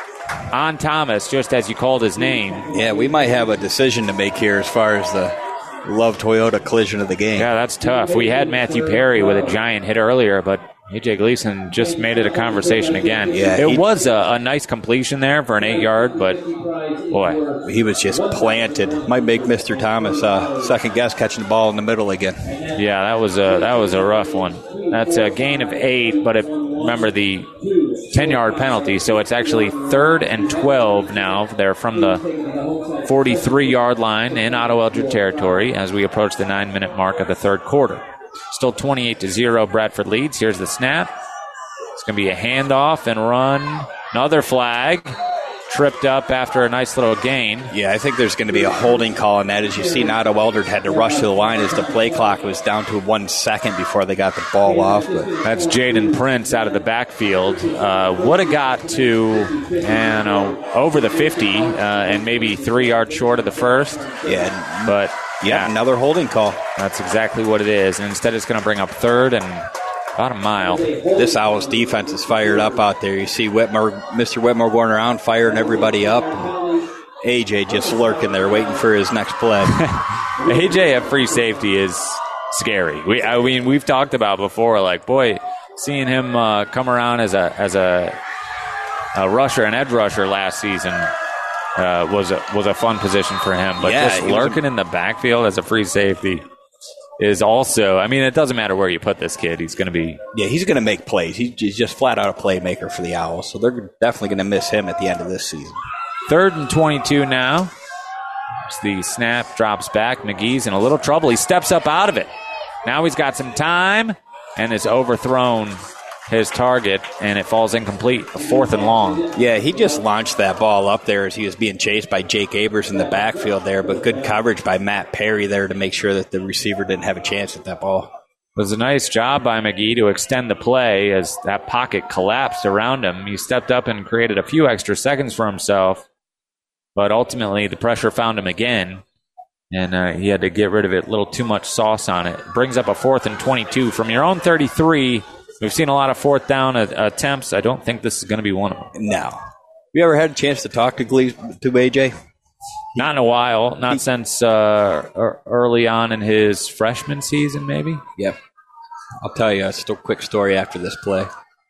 on Thomas, just as you called his name. Yeah, we might have a decision to make here as far as the Love Toyota collision of the game. Yeah, that's tough. We had Matthew Perry with a giant hit earlier, but A J Gleason just made it a conversation again. Yeah, it he, was a, a nice completion there for an eight-yard, but boy. He was just planted. Might make Mister Thomas uh, second guess catching the ball in the middle again. Yeah, that was a, that was a rough one. That's a gain of eight, but it, remember the ten-yard penalty, so it's actually third and twelve now. They're from the forty-three-yard line in Otto Eldred territory as we approach the nine-minute mark of the third quarter. Still twenty-eight to zero, Bradford leads. Here's the snap. It's going to be a handoff and run. Another flag. Tripped up after a nice little gain. Yeah, I think there's going to be a holding call on that. As you see, Otto Eldred had to rush to the line as the play clock was down to one second before they got the ball off. But that's Jaden Prince out of the backfield. Uh, would have got to, you know, over the fifty uh, and maybe three yards short of the first. Yeah, but yeah, another holding call. That's exactly what it is. And instead, it's going to bring up third and about a mile. This Owls defense is fired up out there. You see Whitmore, Mister Whitmore going around firing everybody up. And A J just lurking there waiting for his next play. A J at free safety is scary. We, I mean, we've talked about before, like, boy, seeing him uh, come around as a as a, a rusher, an edge rusher last season uh, was a, was a fun position for him. But yeah, just lurking a, in the backfield as a free safety is also, I mean, it doesn't matter where you put this kid. He's going to be... Yeah, he's going to make plays. He's just flat out a playmaker for the Owls, so they're definitely going to miss him at the end of this season. Third and twenty-two now. As the snap drops back. McGee's in a little trouble. He steps up out of it. Now he's got some time and is overthrown his target, and it falls incomplete. A fourth and long. Yeah, he just launched that ball up there as he was being chased by Jake Abers in the backfield there, but good coverage by Matt Perry there to make sure that the receiver didn't have a chance at that ball. It was a nice job by McGee to extend the play as that pocket collapsed around him. He stepped up and created a few extra seconds for himself, but ultimately the pressure found him again, and uh, he had to get rid of it. A little too much sauce on it. Brings up a fourth and twenty-two from your own thirty-three. We've seen a lot of fourth down attempts. I don't think this is going to be one of them. No. Have you ever had a chance to talk to Gle- to A J? Not in a while. Not he, since uh, early on in his freshman season, maybe. Yep. I'll tell you a st- quick story after this play.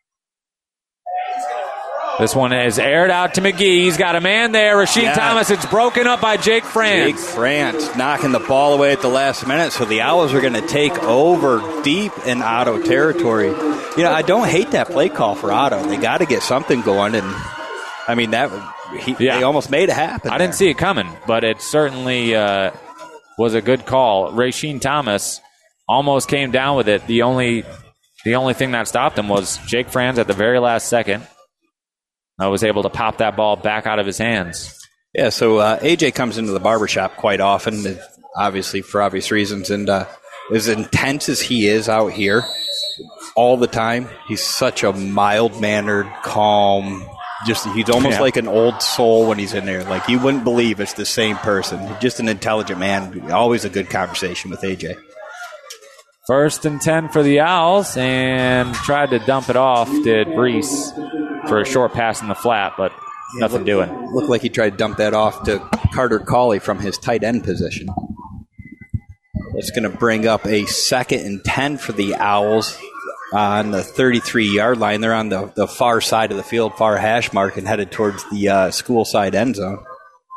This one is aired out to McGee. He's got a man there. Rasheen yeah. Thomas. It's broken up by Jake France. Jake France knocking the ball away at the last minute. So the Owls are going to take over deep in Otto territory. You know, I don't hate that play call for Otto. They got to get something going. And, I mean, that he, yeah. they almost made it happen. I there. didn't see it coming, but it certainly uh, was a good call. Rasheen Thomas almost came down with it. The only the only thing that stopped him was Jake Franz at the very last second. I was able to pop that ball back out of his hands. Yeah, so uh, A J comes into the barbershop quite often, obviously for obvious reasons, and uh, as intense as he is out here all the time, he's such a mild-mannered, calm, just he's almost yeah. like an old soul when he's in there. Like, you wouldn't believe it's the same person. Just an intelligent man. Always a good conversation with A J. First and ten for the Owls, and tried to dump it off, did Reese, for a short pass in the flat, but yeah, nothing look, doing. Looked like he tried to dump that off to Carter Cawley from his tight end position. It's going to bring up a second and ten for the Owls on the thirty-three-yard line. They're on the, the far side of the field, far hash mark, and headed towards the uh, school side end zone.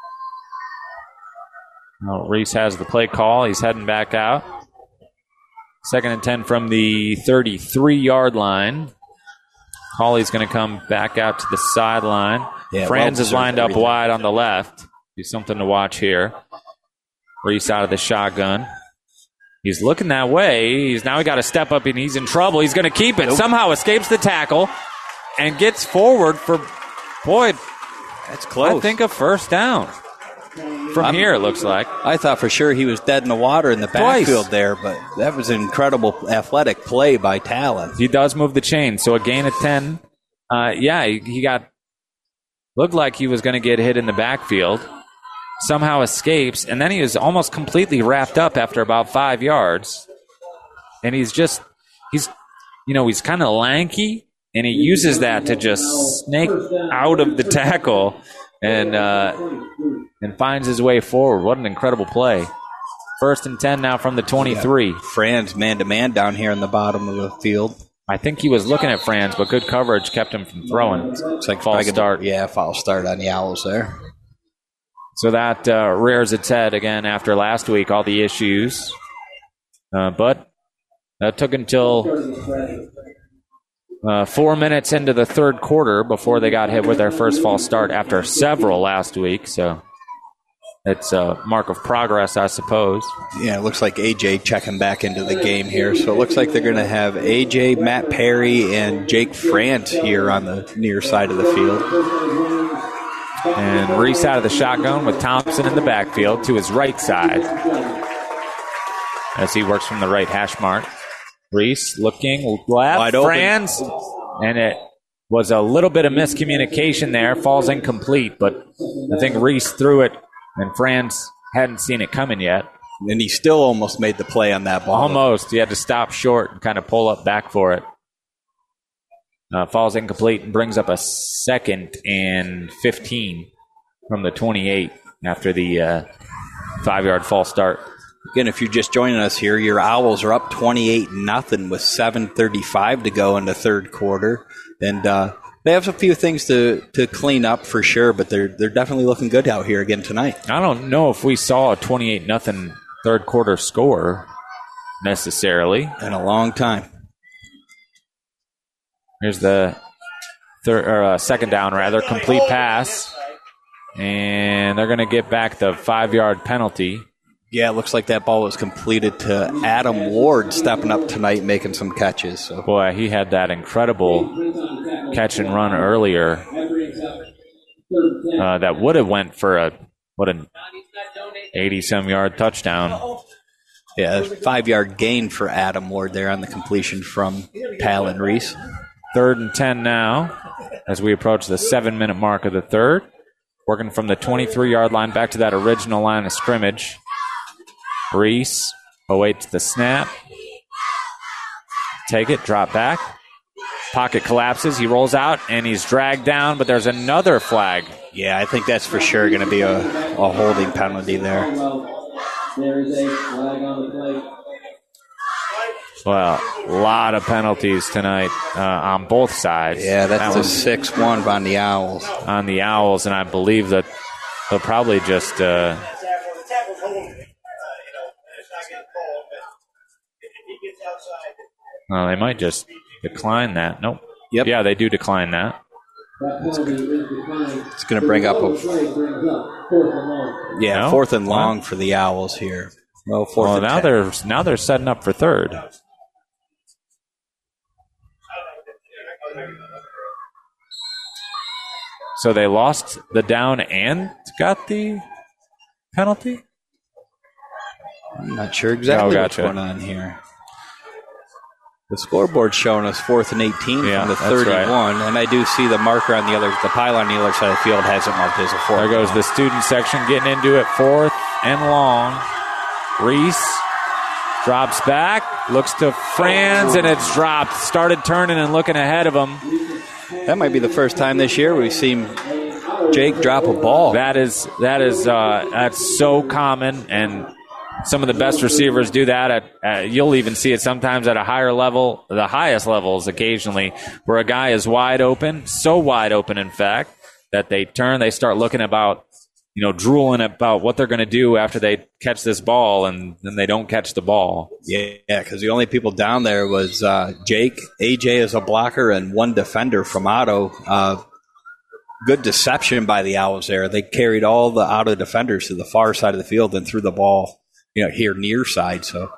Well, Reese has the play call. He's heading back out. Second and ten from the thirty-three-yard line. Hawley's going to come back out to the sideline. Yeah, Franz well is lined up everything. wide on the left. Do something to watch here. Reese out of the shotgun. He's looking that way. He's now he got to step up, and he's in trouble. He's going to keep it. Nope. Somehow escapes the tackle and gets forward for, boy, that's close. I think a first down. From I'm, here, it looks like. I thought for sure he was dead in the water in the Twice. backfield there, but that was an incredible athletic play by Talon. He does move the chain, so a gain of ten. Uh, yeah, he, he got looked like he was going to get hit in the backfield. Somehow escapes, and then he was almost completely wrapped up after about five yards. And he's just, he's, you know, he's kind of lanky, and he uses that to just snake out of the tackle and uh, and finds his way forward. What an incredible play. First and ten now from the twenty-three. Yeah, Franz man-to-man down here in the bottom of the field. I think he was looking at Franz, but good coverage kept him from throwing. It's like false start. Yeah, false start on the Owls there. So that uh, rears its head again after last week, all the issues. Uh, but that took until uh, four minutes into the third quarter before they got hit with their first false start after several last week. So it's a mark of progress, I suppose. Yeah, it looks like A J checking back into the game here. So it looks like they're going to have A J, Matt Perry, and Jake Franz here on the near side of the field. And Reese out of the shotgun with Thompson in the backfield to his right side as he works from the right hash mark. Reese looking left, wide open. Franz, and it was a little bit of miscommunication there. Falls incomplete, but I think Reese threw it, and Franz hadn't seen it coming yet. And he still almost made the play on that ball. Almost. He had to stop short and kind of pull up back for it. Uh, falls incomplete and brings up a second and fifteen from the twenty-eight after the uh, five-yard false start. Again, if you're just joining us here, your Owls are up twenty-eight nothing with seven thirty-five to go in the third quarter. And uh, they have a few things to, to clean up for sure, but they're they're definitely looking good out here again tonight. I don't know if we saw a twenty-eight nothing third quarter score necessarily. In a long time. Here's the third or uh, second down, rather, complete pass. And they're going to get back the five-yard penalty. Yeah, it looks like that ball was completed to Adam Ward stepping up tonight making some catches. So. Boy, he had that incredible catch and run earlier uh, that would have went for a, what, an eighty-some yard touchdown. Yeah, five-yard gain for Adam Ward there on the completion from Talon Reese. Third and ten now as we approach the seven-minute mark of the third. Working from the twenty-three-yard line back to that original line of scrimmage. Reese awaits the snap. Take it, drop back. Pocket collapses. He rolls out, and he's dragged down, but there's another flag. Yeah, I think that's for sure going to be a, a holding penalty there. There is a flag on the play. Well, a lot of penalties tonight uh, on both sides. Yeah, that's that a six one on the Owls. On the Owls, and I believe that they'll probably just... Uh, well, they might just decline that. Nope. Yep. Yeah, they do decline that. It's, it's going to bring up a... Yeah, no? fourth and long what? for the Owls here. Well, fourth well, and now ten. they're now they're setting up for third. So they lost the down and got the penalty? I'm not sure exactly oh, gotcha. what's going on here. The scoreboard's showing us fourth and eighteen yeah, from the thirty-one, right. and I do see the marker on the other, the pylon on the other side of the field has it marked as a fourth. There goes the student section getting into it, fourth and long. Reese drops back, looks to Franz, and it's dropped. Started turning and looking ahead of him. That might be the first time this year we've seen Jake drop a ball. That is that is uh, that's so common, and some of the best receivers do that. At, at you'll even see it sometimes at a higher level, the highest levels occasionally, where a guy is wide open, so wide open, in fact, that they turn, they start looking about, you know, drooling about what they're going to do after they catch this ball, and then they don't catch the ball. Yeah, because the only people down there was uh, Jake, A J as a blocker, and one defender from Otto. Uh, good deception by the Owls there. They carried all the Otto defenders to the far side of the field and threw the ball, you know, here near side. So,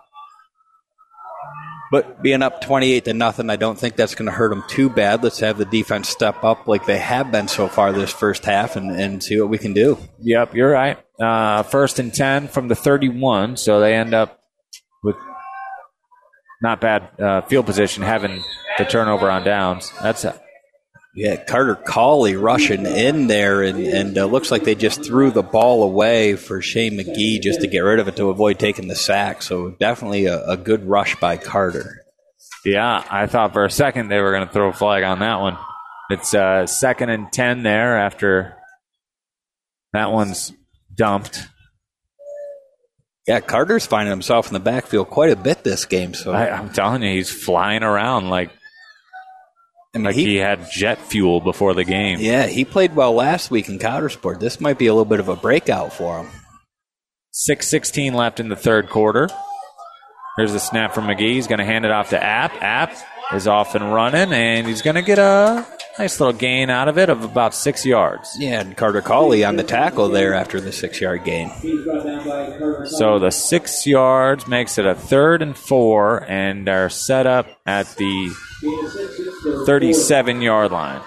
but being up twenty-eight to nothing, I don't think that's going to hurt them too bad. Let's have the defense step up like they have been so far this first half, and, and see what we can do. Yep, you're right. Uh, first and ten from the thirty-one, so they end up with not bad uh, field position, having the turnover on downs. That's a Yeah, Carter Cawley rushing in there, and, and uh, looks like they just threw the ball away for Shane McGee just to get rid of it to avoid taking the sack. So definitely a, a good rush by Carter. Yeah, I thought for a second they were going to throw a flag on that one. It's uh, second and ten there after that one's dumped. Yeah, Carter's finding himself in the backfield quite a bit this game. So I, I'm telling you, he's flying around like And like he, he had jet fuel before the game. Yeah, he played well last week in Coudersport. This might be a little bit of a breakout for him. six sixteen left in the third quarter. Here's the snap from McGee. He's going to hand it off to App. App is off and running, and he's going to get a nice little gain out of it of about six yards. Yeah, and Carter Cawley on the tackle there after the six-yard gain. So the six yards makes it a third and four, and are set up at the thirty-seven-yard line.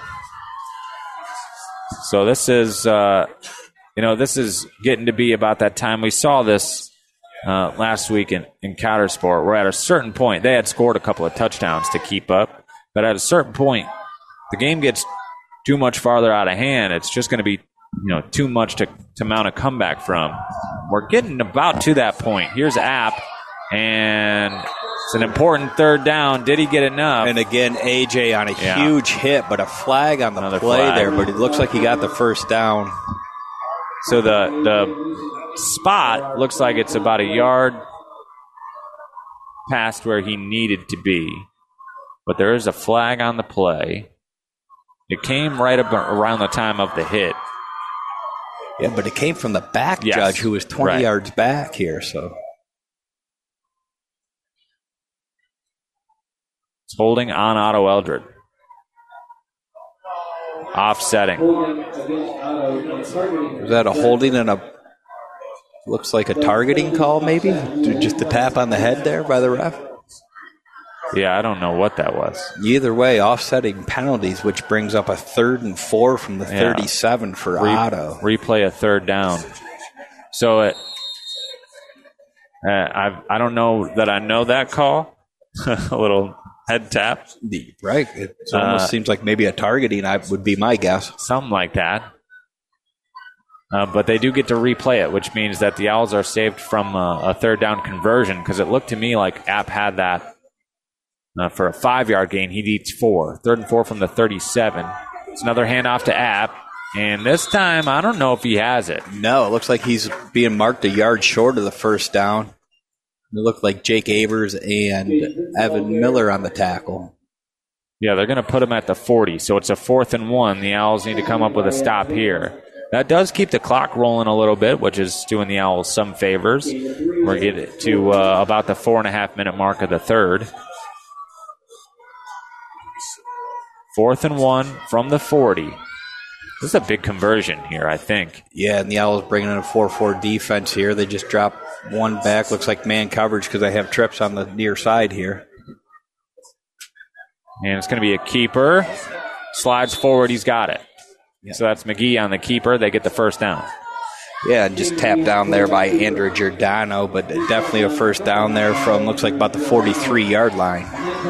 So this is, uh, you know, this is getting to be about that time. We saw this uh, last week in, in Coudersport, where at a certain point, they had scored a couple of touchdowns to keep up, but at a certain point, the game gets too much farther out of hand. It's just going to be, you know, too much to, to mount a comeback from. We're getting about to that point. Here's App, and it's an important third down. Did he get enough? And again, A J on a yeah. huge hit, but a flag on the Another play flag. there. But it looks like he got the first down. So the the spot looks like it's about a yard past where he needed to be. But there is a flag on the play. It came right up around the time of the hit. Yeah, but it came from the back Yes. judge, who was twenty Right. yards back here. So It's holding on Otto Eldred. Offsetting. was that a holding and a looks like a targeting call, maybe? Just a tap on the head there by the ref? Yeah, I don't know what that was. Either way, offsetting penalties, which brings up a third and four from the Yeah. thirty-seven for Re- Otto. Replay a third down. So it, uh, I I don't know that I know that call. A little head tap. Right. It almost Uh, seems like maybe a targeting I would be my guess. Something like that. Uh, but they do get to replay it, which means that the Owls are saved from uh, a third down conversion, because it looked to me like App had that uh, for a five-yard gain. He needs four. Third and four from the thirty-seven. It's another handoff to App, and this time I don't know if he has it. No, it looks like he's being marked a yard short of the first down. It looked like Jake Avers and Evan Miller on the tackle. Yeah, they're going to put him at the forty, so it's a fourth and one. The Owls need to come up with a stop here. That does keep the clock rolling a little bit, which is doing the Owls some favors. We're getting to uh, about the four and a half minute mark of the third. Fourth and one from the forty. This is a big conversion here, I think. Yeah, and the Owls bringing in a four four defense here. They just drop one back. Looks like man coverage because they have trips on the near side here. And it's going to be a keeper. Slides forward. He's got it. Yeah. So that's McGee on the keeper. They get the first down. Yeah, just tapped down there by Andrew Giordano, but definitely a first down there from, looks like about the forty-three-yard line.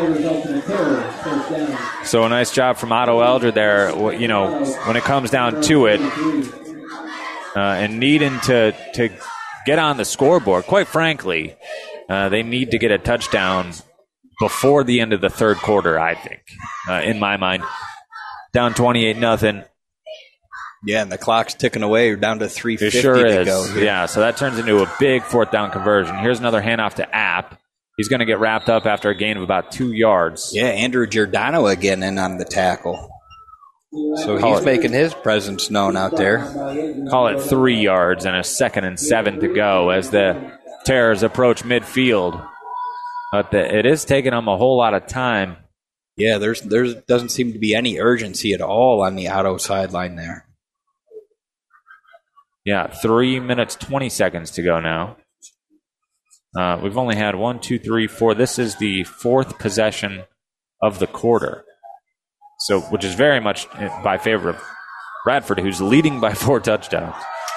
So a nice job from Otto Elder there. You know, when it comes down to it, uh, and needing to, to get on the scoreboard, quite frankly, uh, they need to get a touchdown before the end of the third quarter, I think, uh, in my mind. Down twenty-eight nothing. Yeah, and the clock's ticking away. We're down to three fifty it sure to is. go. Here. Yeah, so that turns into a big fourth down conversion. Here's another handoff to App. He's going to get wrapped up after a gain of about two yards. Yeah, Andrew Giordano again in on the tackle. So Call he's it, making his presence known out there. Call it three yards and a second and seven to go as the Terrors approach midfield. But the, it is taking them a whole lot of time. Yeah, there's there's doesn't seem to be any urgency at all on the Otto sideline there. Yeah, three minutes, twenty seconds to go now. Uh, we've only had one, two, three, four. This is the fourth possession of the quarter. So, which is very much by favor of Bradford, who's leading by four touchdowns.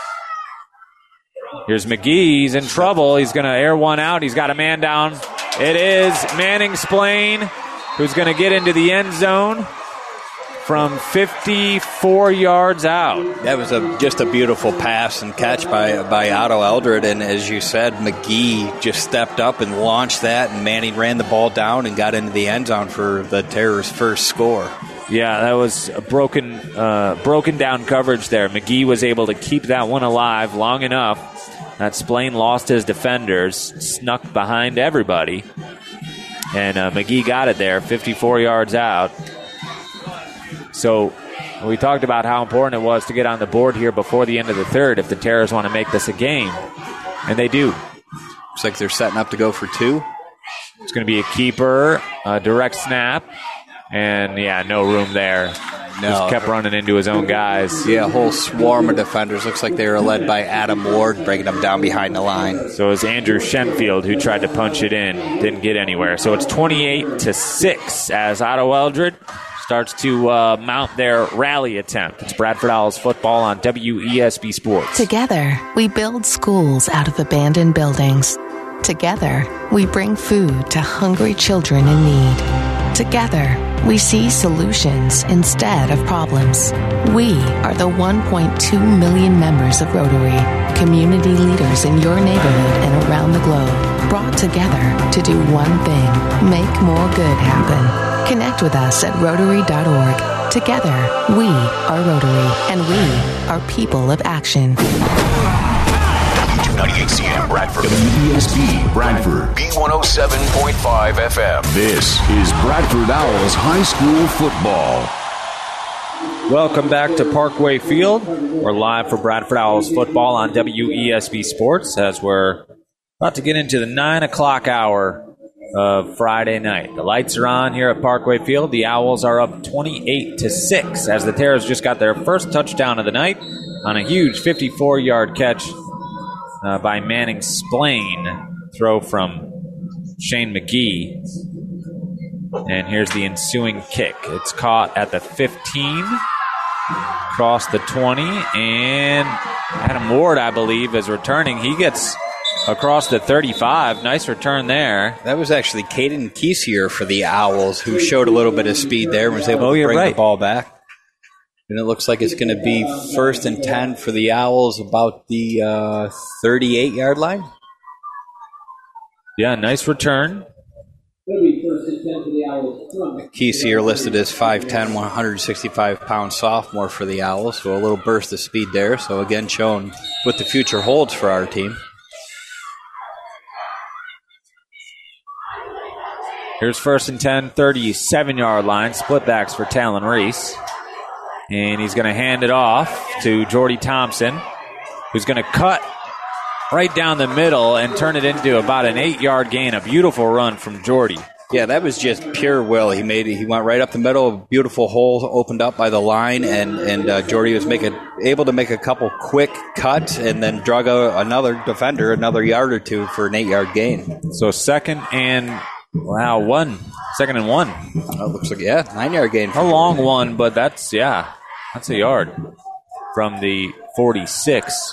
Here's McGee. He's in trouble. He's going to air one out. He's got a man down. It is Manning Splain, who's going to get into the end zone from fifty-four yards out. That was a, just a beautiful pass and catch by by Otto Eldred, and as you said, McGee just stepped up and launched that, and Manning ran the ball down and got into the end zone for the Terrors' first score. Yeah, that was a broken, uh, broken down coverage there. McGee was able to keep that one alive long enough that Splain lost his defenders, snuck behind everybody, and uh, McGee got it there, fifty-four yards out. So we talked about how important it was to get on the board here before the end of the third if the Terrors want to make this a game. And they do. Looks like they're setting up to go for two. It's going to be a keeper, a direct snap, and, yeah, no room there. No. Just kept running into his own guys. Yeah, a whole swarm of defenders. Looks like they were led by Adam Ward, breaking them down behind the line. So it was Andrew Shenfield who tried to punch it in. Didn't get anywhere. So it's twenty-eight to six as Otto Eldred starts to uh, mount their rally attempt. It's Bradford Owls football on W E S B Sports. Together, we build schools out of abandoned buildings. Together, we bring food to hungry children in need. Together, we see solutions instead of problems. We are the one point two million members of Rotary, community leaders in your neighborhood and around the globe, brought together to do one thing: make more good happen. Connect with us at Rotary dot org. Together, we are Rotary, and we are people of action. W two ninety-eight C M Bradford. W E S B Bradford. B one oh seven point five F M. This is Bradford Owls High School Football. Welcome back to Parkway Field. We're live for Bradford Owls football on W E S B Sports as we're about to get into the nine o'clock hour of Friday night. The lights are on here at Parkway Field. The Owls are up twenty-eight to six as the Terrors just got their first touchdown of the night on a huge fifty-four-yard catch uh, by Manning Splain. Throw from Shane McGee. And here's the ensuing kick. It's caught at the fifteen, across the twenty, and Adam Ward, I believe, is returning. He gets across the thirty-five. Nice return there. That was actually Caden Keissier for the Owls, who showed a little bit of speed there and was able oh, to you're bring right. the ball back. And it looks like it's going to be first and ten for the Owls, about the uh, thirty-eight-yard line. Yeah, nice return. Keissier listed as five ten, one hundred sixty-five pound sophomore for the Owls, so a little burst of speed there. So again, showing what the future holds for our team. Here's first and ten, thirty-seven-yard line. Split backs for Talon Reese. And he's going to hand it off to Jordy Thompson, who's going to cut right down the middle and turn it into about an eight-yard gain. A beautiful run from Jordy. Yeah, that was just pure will. He made it. He went right up the middle, a beautiful hole opened up by the line, and and uh, Jordy was make a, able to make a couple quick cuts and then drug out another defender another yard or two for an eight-yard gain. So second and Wow, one. Second and one. Oh, looks like, yeah, nine-yard gain. A long one, but that's, yeah, that's a yard from the forty-six.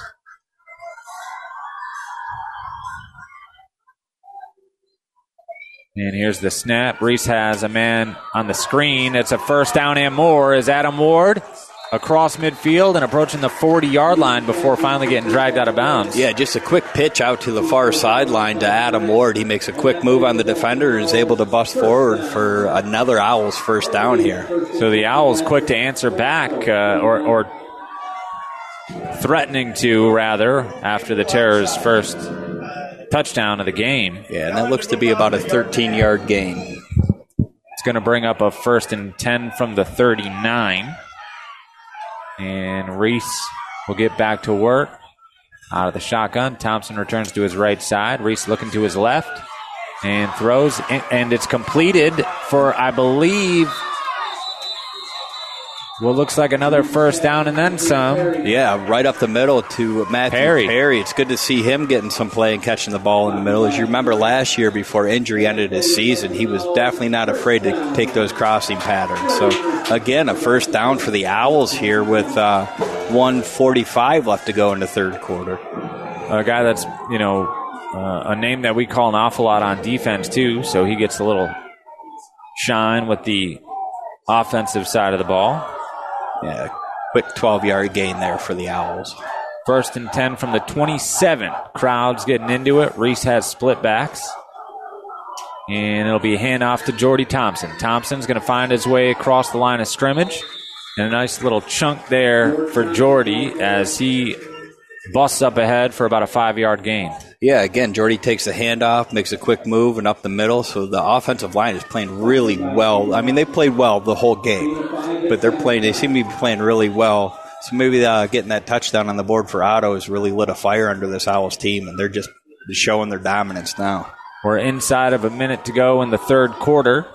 And here's the snap. Reese has a man on the screen. It's a first down and more as Adam Ward across midfield and approaching the forty-yard line before finally getting dragged out of bounds. Yeah, just a quick pitch out to the far sideline to Adam Ward. He makes a quick move on the defender and is able to bust forward for another Owls first down here. So the Owls quick to answer back, uh, or, or threatening to, rather, after the Terrors' first touchdown of the game. Yeah, and that looks to be about a thirteen-yard gain. It's going to bring up a first and ten from the thirty-nine. And Reese will get back to work out of the shotgun. Thompson returns to his right side. Reese looking to his left and throws, and it's completed for, I believe, what looks like another first down and then some. Yeah, right up the middle to Matthew Perry. Perry. It's good to see him getting some play and catching the ball in the middle. As you remember last year before injury ended his season, he was definitely not afraid to take those crossing patterns. So, again, a first down for the Owls here with uh, one forty-five left to go in the third quarter. A guy that's, you know, uh, a name that we call an awful lot on defense, too, so he gets a little shine with the offensive side of the ball. Yeah, quick twelve-yard gain there for the Owls. First and ten from the twenty-seven. Crowd's getting into it. Reese has split backs. And it'll be a handoff to Jordy Thompson. Thompson's going to find his way across the line of scrimmage. And a nice little chunk there for Jordy as he busts up ahead for about a five-yard gain. Yeah, again, Jordy takes the handoff, makes a quick move, and up the middle. So the offensive line is playing really well. I mean, they played well the whole game, but they're playing. They seem to be playing really well. So maybe uh, getting that touchdown on the board for Otto has really lit a fire under this Owls team, and they're just showing their dominance now. We're inside of a minute to go in the third quarter.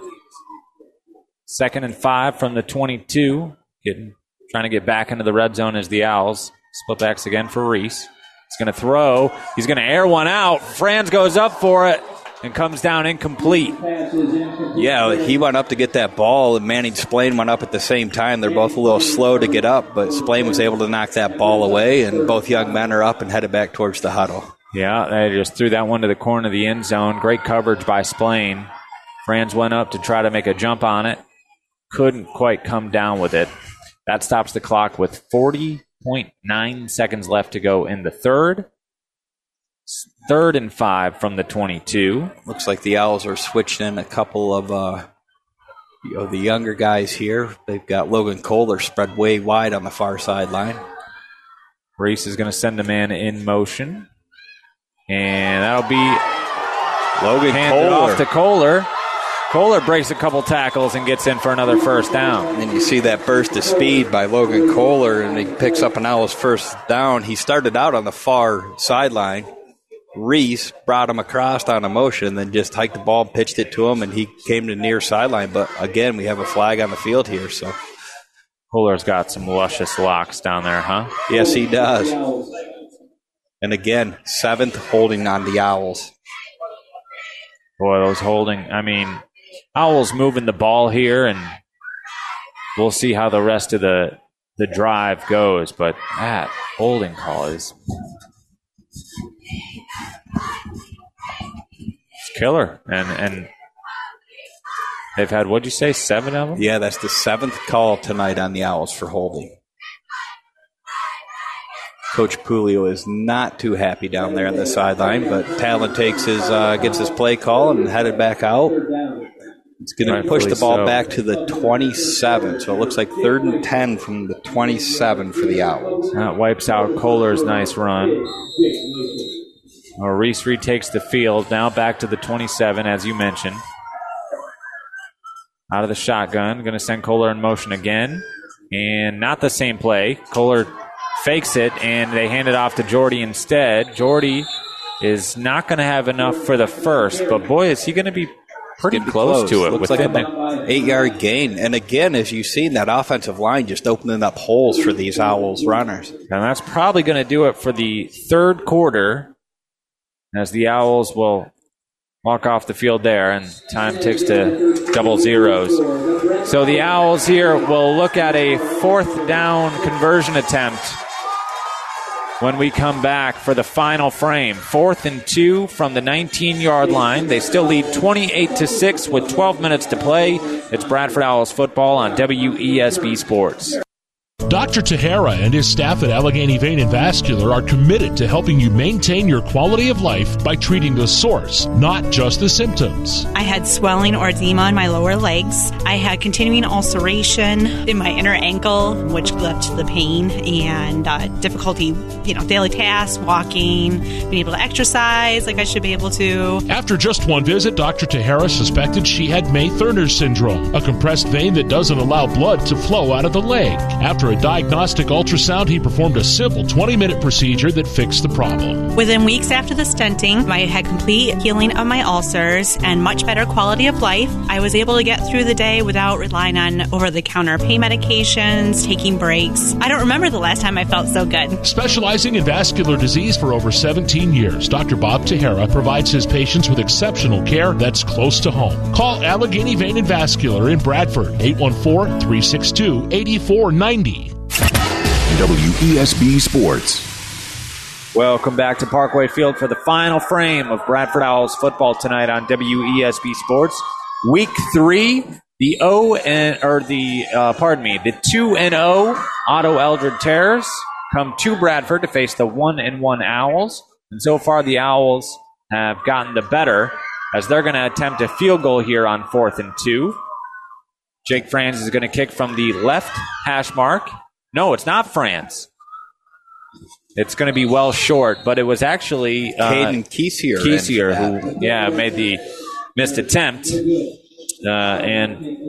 Second and five from the twenty-two. Getting, trying to get back into the red zone as the Owls. Split backs again for Reese. He's going to throw. He's going to air one out. Franz goes up for it and comes down incomplete. Yeah, he went up to get that ball, and Manning Splain went up at the same time. They're both a little slow to get up, but Splain was able to knock that ball away, and both young men are up and headed back towards the huddle. Yeah, they just threw that one to the corner of the end zone. Great coverage by Splain. Franz went up to try to make a jump on it. Couldn't quite come down with it. That stops the clock with forty point nine seconds left to go in the third. Third and five from the twenty-two. Looks like the Owls are switching in a couple of uh, you know, the younger guys here. They've got Logan Kohler spread way wide on the far sideline. Reese is going to send a man in motion. And that'll be Logan handed Kohler. off to Kohler. Kohler breaks a couple tackles and gets in for another first down. And you see that burst of speed by Logan Kohler, and he picks up an Owls first down. He started out on the far sideline. Reese brought him across on a motion, then just hiked the ball, pitched it to him, and he came to near sideline. But again, we have a flag on the field here. So Kohler's got some luscious locks down there, huh? Yes, he does. And again, seventh holding on the Owls. Boy, those holding, I mean, Owls moving the ball here, and we'll see how the rest of the, the drive goes. But that holding call is it's killer. And and they've had, what'd you say, seven of them? Yeah, that's the seventh call tonight on the Owls for holding. Coach Pulio is not too happy down there on the sideline, but Talon takes his uh, gets his play call and headed back out. It's going to push the ball so. back to the twenty-seven, so it looks like third and ten from the twenty-seven for the Owls. That wipes out Kohler's nice run. Well, Reese retakes the field, now back to the twenty-seven, as you mentioned. Out of the shotgun, going to send Kohler in motion again, and not the same play. Kohler fakes it, and they hand it off to Jordy instead. Jordy is not going to have enough for the first, but boy, is he going to be pretty close, close to it. Looks like an eight-yard gain. And again, as you've seen, that offensive line just opening up holes for these Owls runners. And that's probably going to do it for the third quarter, as the Owls will walk off the field there, and time ticks to double zeros. So the Owls here will look at a fourth down conversion attempt when we come back for the final frame. Fourth and two from the nineteen-yard line. They still lead twenty-eight to six with twelve minutes to play. It's Bradford Owls football on W E S B Sports. Doctor Tahara and his staff at Allegheny Vein and Vascular are committed to helping you maintain your quality of life by treating the source, not just the symptoms. I had swelling or edema in my lower legs. I had continuing ulceration in my inner ankle, which led to the pain and uh, difficulty, you know, daily tasks, walking, being able to exercise like I should be able to. After just one visit, Doctor Tahara suspected she had May-Thurner syndrome, a compressed vein that doesn't allow blood to flow out of the leg. After a diagnostic ultrasound, he performed a simple twenty-minute procedure that fixed the problem. Within weeks after the stenting, I had complete healing of my ulcers and much better quality of life. I was able to get through the day without relying on over-the-counter pain medications, taking breaks. I don't remember the last time I felt so good. Specializing in vascular disease for over seventeen years, Doctor Bob Tahara provides his patients with exceptional care that's close to home. Call Allegheny Vein and Vascular in Bradford, eight one four, three six two, eight four nine zero. W E S B Sports. Welcome back to Parkway Field for the final frame of Bradford Owls football tonight on W E S B Sports. Week three, the O and or the uh, pardon me, the two and O Otto Eldred Terrors come to Bradford to face the one and one Owls, and so far the Owls have gotten the better as they're going to attempt a field goal here on fourth and two. Jake Franz is going to kick from the left hash mark. No, it's not Franz. It's going to be well short, but it was actually uh, Caden Keissier. Keissier who, yeah, made the missed attempt. Uh, and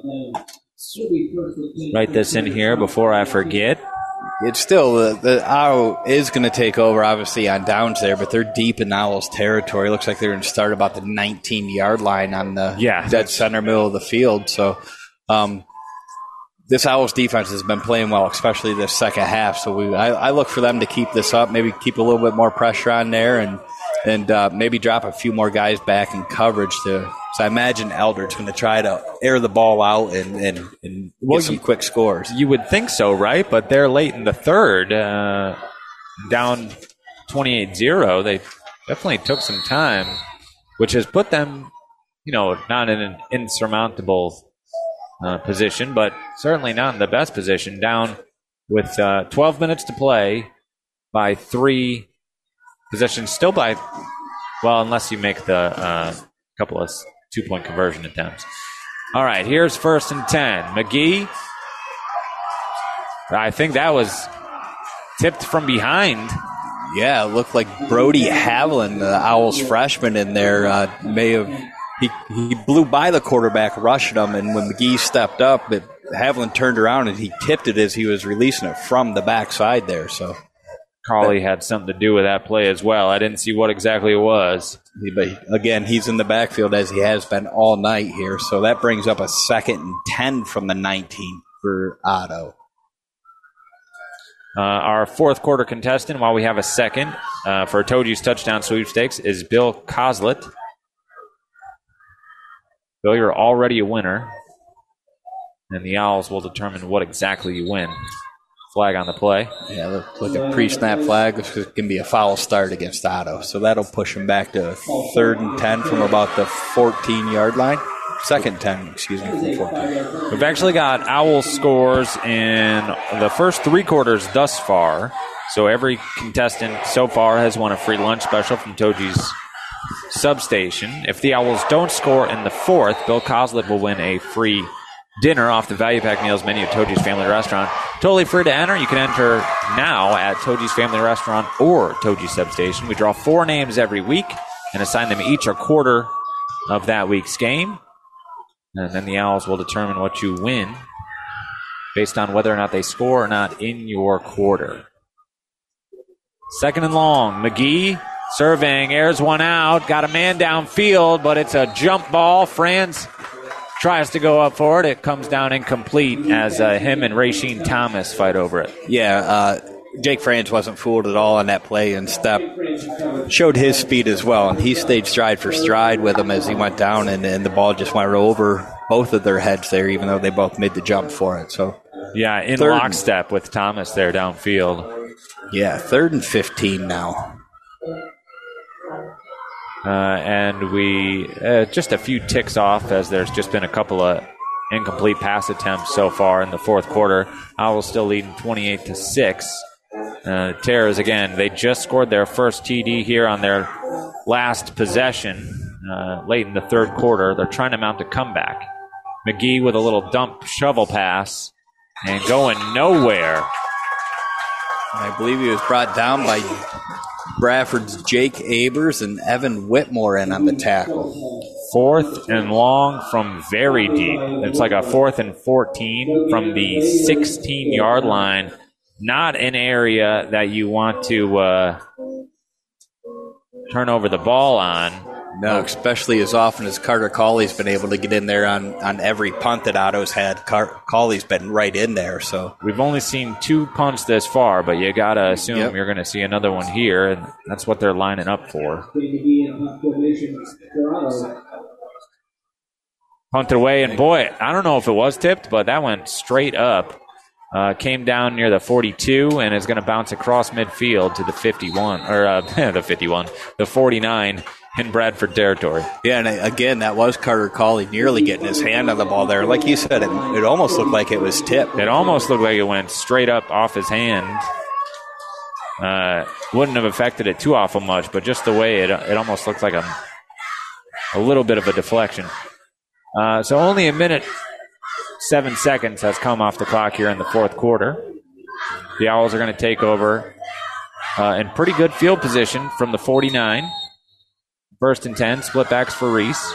write this in here before I forget. It's still, the, the Owl is going to take over, obviously, on downs there, but they're deep in Owls territory. Looks like they're going to start about the nineteen-yard line on the yeah. dead center middle of the field. So, um, this Owls defense has been playing well, especially this second half. So we, I, I look for them to keep this up, maybe keep a little bit more pressure on there, and and uh, maybe drop a few more guys back in coverage. To so I imagine Eldred's going to try to air the ball out and and, and well, get some you, quick scores. You would think so, right? But they're late in the third, uh, down twenty-eight zero. They definitely took some time, which has put them, you know, not in an insurmountable Uh, position, but certainly not in the best position, down with uh, twelve minutes to play by three possessions, still by, well, unless you make the uh, couple of two-point conversion attempts. All right, here's first and ten. McGee, I think that was tipped from behind. Yeah, it looked like Brody Haviland, the Owls freshman in there, uh, may have He he blew by the quarterback, rushing him, and when McGee stepped up, it, Haviland turned around and he tipped it as he was releasing it from the backside there. So Carly had something to do with that play as well. I didn't see what exactly it was. But again, he's in the backfield as he has been all night here. So that brings up a second and ten from the nineteen for Otto. Uh, our fourth quarter contestant, while we have a second uh, for Toji's touchdown sweepstakes, is Bill Coslett. Bill, you're already a winner, and the Owls will determine what exactly you win. Flag on the play. Yeah, look, look at pre-snap flag. This can be a foul start against Otto, so that'll push him back to third and ten from about the fourteen-yard line. Second ten, excuse me, from fourteen. We've actually got Owl scores in the first three quarters thus far, so every contestant so far has won a free lunch special from Toji's substation. If the Owls don't score in the fourth, Bill Coslett will win a free dinner off the Value Pack Meals menu at Toji's Family Restaurant. Totally free to enter. You can enter now at Toji's Family Restaurant or Toji's Substation. We draw four names every week and assign them each a quarter of that week's game. And then the Owls will determine what you win based on whether or not they score or not in your quarter. Second and long. McGee surveying, airs one out, got a man downfield, but it's a jump ball. Franz tries to go up for it. It comes down incomplete as uh, him and Rasheen Thomas fight over it. Yeah, uh, Jake Franz wasn't fooled at all on that play and step showed his speed as well, and he stayed stride for stride with him as he went down, and, and the ball just went over both of their heads there, even though they both made the jump for it. So, yeah, in third, lockstep with Thomas there downfield. Yeah, third and fifteen now. Uh, and we uh, just a few ticks off as there's just been a couple of incomplete pass attempts so far in the fourth quarter. Owls still leading twenty-eight to six. Uh, Terrors, again, they just scored their first T D here on their last possession uh, late in the third quarter. They're trying to mount a comeback. McGee with a little dump shovel pass and going nowhere. I believe he was brought down by Bradford's Jake Abers and Evan Whitmore in on the tackle. Fourth and long from very deep. It's like a fourth and fourteen from the sixteen-yard line. Not an area that you want to uh, turn over the ball on. No, especially as often as Carter Cawley's been able to get in there on, on every punt that Otto's had. Car- Cawley's been right in there. So we've only seen two punts this far, but you got to assume yep. you're going to see another one here, and that's what they're lining up for. Punted away, and boy, I don't know if it was tipped, but that went straight up. Uh, came down near the forty-two and is going to bounce across midfield to the fifty-one, or uh, the fifty-one, the forty-nine in Bradford territory. Yeah, and again, that was Carter Cawley nearly getting his hand on the ball there. Like you said, it, it almost looked like it was tipped. It almost looked like it went straight up off his hand. Uh, wouldn't have affected it too awful much, but just the way it, it almost looked like a, a little bit of a deflection. Uh, so only a minute, seven seconds has come off the clock here in the fourth quarter. The Owls are going to take over uh, in pretty good field position from the forty-nine. First and ten, split backs for Reese.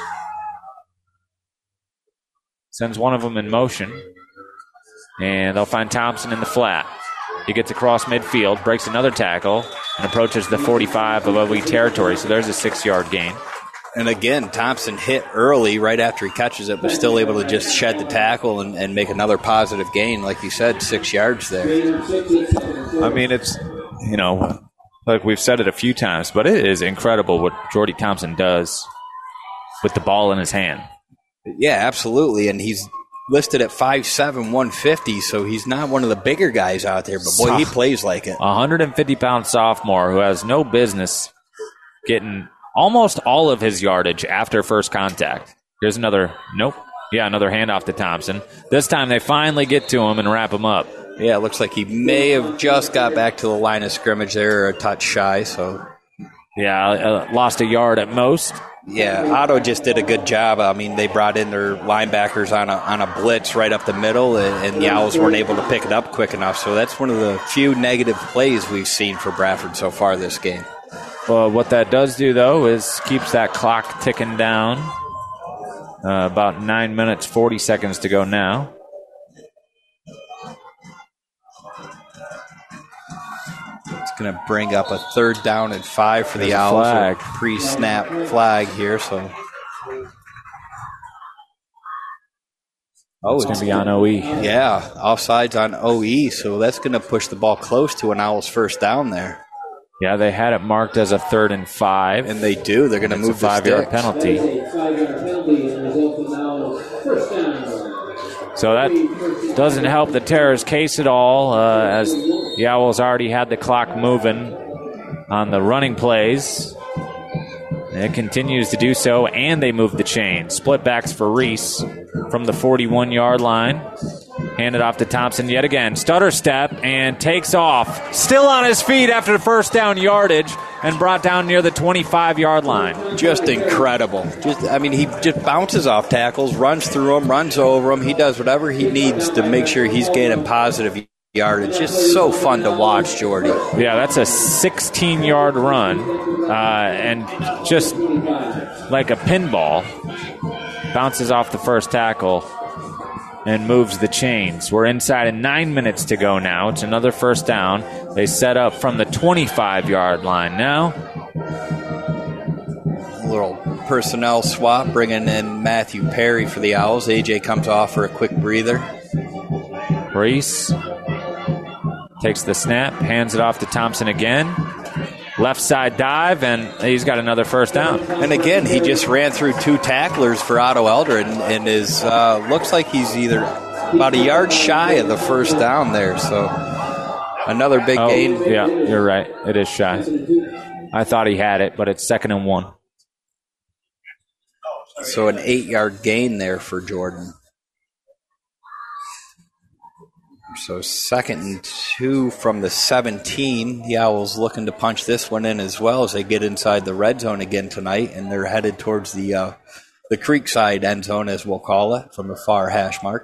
Sends one of them in motion. And they'll find Thompson in the flat. He gets across midfield, breaks another tackle, and approaches the forty-five of O V territory. So there's a six-yard gain. And again, Thompson hit early right after he catches it, but still able to just shed the tackle and, and make another positive gain. Like you said, six yards there. I mean, it's, you know, like we've said it a few times, but it is incredible what Jordy Thompson does with the ball in his hand. Yeah, absolutely. And he's listed at five seven, one fifty, so he's not one of the bigger guys out there, but boy, he plays like it. one hundred fifty pound sophomore who has no business getting almost all of his yardage after first contact. Here's another, nope. Yeah, another handoff to Thompson. This time they finally get to him and wrap him up. Yeah, it looks like he may have just got back to the line of scrimmage there, or a touch shy. So, yeah, uh, lost a yard at most. Yeah, Otto just did a good job. I mean, they brought in their linebackers on a on a blitz right up the middle, and, and the Owls weren't able to pick it up quick enough. So that's one of the few negative plays we've seen for Bradford so far this game. Well, what that does do, though, is keeps that clock ticking down. Uh, about nine minutes, forty seconds to go now. It's going to bring up a third down and five for There's the Owls. Flag. Pre-snap flag here, so. Oh, it's, it's going to be on O E. Yeah, offsides on O E, so that's going to push the ball close to an Owls first down there. Yeah, they had it marked as a third and five. And they do. They're going to move a five-yard penalty. So that doesn't help the Terrors' case at all, uh, as the Owls already had the clock moving on the running plays. And it continues to do so, and they move the chain. Split backs for Reese from the forty-one-yard line. Handed off to Thompson yet again. Stutter step and takes off. Still on his feet after the first down yardage and brought down near the twenty-five-yard line. Just incredible. Just, I mean, he just bounces off tackles, runs through them, runs over them. He does whatever he needs to make sure he's gaining positive yardage. Just so fun to watch, Jordy. Yeah, that's a sixteen-yard run. Uh, and just like a pinball, bounces off the first tackle and moves the chains. We're inside of nine minutes to go now. It's another first down. They set up from the twenty-five-yard line now. A little personnel swap, bringing in Matthew Perry for the Owls. A J comes off for a quick breather. Reese takes the snap, hands it off to Thompson again. left side dive, and he's got another first down. And again, he just ran through two tacklers for Otto Eldred, and, and is uh, looks like he's either about a yard shy of the first down there. So another big oh, gain. Yeah, you're right. It is shy. I thought he had it, but it's second and one. So an eight-yard gain there for Jordan. So second and two from the seventeen. The Owls looking to punch this one in as well as they get inside the red zone again tonight, and they're headed towards the uh, the Creekside end zone, as we'll call it, from the far hash mark.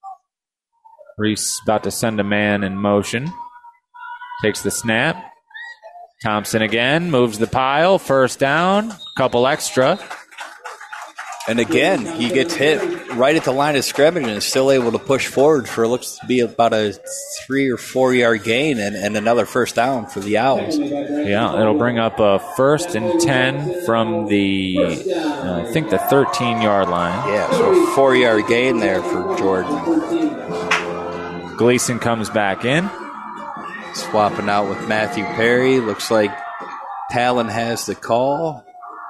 Reese about to send a man in motion. Takes the snap. Thompson again, moves the pile, first down, couple extra. And again, he gets hit right at the line of scrimmage and is still able to push forward for what looks to be about a three or four yard gain and, and another first down for the Owls. Yeah, it'll bring up a first and ten from the, uh, I think, the thirteen-yard line. Yeah, so a four-yard gain there for Jordan. Gleason comes back in. Swapping out with Matthew Perry. Looks like Talon has the call.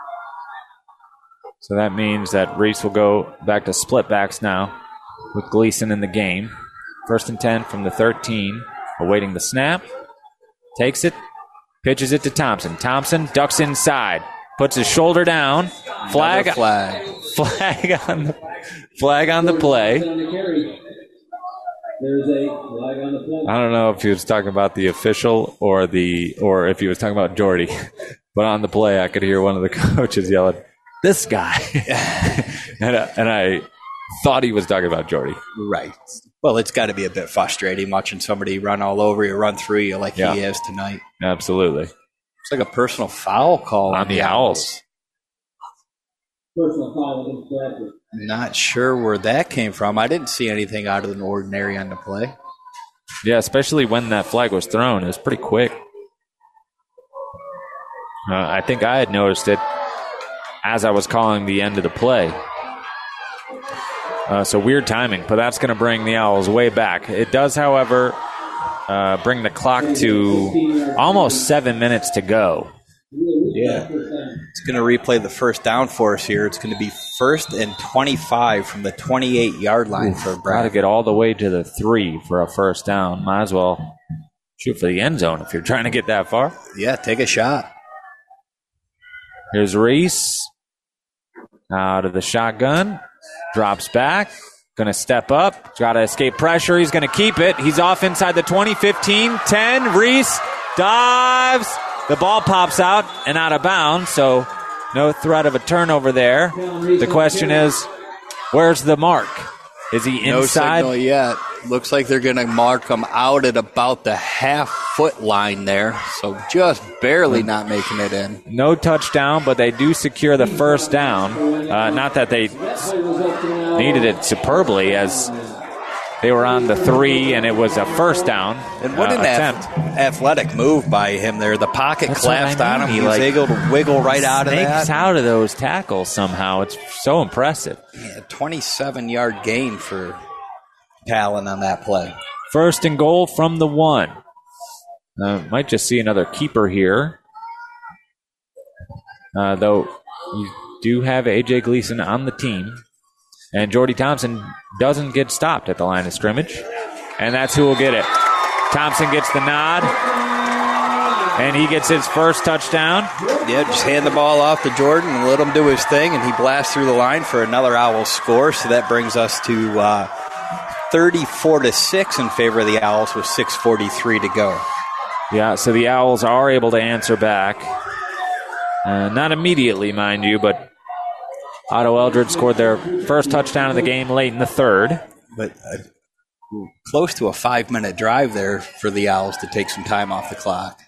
So that means that Reese will go back to split backs now with Gleason in the game. First and ten from the thirteen. Awaiting the snap. Takes it. Pitches it to Thompson. Thompson ducks inside. Puts his shoulder down. Flag. Flag. Flag on the, flag on the play. There's a flag on the play. I don't know if he was talking about the official or the or if he was talking about Jordy. But on the play, I could hear one of the coaches yelling, "This guy." and, I, and I thought he was talking about Jordy. Right. Well, it's got to be a bit frustrating watching somebody run all over you, run through you like yeah. he has tonight. Absolutely. It's like a personal foul call on, on the Owls. Personal foul against Bradford. Not sure where that came from. I didn't see anything out of the ordinary on the play. Yeah, especially when that flag was thrown. It was pretty quick. Uh, I think I had noticed it as I was calling the end of the play. Uh, so weird timing, but that's going to bring the Owls way back. It does, however, uh, bring the clock to almost seven minutes to go. Yeah. It's going to replay the first down for us here. It's going to be first and twenty-five from the twenty-eight-yard line for Brad. Got to get all the way to the three for a first down. Might as well shoot for the end zone if you're trying to get that far. Yeah, take a shot. Here's Reese out of the shotgun. Drops back. Going to step up. Got to escape pressure. He's going to keep it. He's off inside the twenty, fifteen, ten. Reese dives. The ball pops out and out of bounds, so no threat of a turnover there. The question is, where's the mark? Is he inside? No signal yet. Looks like they're going to mark him out at about the half-foot line there, so just barely not making it in. No touchdown, but they do secure the first down. Uh, not that they needed it superbly, as they were on the three, and it was a first down And what uh, an attempt. ath- athletic move by him there. The pocket That's collapsed I mean. on him. He, He was like, able to wiggle right out of that. Snakes out of those tackles somehow. It's so impressive. Yeah, twenty-seven-yard gain for Talon on that play. First and goal from the one. Uh, might just see another keeper here. Uh, though you do have A J Gleason on the team. And Jordy Thompson doesn't get stopped at the line of scrimmage. And that's who will get it. Thompson gets the nod. And he gets his first touchdown. Yeah, just hand the ball off to Jordan and let him do his thing. And he blasts through the line for another Owls score. So that brings us to uh, thirty-four to six in favor of the Owls with six forty-three to go. Yeah, so the Owls are able to answer back. Uh, not immediately, mind you, but Otto Eldred scored their first touchdown of the game late in the third. But uh, close to a five-minute drive there for the Owls to take some time off the clock.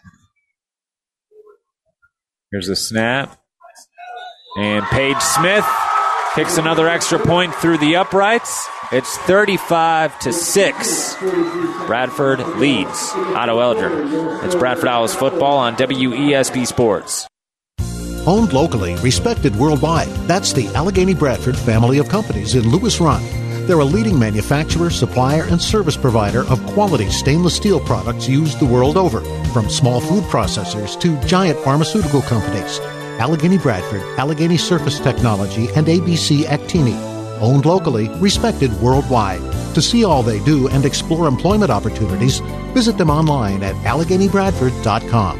Here's a snap. And Paige Smith kicks another extra point through the uprights. It's thirty-five to six. Bradford leads Otto Eldred. It's Bradford Owls football on W E S B Sports. Owned locally, respected worldwide. That's the Allegheny Bradford family of companies in Lewis Run. They're a leading manufacturer, supplier, and service provider of quality stainless steel products used the world over, from small food processors to giant pharmaceutical companies. Allegheny Bradford, Allegheny Surface Technology, and A B C Actini. Owned locally, respected worldwide. To see all they do and explore employment opportunities, visit them online at allegheny bradford dot com.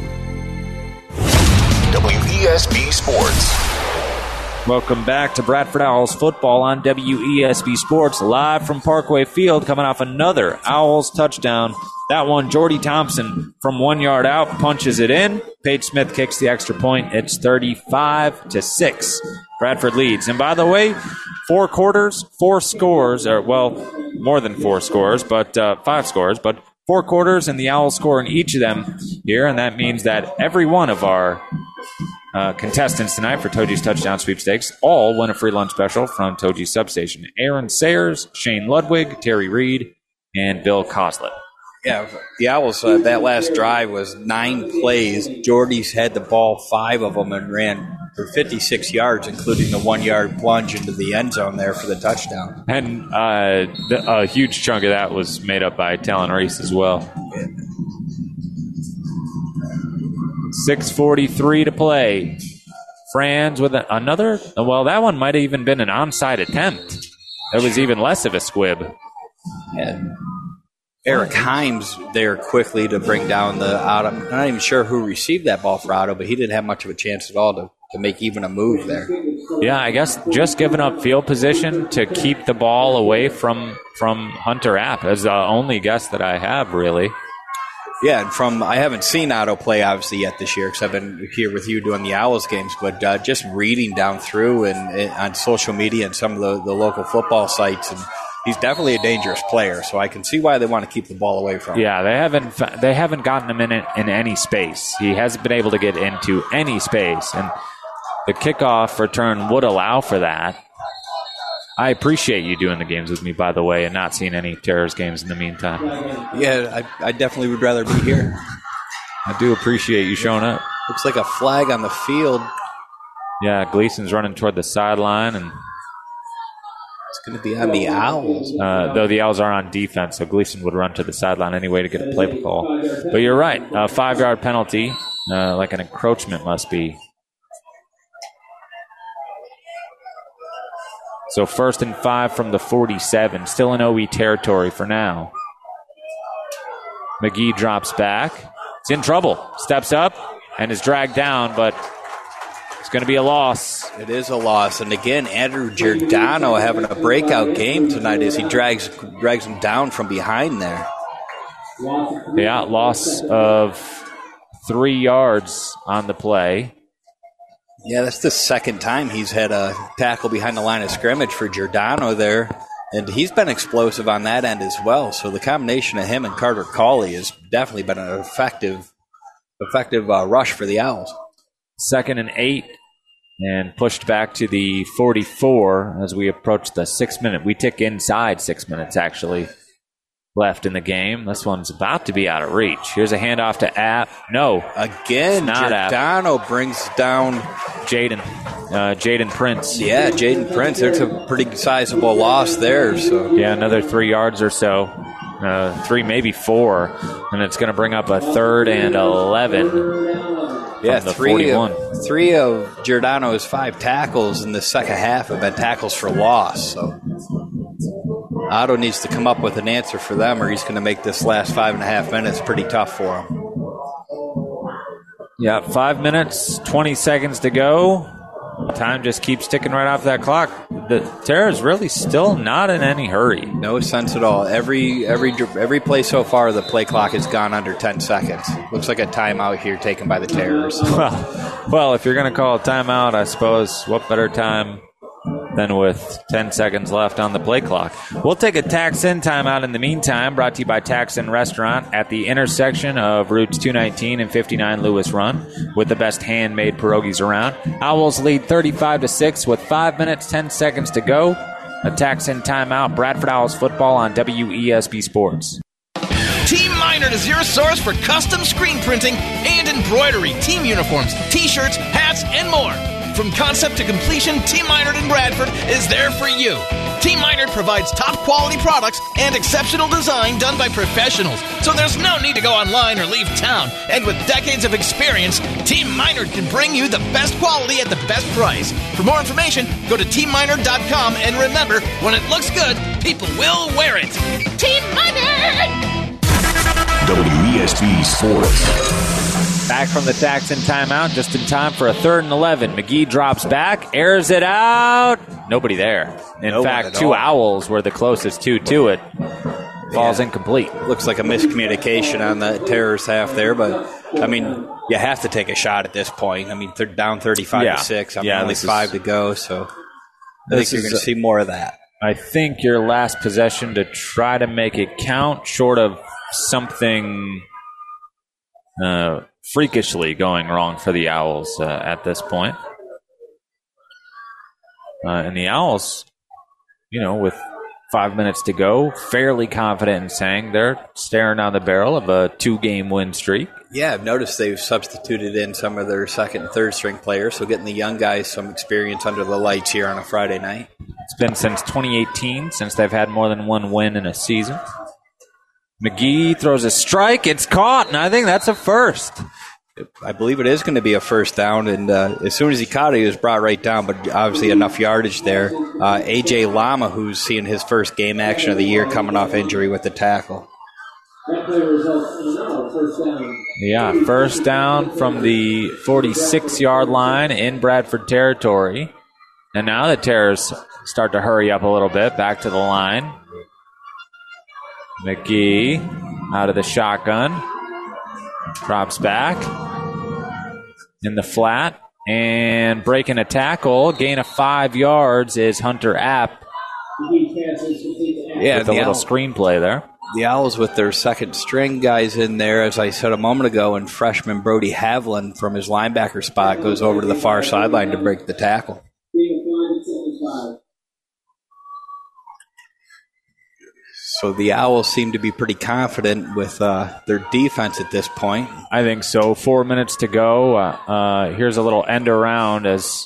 W E S B Sports. Welcome back to Bradford Owls football on W E S B Sports, live from Parkway Field, coming off another Owls touchdown. That one, Jordy Thompson from one yard out punches it in. Paige Smith kicks the extra point. It's thirty-five to six. Bradford leads. And by the way, four quarters, four scores, or well, more than four scores, but uh, five scores, but four quarters, and the Owls score in each of them here, and that means that every one of our uh, contestants tonight for Toji's Touchdown Sweepstakes all win a free lunch special from Toji's Substation. Aaron Sayers, Shane Ludwig, Terry Reed, and Bill Coslett. Yeah, the Owls, uh, that last drive was nine plays. Jordy's had the ball, five of them, and ran for fifty-six yards, including the one-yard plunge into the end zone there for the touchdown. And uh, the, a huge chunk of that was made up by Talon Reese as well. Yeah. six forty-three to play. Franz with a, another, well, that one might have even been an onside attempt. There was even less of a squib. And Eric Himes there quickly to bring down the Otto. I'm not even sure who received that ball for Otto, but he didn't have much of a chance at all to, to make even a move there. Yeah, I guess just giving up field position to keep the ball away from, from Hunter App is the only guess that I have, really. Yeah, and from I haven't seen Otto play, obviously, yet this year because I've been here with you doing the Owls games, but uh, just reading down through and, and on social media and some of the, the local football sites, and he's definitely a dangerous player, so I can see why they want to keep the ball away from him. Yeah, they haven't they haven't gotten him in it, in any space. He hasn't been able to get into any space, and the kickoff return would allow for that. I appreciate you doing the games with me, by the way, and not seeing any Terrors games in the meantime. Yeah, I, I definitely would rather be here. I do appreciate you showing up. Looks like a flag on the field. Yeah, Gleason's running toward the sideline, and it's going to be on the Owls. Uh, though the Owls are on defense, so Gleason would run to the sideline anyway to get a play call. But you're right, a five-yard penalty, uh, like an encroachment must be. So first and five from the forty-seven, still in O E territory for now. McGee drops back. He's in trouble. Steps up and is dragged down, but it's going to be a loss. It is a loss. And again, Andrew Giordano having a breakout game tonight as he drags drags him down from behind there. Yeah, loss of three yards on the play. Yeah, that's the second time he's had a tackle behind the line of scrimmage for Giordano there. And he's been explosive on that end as well. So the combination of him and Carter Cawley has definitely been an effective, effective uh, rush for the Owls. Second and eight, and pushed back to the forty-four as we approach the six minute. We tick inside six minutes, actually, left in the game. This one's about to be out of reach. Here's a handoff to App. No. Again, Giordano App. Brings down Jaden. Uh, Jaden Prince. Yeah, Jaden Prince. There's a pretty sizable loss there. So yeah, another three yards or so. Uh, three, maybe four. And it's going to bring up a third and eleven. Yeah, three of, three of Giordano's five tackles in the second half have been tackles for loss. So Otto needs to come up with an answer for them, or he's going to make this last five and a half minutes pretty tough for him. Yeah, five minutes, twenty seconds to go. Time just keeps ticking right off that clock. The Terrors really still not in any hurry. No sense at all. Every every every play so far, the play clock has gone under ten seconds. Looks like a timeout here taken by the Terrors. Well, well, if you're going to call a timeout, I suppose what better time than with ten seconds left on the play clock. We'll take a Tax-In timeout in the meantime, brought to you by Tax-In Restaurant at the intersection of Routes two nineteen and fifty-nine Lewis Run, with the best handmade pierogies around. Owls lead thirty-five to six with five minutes, ten seconds to go. A Tax-In timeout, Bradford Owls football on W E S B Sports. Team Minard is your source for custom screen printing and embroidery, team uniforms, t-shirts, hats, and more. From concept to completion, Team Meinert in Bradford is there for you. Team Meinert provides top quality products and exceptional design done by professionals, so there's no need to go online or leave town. And with decades of experience, Team Meinert can bring you the best quality at the best price. For more information, go to team meinert dot com, and remember, when it looks good, people will wear it. Team Meinert! W E S B Sports. Back from the Taxton timeout, just in time for a third and eleven. McGee drops back, airs it out. Nobody there. In No fact, two Owls were the closest two to it. Falls Yeah. incomplete. Looks like a miscommunication on the Terrors half there, but I mean, you have to take a shot at this point. I mean, they're down thirty-five Yeah. to six. I mean, Yeah, only this is- five to go, so I This think you're is going to a- see more of that. I think your last possession to try to make it count, short of something uh, freakishly going wrong for the Owls uh, at this point. Uh, and the Owls, you know, with five minutes to go, fairly confident in saying they're staring down the barrel of a two-game win streak. Yeah, I've noticed they've substituted in some of their second and third string players, so getting the young guys some experience under the lights here on a Friday night. It's been since twenty eighteen since they've had more than one win in a season. McGee throws a strike. It's caught, and I think that's a first. I believe it is going to be a first down, and uh, as soon as he caught it, he was brought right down, but obviously enough yardage there. Uh, A J Lama, who's seeing his first game action of the year, coming off injury with the tackle. That play results in another first down. Yeah, first down from the forty-six-yard line in Bradford territory. And now the Terrors start to hurry up a little bit, back to the line. McGee out of the shotgun. Drops back in the flat. And breaking a tackle, gain of five yards is Hunter App. Yeah, with a the little Owl- screenplay there. The Owls with their second string guys in there, as I said a moment ago, and freshman Brody Havlin from his linebacker spot goes over to the far sideline to break the tackle. So the Owls seem to be pretty confident with uh, their defense at this point. I think so. Four minutes to go. Uh, uh, here's a little end around as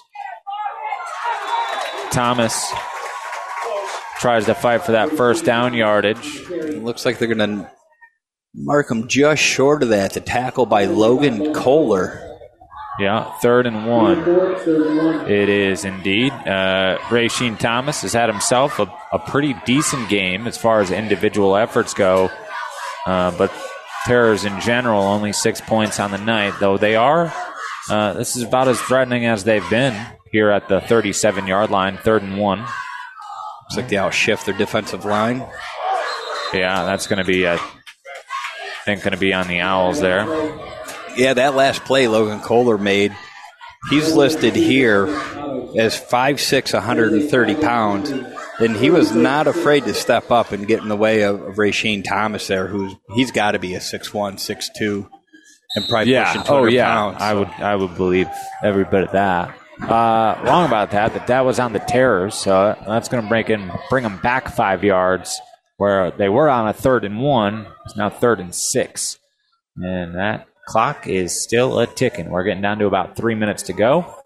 Thomas tries to fight for that first down yardage. It looks like they're going to mark him just short of that. The tackle by Logan Kohler. Yeah, third and one. It is indeed. Uh, Rasheen Thomas has had himself a, a pretty decent game as far as individual efforts go. Uh, but Terrors in general, only six points on the night, though they are. Uh, this is about as threatening as they've been here at the thirty-seven-yard line, third and one. Looks like they outshift their defensive line. Yeah, that's going to be, I think, going to be on the Owls there. Yeah, that last play Logan Kohler made, he's listed here as five six, one hundred thirty pounds, and he was not afraid to step up and get in the way of, of Rasheen Thomas there, who's he's got to be a six one, six two, and probably Yeah, pushing two hundred oh yeah, pounds. I would, I would believe every bit of that. Uh, wrong about that. That that was on the Terrors, so that's going to break in, bring them back five yards where they were on a third and one. It's now third and six, and that clock is still a ticking. We're getting down to about three minutes to go.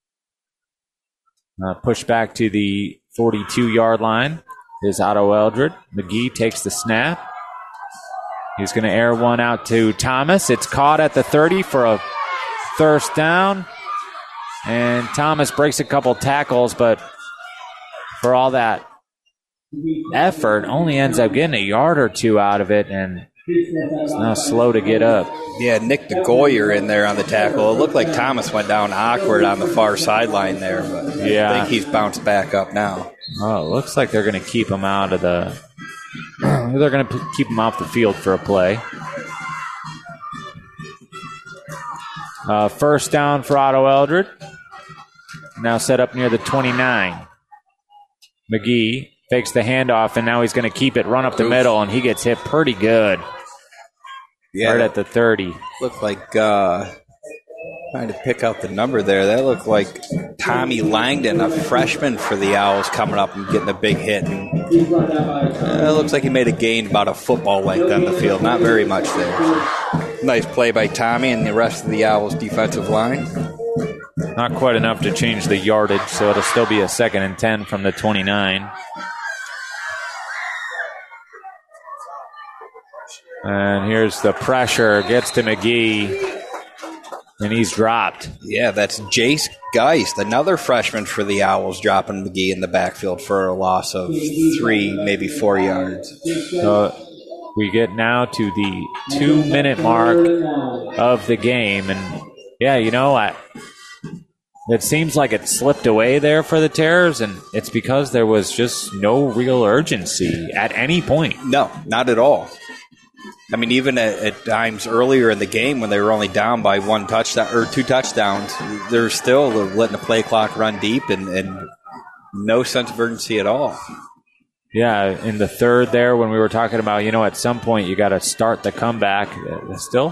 Uh, push back to the forty-two-yard line is Otto Eldred. McGee takes the snap. He's going to air one out to Thomas. It's caught at the thirty for a first down. And Thomas breaks a couple tackles, but for all that effort, only ends up getting a yard or two out of it, and it's now slow to get up. Yeah, Nick DeGoyer in there on the tackle. It looked like Thomas went down awkward on the far sideline there, but Yeah. I think he's bounced back up now. Oh, it looks like they're going to keep him out of the. They're going to keep him off the field for a play. Uh, first down for Otto Eldred. Now set up near the twenty-nine. McGee fakes the handoff, and now he's going to keep it, run up the middle, and he gets hit pretty good. Yeah, right at the thirty. Looked like, uh, trying to pick out the number there, that looked like Tommy Langdon, a freshman for the Owls, coming up and getting a big hit. And, uh, it looks like he made a gain about a football length on the field. Not very much there. Nice play by Tommy and the rest of the Owls' defensive line. Not quite enough to change the yardage, so it'll still be a second and ten from the twenty-nine. And here's the pressure. Gets to McGee, and he's dropped. Yeah, that's Jace Geist, another freshman for the Owls, dropping McGee in the backfield for a loss of three, maybe four yards. So we get now to the two-minute mark of the game. And, yeah, you know, I, it seems like it slipped away there for the Terrors, and it's because there was just no real urgency at any point. No, not at all. I mean, even at, at times earlier in the game when they were only down by one touchdown or two touchdowns, they're still letting the play clock run deep and, and no sense of urgency at all. Yeah, in the third there when we were talking about, you know, at some point you got to start the comeback. Uh, still,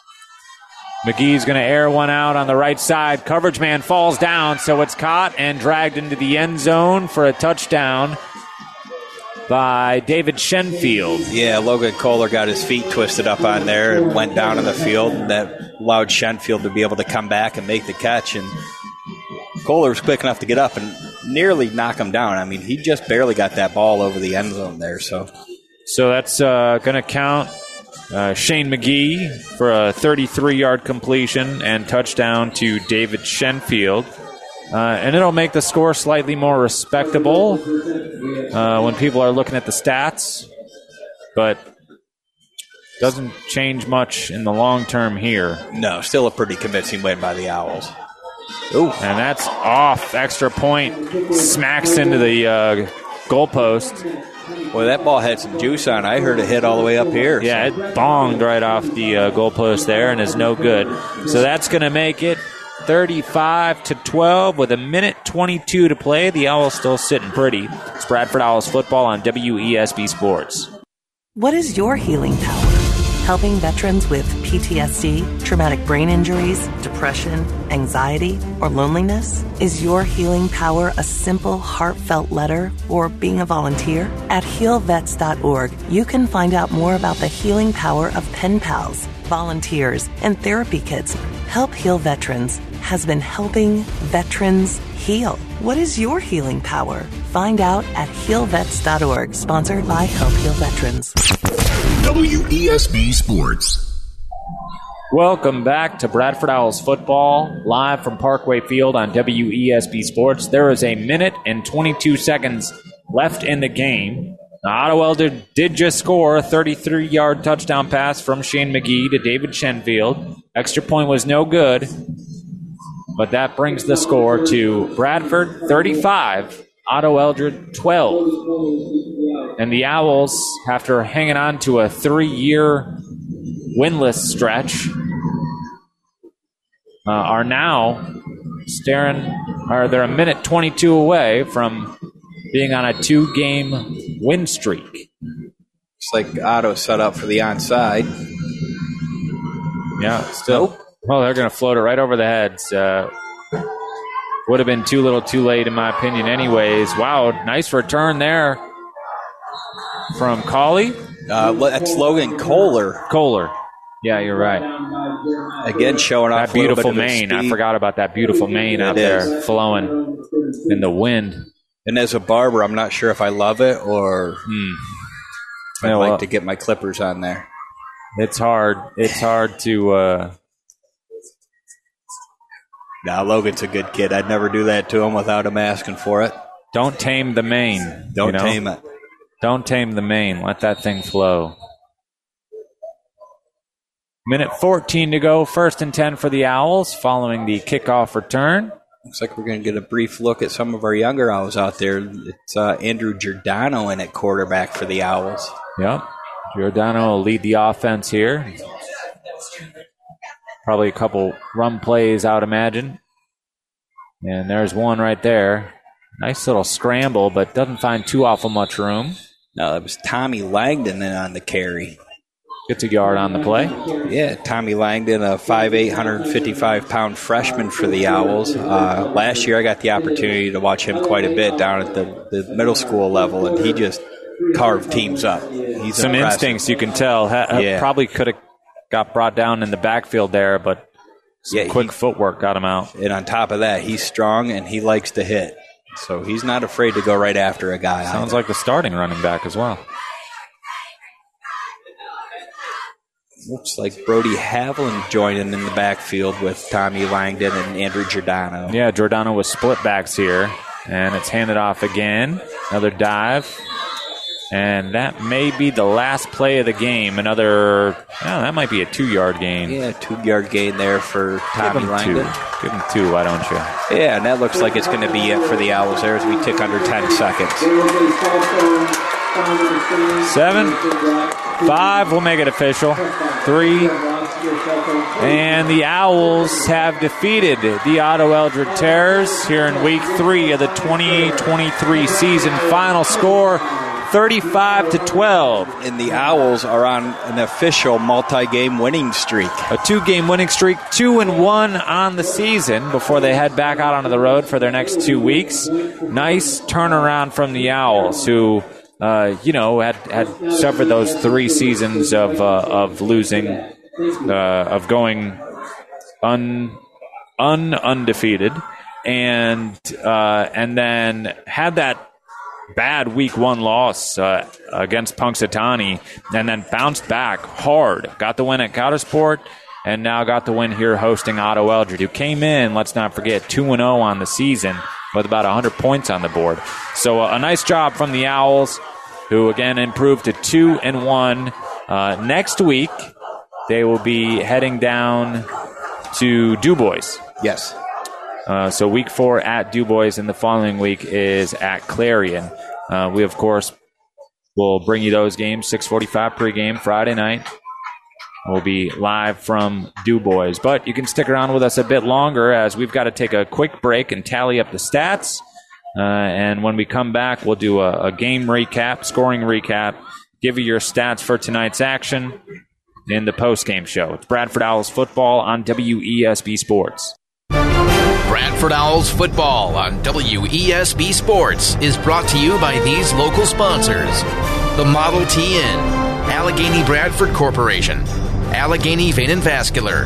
McGee's going to air one out on the right side. Coverage man falls down, so it's caught and dragged into the end zone for a touchdown by David Shenfield. Yeah, Logan Kohler got his feet twisted up on there and went down in the field, and that allowed Shenfield to be able to come back and make the catch. And Kohler was quick enough to get up and nearly knock him down. I mean, he just barely got that ball over the end zone there. So, so that's uh, going to count uh, Shane McGee for a thirty-three-yard completion and touchdown to David Shenfield. Uh, and it'll make the score slightly more respectable uh, when people are looking at the stats, but doesn't change much in the long term here. No, still a pretty convincing win by the Owls. Ooh, and that's off. Extra point smacks into the uh, goalpost. Well, that ball had some juice on. I heard it hit all the way up here. Yeah, so. It bonged right off the uh, goalpost there and is no good. So that's going to make it thirty-five to twelve with a minute twenty-two to play. The Owls still sitting pretty. It's Bradford Owls football on W E S B Sports. What is your healing power? Helping veterans with P T S D, traumatic brain injuries, depression, anxiety, or loneliness? Is your healing power a simple, heartfelt letter or being a volunteer? At heal vets dot org, you can find out more about the healing power of pen pals, volunteers, and therapy kits. Help Heal Veterans has been helping veterans heal. What is your healing power? Find out at heal vets dot org, sponsored by Help Heal Veterans. W E S B Sports. Welcome back to Bradford Owls football, live from Parkway Field on W E S B Sports. There is a minute and twenty-two seconds left in the game. Now, Otto Elder did just score a thirty-three-yard touchdown pass from Shane McGee to David Shenfield. Extra point was no good, but that brings the score to Bradford thirty-five, Otto Eldred twelve. And the Owls, after hanging on to a three-year winless stretch, uh, are now staring, or they're a minute twenty-two away from being on a two-game win streak. It's like Otto set up for the onside. Yeah, still. Nope. Well, they're going to float it right over the heads. Uh, would have been too little too late, in my opinion, anyways. Wow, nice return there from Colley. Uh, that's Logan Kohler. Kohler. Yeah, you're right. Again, showing off that beautiful a little bit of mane. I forgot about that beautiful mane out there flowing in the wind. And as a barber, I'm not sure if I love it or hmm, I'd yeah, like well, to get my clippers on there. It's hard. It's hard to... Uh... Nah, Logan's a good kid. I'd never do that to him without him asking for it. Don't tame the mane. Don't you know? tame it. Don't tame the mane. Let that thing flow. Minute fourteen to go. First and ten for the Owls following the kickoff return. Looks like we're going to get a brief look at some of our younger Owls out there. It's uh, Andrew Giordano in at quarterback for the Owls. Yep. Giordano will lead the offense here. Probably a couple run plays, I would imagine. And there's one right there. Nice little scramble, but doesn't find too awful much room. No, that was Tommy Langdon on the carry. Gets a yard on the play. Yeah, Tommy Langdon, a five eight, one hundred fifty-five pound freshman for the Owls. Uh, last year I got the opportunity to watch him quite a bit down at the, the middle school level, and he just carved teams up. He's Some impressive. instincts you can tell. Ha- yeah. Probably could have got brought down in the backfield there, but Some yeah, quick he, footwork got him out. And on top of that, he's strong and he likes to hit. So he's not afraid to go right after a guy. Sounds either. like the starting running back as well. Looks like Brody Haviland joining in the backfield with Tommy Langdon and Andrew Giordano. Yeah, Giordano with split backs here. And it's handed off again. Another dive. And that may be the last play of the game. Another, oh, that might be a two-yard gain. Yeah, two-yard gain there for Tommy Give him Langdon. Two. Give him two, why don't you? Yeah, and that looks like it's going to be it for the Owls there as we tick under ten seconds. Seven, five, we'll make it official. Three, and the Owls have defeated the Otto Eldred Terrors here in week three of the twenty twenty-three season. Final score, thirty-five to twelve. And the Owls are on an official multi-game winning streak. A two-game winning streak, two and one on the season before they head back out onto the road for their next two weeks. Nice turnaround from the Owls, who, uh, you know, had, had suffered those three seasons of uh, of losing, uh, of going un, un undefeated, and uh, and then had that bad week one loss uh, against Punxsutawney, and then bounced back hard. Got the win at Coudersport, and now got the win here hosting Otto Eldred, who came in, let's not forget, two and oh on the season with about one hundred points on the board. So uh, a nice job from the Owls, who again improved to two and one. Uh, next week, they will be heading down to DuBois. Yes. Uh, so week four at DuBois, and the following week is at Clarion. Uh, we, of course, will bring you those games, six forty-five pregame Friday night. We'll be live from DuBois. But you can stick around with us a bit longer as we've got to take a quick break and tally up the stats. Uh, and when we come back, we'll do a, a game recap, scoring recap, give you your stats for tonight's action in the postgame show. It's Bradford Owls football on W E S B Sports. Bradford Owls football on W E S B Sports is brought to you by these local sponsors: the Model T Inn, Allegheny Bradford Corporation, Allegheny Vein and Vascular,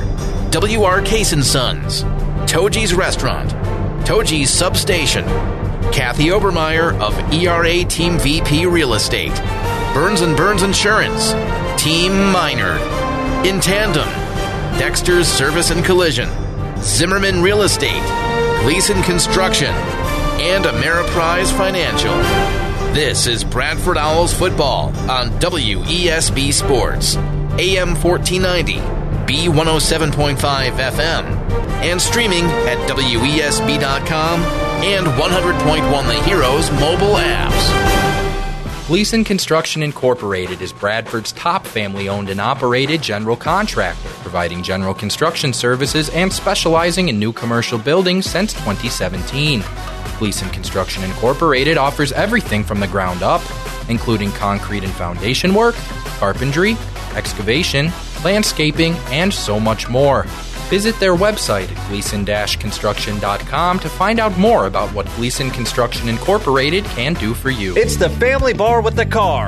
W R Case and Sons, Toji's Restaurant, Toji's Substation, Kathy Obermeyer of E R A Team V P Real Estate, Burns and Burns Insurance, Team Minard, In Tandem, Dexter's Service and Collision, Zimmerman Real Estate, Gleason Construction, and Ameriprise Financial. This is Bradford Owls football on W E S B Sports, A M fourteen ninety, B one oh seven point five F M, and streaming at W E S B dot com and one hundred point one The Heroes mobile apps. Gleason Construction Incorporated is Bradford's top family-owned and operated general contractor, providing general construction services and specializing in new commercial buildings since twenty seventeen. Gleason Construction Incorporated offers everything from the ground up, including concrete and foundation work, carpentry, excavation, landscaping, and so much more. Visit their website at gleason dash construction dot com to find out more about what Gleason Construction Incorporated can do for you. It's the family bar with the car.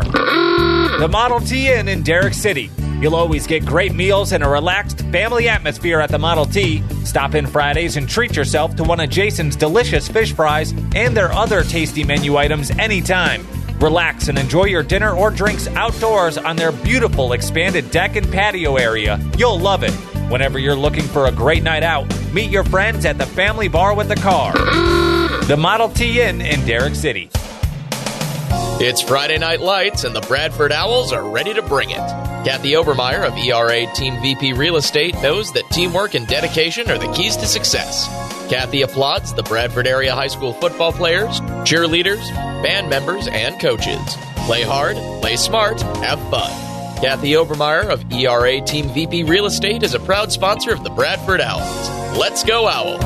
The Model T Inn in Derrick City. You'll always get great meals and a relaxed family atmosphere at the Model T. Stop in Fridays and treat yourself to one of Jason's delicious fish fries and their other tasty menu items anytime. Relax and enjoy your dinner or drinks outdoors on their beautiful expanded deck and patio area. You'll love it. Whenever you're looking for a great night out, meet your friends at the family bar with the car. The Model T Inn in Derrick City. It's Friday Night Lights, and the Bradford Owls are ready to bring it. Kathy Obermeyer of E R A Team V P Real Estate knows that teamwork and dedication are the keys to success. Kathy applauds the Bradford area high school football players, cheerleaders, band members, and coaches. Play hard, play smart, have fun. Kathy Obermeyer of E R A Team V P Real Estate is a proud sponsor of the Bradford Owls. Let's go Owls!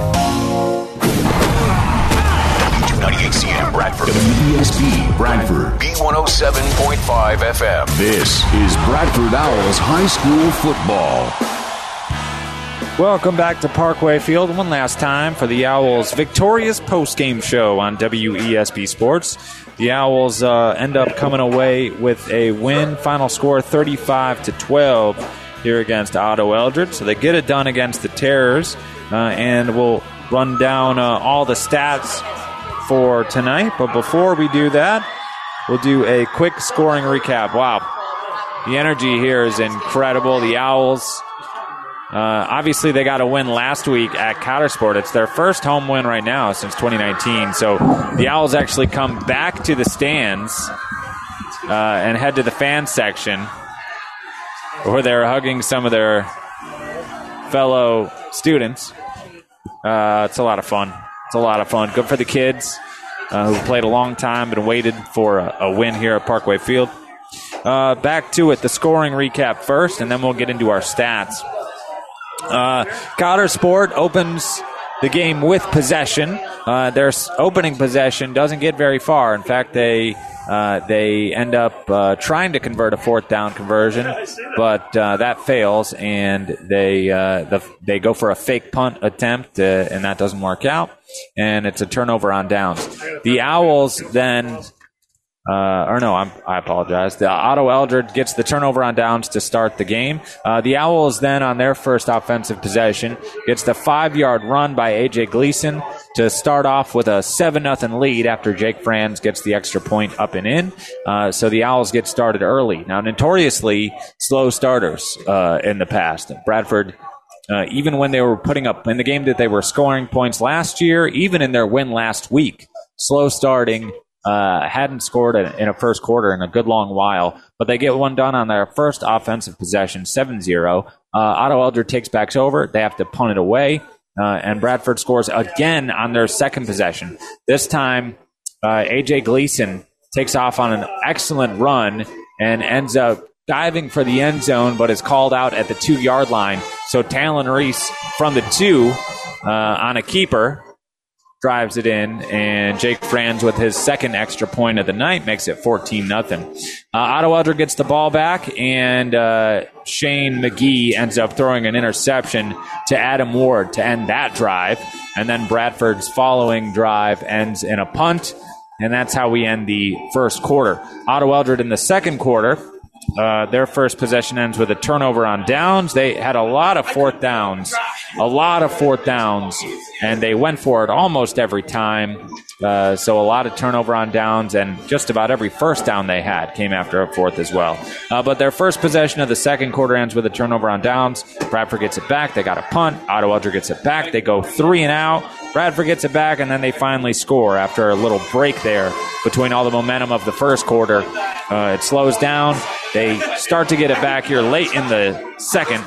W two ninety-eight C M Bradford. W E S B Bradford. B one oh seven point five F M. This is Bradford Owls High School Football. Welcome back to Parkway Field one last time for the Owls' victorious postgame show on W E S B Sports. The Owls uh, end up coming away with a win, final score thirty-five to twelve here against Otto Eldred. So they get it done against the Terrors, uh, and we'll run down uh, all the stats for tonight. But before we do that, we'll do a quick scoring recap. Wow, the energy here is incredible. The Owls, uh, obviously they got a win last week at Coudersport. It's their first home win right now since twenty nineteen. So the Owls actually come back to the stands uh, and head to the fan section, where they're hugging some of their fellow students. Uh, it's a lot of fun. It's a lot of fun. Good for the kids uh, who played a long time and waited for a, a win here at Parkway Field. Uh, back to it, the scoring recap first, and then we'll get into our stats. Uh, Coudersport opens the game with possession. Uh, their opening possession doesn't get very far. In fact, they uh, they end up uh, trying to convert a fourth down conversion, but uh, that fails, and they uh, the, they go for a fake punt attempt, uh, and that doesn't work out, and it's a turnover on downs. The Owls then... Uh, or no, I'm, I apologize. The Otto Eldred gets the turnover on downs to start the game. Uh, the Owls then, on their first offensive possession, gets the five-yard run by A J Gleason to start off with a seven nothing lead after Jake Franz gets the extra point up and in. Uh, so the Owls get started early. Now, notoriously slow starters uh, in the past. Bradford, uh, even when they were putting up in the game that they were scoring points last year, even in their win last week, slow starting. Uh, hadn't scored in a first quarter in a good long while, but they get one done on their first offensive possession, seven zero. Uh, Otto Eldred takes back over. They have to punt it away, uh, and Bradford scores again on their second possession. This time, uh, A J Gleason takes off on an excellent run and ends up diving for the end zone, but is called out at the two-yard line. So Talon Reese from the two uh, on a keeper drives it in, and Jake Franz with his second extra point of the night makes it fourteen nothing. Uh, Otto Eldred gets the ball back, and uh, Shane McGee ends up throwing an interception to Adam Ward to end that drive, and then Bradford's following drive ends in a punt, and that's how we end the first quarter. Otto Eldred in the second quarter, Uh, their first possession ends with a turnover on downs. They had a lot of fourth downs, a lot of fourth downs, and they went for it almost every time. Uh, so a lot of turnover on downs, and just about every first down they had came after a fourth as well. Uh, but their first possession of the second quarter ends with a turnover on downs. Bradford gets it back. They got a punt. Otto Eldred gets it back. They go three and out. Bradford gets it back, and then they finally score after a little break there between all the momentum of the first quarter. Uh, it slows down. They start to get it back here late in the second.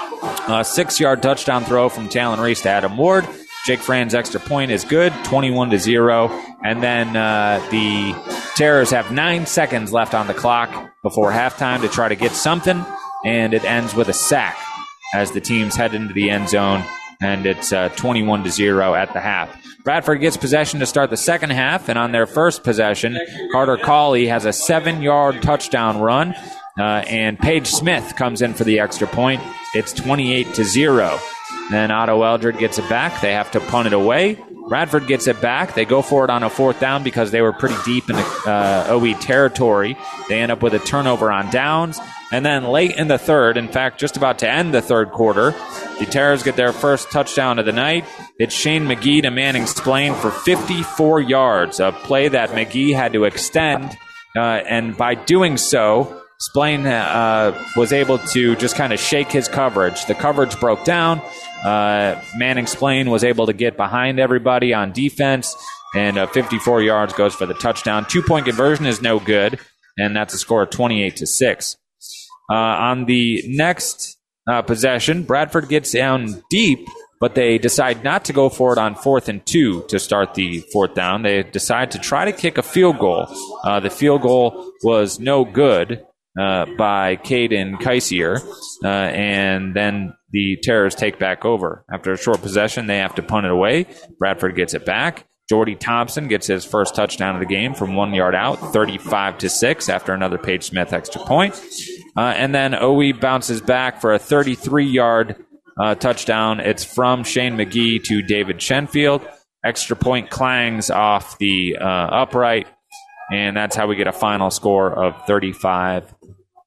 A six-yard touchdown throw from Talon Reese to Adam Ward. Jake Franz's extra point is good, twenty-one to zero. And then uh, the Terrors have nine seconds left on the clock before halftime to try to get something, and it ends with a sack as the teams head into the end zone, and it's uh, twenty-one to zero at the half. Bradford gets possession to start the second half, and on their first possession, Carter Cawley has a seven-yard touchdown run, uh, and Paige Smith comes in for the extra point. It's twenty-eight to zero. Then Otto Eldred gets it back. They have to punt it away. Bradford gets it back. They go for it on a fourth down because they were pretty deep in the uh, O E territory. They end up with a turnover on downs. And then late in the third, in fact, just about to end the third quarter, the Terrors get their first touchdown of the night. It's Shane McGee to Manning Splain for fifty-four yards, a play that McGee had to extend. Uh, and by doing so, Splain uh, was able to just kind of shake his coverage. The coverage broke down. Uh, Manning Splain was able to get behind everybody on defense, and uh, fifty-four yards goes for the touchdown. Two-point conversion is no good, and that's a score of twenty-eight to six. Uh, on the next uh, possession, Bradford gets down deep, but they decide not to go for it on fourth and two to start the fourth down. They decide to try to kick a field goal. Uh, the field goal was no good uh, by Caden Keisier, uh, and then the Terrors take back over. After a short possession, they have to punt it away. Bradford gets it back. Jordy Thompson gets his first touchdown of the game from one yard out, thirty-five to six, after another Paige Smith extra point. Uh, and then O E bounces back for a thirty-three-yard uh, touchdown. It's from Shane McGee to David Shenfield. Extra point clangs off the uh, upright, and that's how we get a final score of thirty-five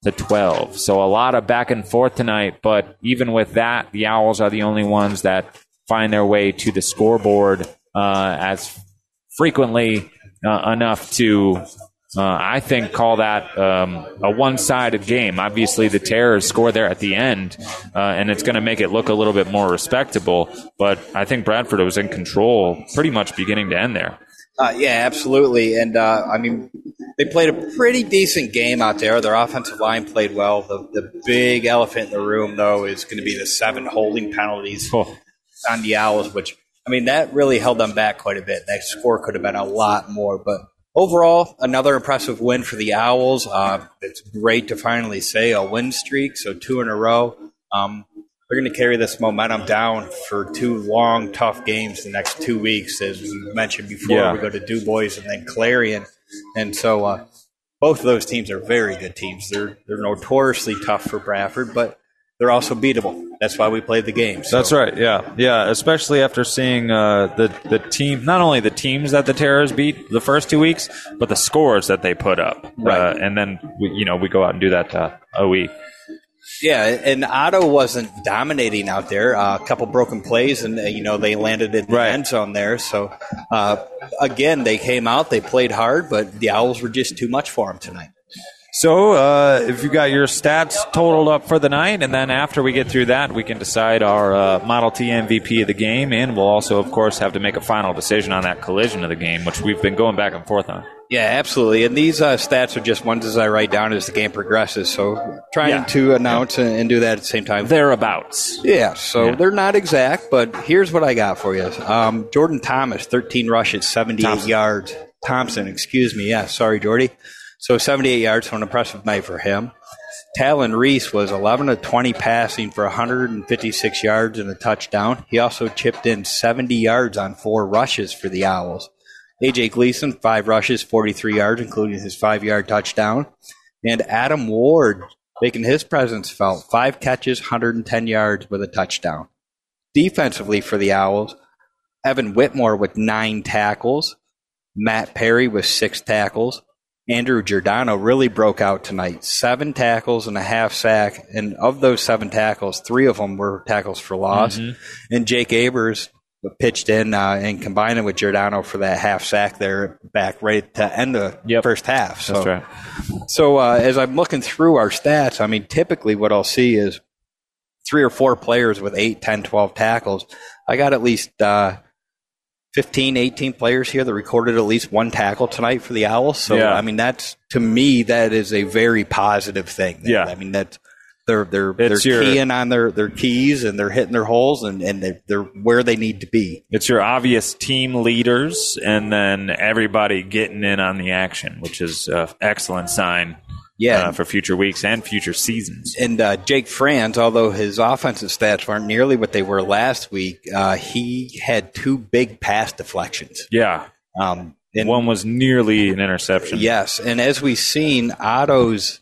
to twelve. So a lot of back and forth tonight, but even with that, the Owls are the only ones that find their way to the scoreboard uh, as frequently uh, enough to, uh, I think, call that um, a one-sided game. Obviously, the Terrors score there at the end, uh, and it's going to make it look a little bit more respectable, but I think Bradford was in control pretty much beginning to end there. Uh, yeah, absolutely. And, uh, I mean, they played a pretty decent game out there. Their offensive line played well. The, the big elephant in the room, though, is going to be the seven holding penalties oh. on the Owls, which, I mean, that really held them back quite a bit. That score could have been a lot more. But overall, another impressive win for the Owls. Uh, it's great to finally say a win streak, so two in a row. Um, They're going to carry this momentum down for two long, tough games the next two weeks, as we mentioned before. Yeah. We go to Du Bois and then Clarion. And so uh, both of those teams are very good teams. They're they're notoriously tough for Bradford, but they're also beatable. That's why we played the game. So. That's right, yeah. Yeah, especially after seeing uh, the, the team, not only the teams that the Terrors beat the first two weeks, but the scores that they put up. Right. Uh, and then, we, you know, we go out and do that uh, a week. Yeah, and Otto wasn't dominating out there. Uh, a couple broken plays, and, uh, you know, they landed in the right. end zone there. So, uh, again, they came out, they played hard, but the Owls were just too much for them tonight. So, uh, if you got your stats totaled up for the night, and then after we get through that, we can decide our uh, Model T M V P of the game, and we'll also, of course, have to make a final decision on that collision of the game, which we've been going back and forth on. Yeah, absolutely. And these uh, stats are just ones as I write down as the game progresses. So trying yeah. to announce yeah. and do that at the same time. Thereabouts. Yeah, so yeah. they're not exact, but here's what I got for you. Um, Jordan Thomas, thirteen rushes, seventy-eight Thompson. yards. Thompson, excuse me. Yeah, sorry, Jordy. So seventy-eight yards, so an impressive night for him. Talon Reese was eleven of twenty passing for one hundred fifty-six yards and a touchdown. He also chipped in seventy yards on four rushes for the Owls. A J Gleason, five rushes, forty-three yards, including his five-yard touchdown. And Adam Ward making his presence felt. Five catches, one hundred ten yards with a touchdown. Defensively for the Owls, Evan Whitmore with nine tackles. Matt Perry with six tackles. Andrew Giordano really broke out tonight. Seven tackles and a half sack. And of those seven tackles, three of them were tackles for loss. Mm-hmm. And Jake Abers pitched in uh, and combined with Giordano for that half sack there back right to end the yep. first half. So, That's right. So uh, as I'm looking through our stats, I mean, typically what I'll see is three or four players with eight, ten, twelve tackles. I got at least uh, fifteen, eighteen players here that recorded at least one tackle tonight for the Owls. So, yeah. I mean, that's, to me, that is a very positive thing. Yeah. I mean, that's, They're they're it's they're your, keying on their, their keys and they're hitting their holes and, and they're, they're where they need to be. It's your obvious team leaders and then everybody getting in on the action, which is an excellent sign yeah. uh, for future weeks and future seasons. And uh, Jake Franz, although his offensive stats weren't nearly what they were last week, uh, he had two big pass deflections. Yeah. Um, and one was nearly an interception. Yes, and as we've seen, Otto's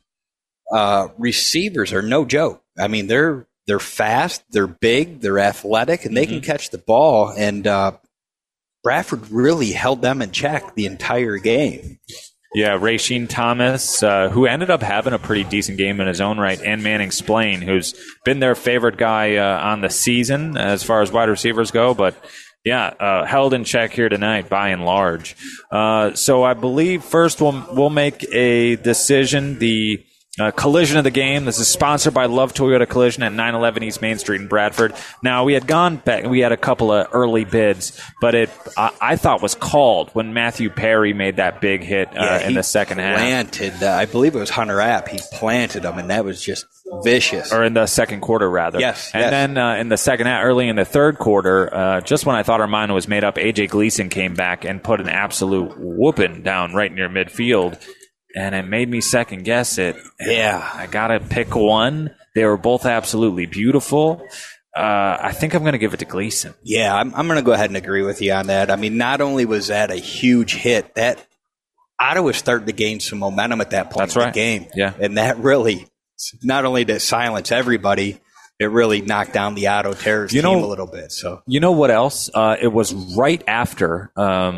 Uh, receivers are no joke. I mean, they're they're fast, they're big, they're athletic, and they mm-hmm. can catch the ball. And uh, Bradford really held them in check the entire game. Yeah, Rasheen Thomas, uh, who ended up having a pretty decent game in his own right, and Manning Splain, who's been their favorite guy uh, on the season as far as wide receivers go, but yeah, uh, held in check here tonight by and large. Uh, so I believe first we'll we'll make a decision. The Uh, collision of the game. This is sponsored by Love Toyota Collision at nine eleven East Main Street in Bradford. Now, we had gone back, we had a couple of early bids, but it I, I thought was called when Matthew Perry made that big hit uh, yeah, in the second planted, half. Uh, I believe it was Hunter App. He planted them, and that was just vicious. Or in the second quarter, rather. Yes. And yes. then uh, in the second half, early in the third quarter, uh, just when I thought our mind was made up, A J Gleason came back and put an absolute whooping down right near midfield. And it made me second guess it. Yeah. I got to pick one. They were both absolutely beautiful. Uh, I think I'm going to give it to Gleason. Yeah, I'm, I'm going to go ahead and agree with you on that. I mean, not only was that a huge hit, that Ottawa was starting to gain some momentum at that point That's in right. the game. Yeah. And that really, not only did it silence everybody, it really knocked down the Otto Terrors you team know, a little bit. So You know what else? Uh, it was right after um,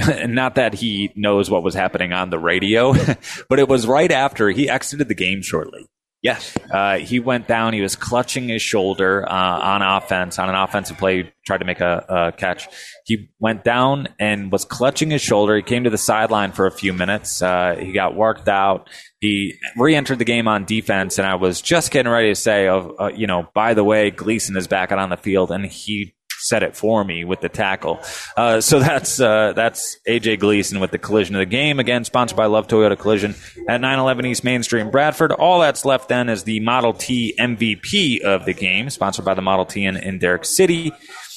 not that he knows what was happening on the radio, but it was right after he exited the game shortly. Yes. Uh, he went down. He was clutching his shoulder uh, on offense, on an offensive play, tried to make a, a catch. He went down and was clutching his shoulder. He came to the sideline for a few minutes. Uh, he got worked out. He re-entered the game on defense, and I was just getting ready to say, oh, uh, you know, by the way, Gleason is back out on the field, and he said it for me with the tackle. Uh, so that's uh, that's A J Gleason with the collision of the game. Again, sponsored by Love Toyota Collision at nine eleven East Main Street in Bradford. All that's left then is the Model T M V P of the game, sponsored by the Model T in, in Derrick City.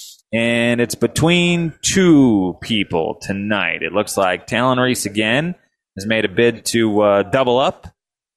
And it's between two people tonight. It looks like Talon Reese again has made a bid to uh, double up.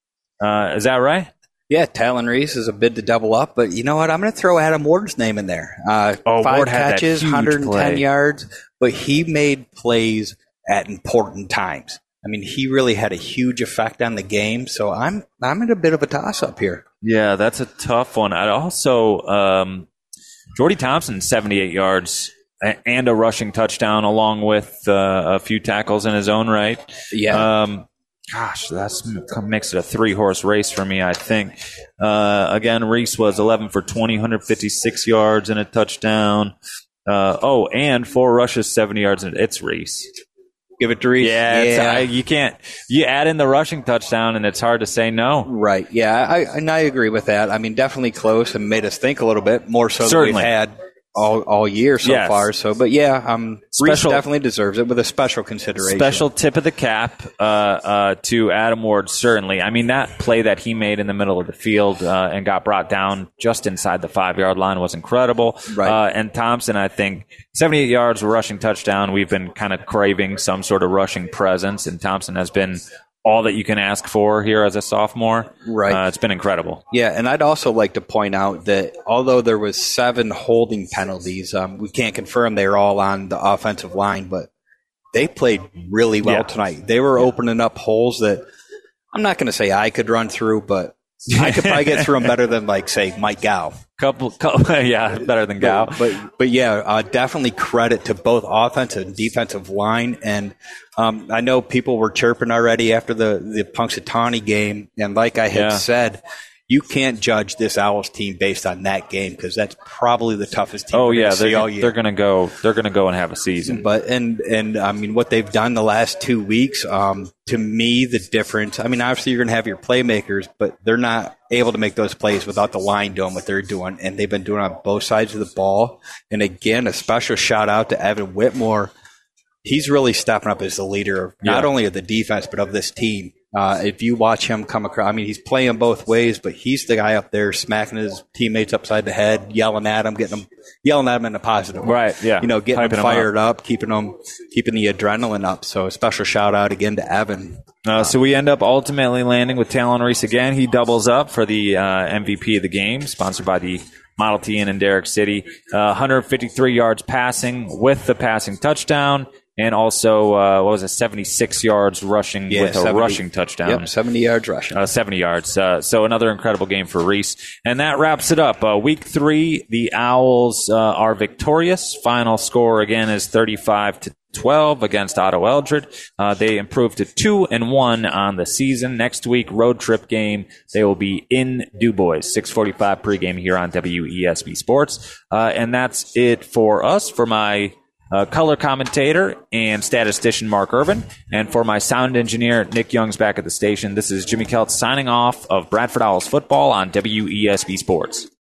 Uh, is that right? Yeah, Talon Reese is a bid to double up, but you know what? I'm going to throw Adam Ward's name in there. Uh, oh, five Ward had catches, that huge one hundred ten play. yards, but he made plays at important times. I mean, he really had a huge effect on the game, so I'm I'm in a bit of a toss-up here. Yeah, that's a tough one. I also, um, Jordy Thompson, seventy-eight yards and a rushing touchdown, along with uh, a few tackles in his own right. Yeah. Um, Gosh, that makes it a three-horse race for me, I think. Uh, again, Reese was eleven for twenty, one hundred fifty-six yards and a touchdown. Uh, oh, and four rushes, seventy yards. And it's Reese. Give it to Reese. Yeah, it's, yeah. I, you can't. You add in the rushing touchdown, and it's hard to say no. Right. Yeah, I, and I agree with that. I mean, definitely close and made us think a little bit more so Certainly. than we've had all all year so Yes. far. So, but yeah, um, Reese Special- definitely deserves it with a special consideration. Special tip of the cap uh, uh, to Adam Ward, certainly. I mean, that play that he made in the middle of the field uh, and got brought down just inside the five-yard line was incredible. Right. Uh, and Thompson, I think, seventy-eight yards, rushing touchdown. We've been kind of craving some sort of rushing presence, and Thompson has been all that you can ask for here as a sophomore. Right. Uh, it's been incredible. Yeah, and I'd also like to point out that although there was seven holding penalties, um, we can't confirm they were all on the offensive line, but they played really well Yeah. tonight. They were opening up holes that I'm not going to say I could run through, but I could probably get through them better than, like, say, Mike Gow. Couple, couple yeah, better than Gow. But, but, but yeah, uh, definitely credit to both offensive and defensive line. And um, I know people were chirping already after the, the Punxsutawney game. And like I had Yeah. said, you can't judge this Owls team based on that game because that's probably the toughest team Oh we're yeah, gonna see all they're, year. they're gonna go. They're gonna go and have a season. But and and I mean what they've done the last two weeks. Um, to me, the difference. I mean, obviously you're going to have your playmakers, but they're not able to make those plays without the line doing what they're doing, and they've been doing it on both sides of the ball. And again, a special shout out to Evan Whitmore. He's really stepping up as the leader of not Yeah. only of the defense but of this team. Uh, if you watch him come across, I mean, he's playing both ways, but he's the guy up there smacking his teammates upside the head, yelling at them, getting them, yelling at them in a positive way. Right, yeah. You know, getting Hyping them 'em fired up. keeping them, keeping the adrenaline up. So a special shout out again to Evan. Uh, so we end up ultimately landing with Talon Reese again. He doubles up for the uh, M V P of the game, sponsored by the Model T Inn in Derrick City. Uh, one hundred fifty-three yards passing with the passing touchdown. And also, uh, what was it, seventy-six yards rushing Yeah, with a seventy rushing touchdown. Yep, seventy yards rushing. Uh, seventy yards. Uh, so another incredible game for Reese. And that wraps it up. Uh, week three, the Owls uh, are victorious. Final score, again, is thirty-five to twelve against Otto Eldred. Uh, they improved to two and one on the season. Next week, road trip game. They will be in Du Bois. six forty-five pregame here on W E S B Sports. Uh, and that's it for us. For my Uh, color commentator and statistician Mark Irvin, and for my sound engineer Nick Young's back at the station, this is Jimmy Keltz signing off of Bradford Owls football on W E S B Sports.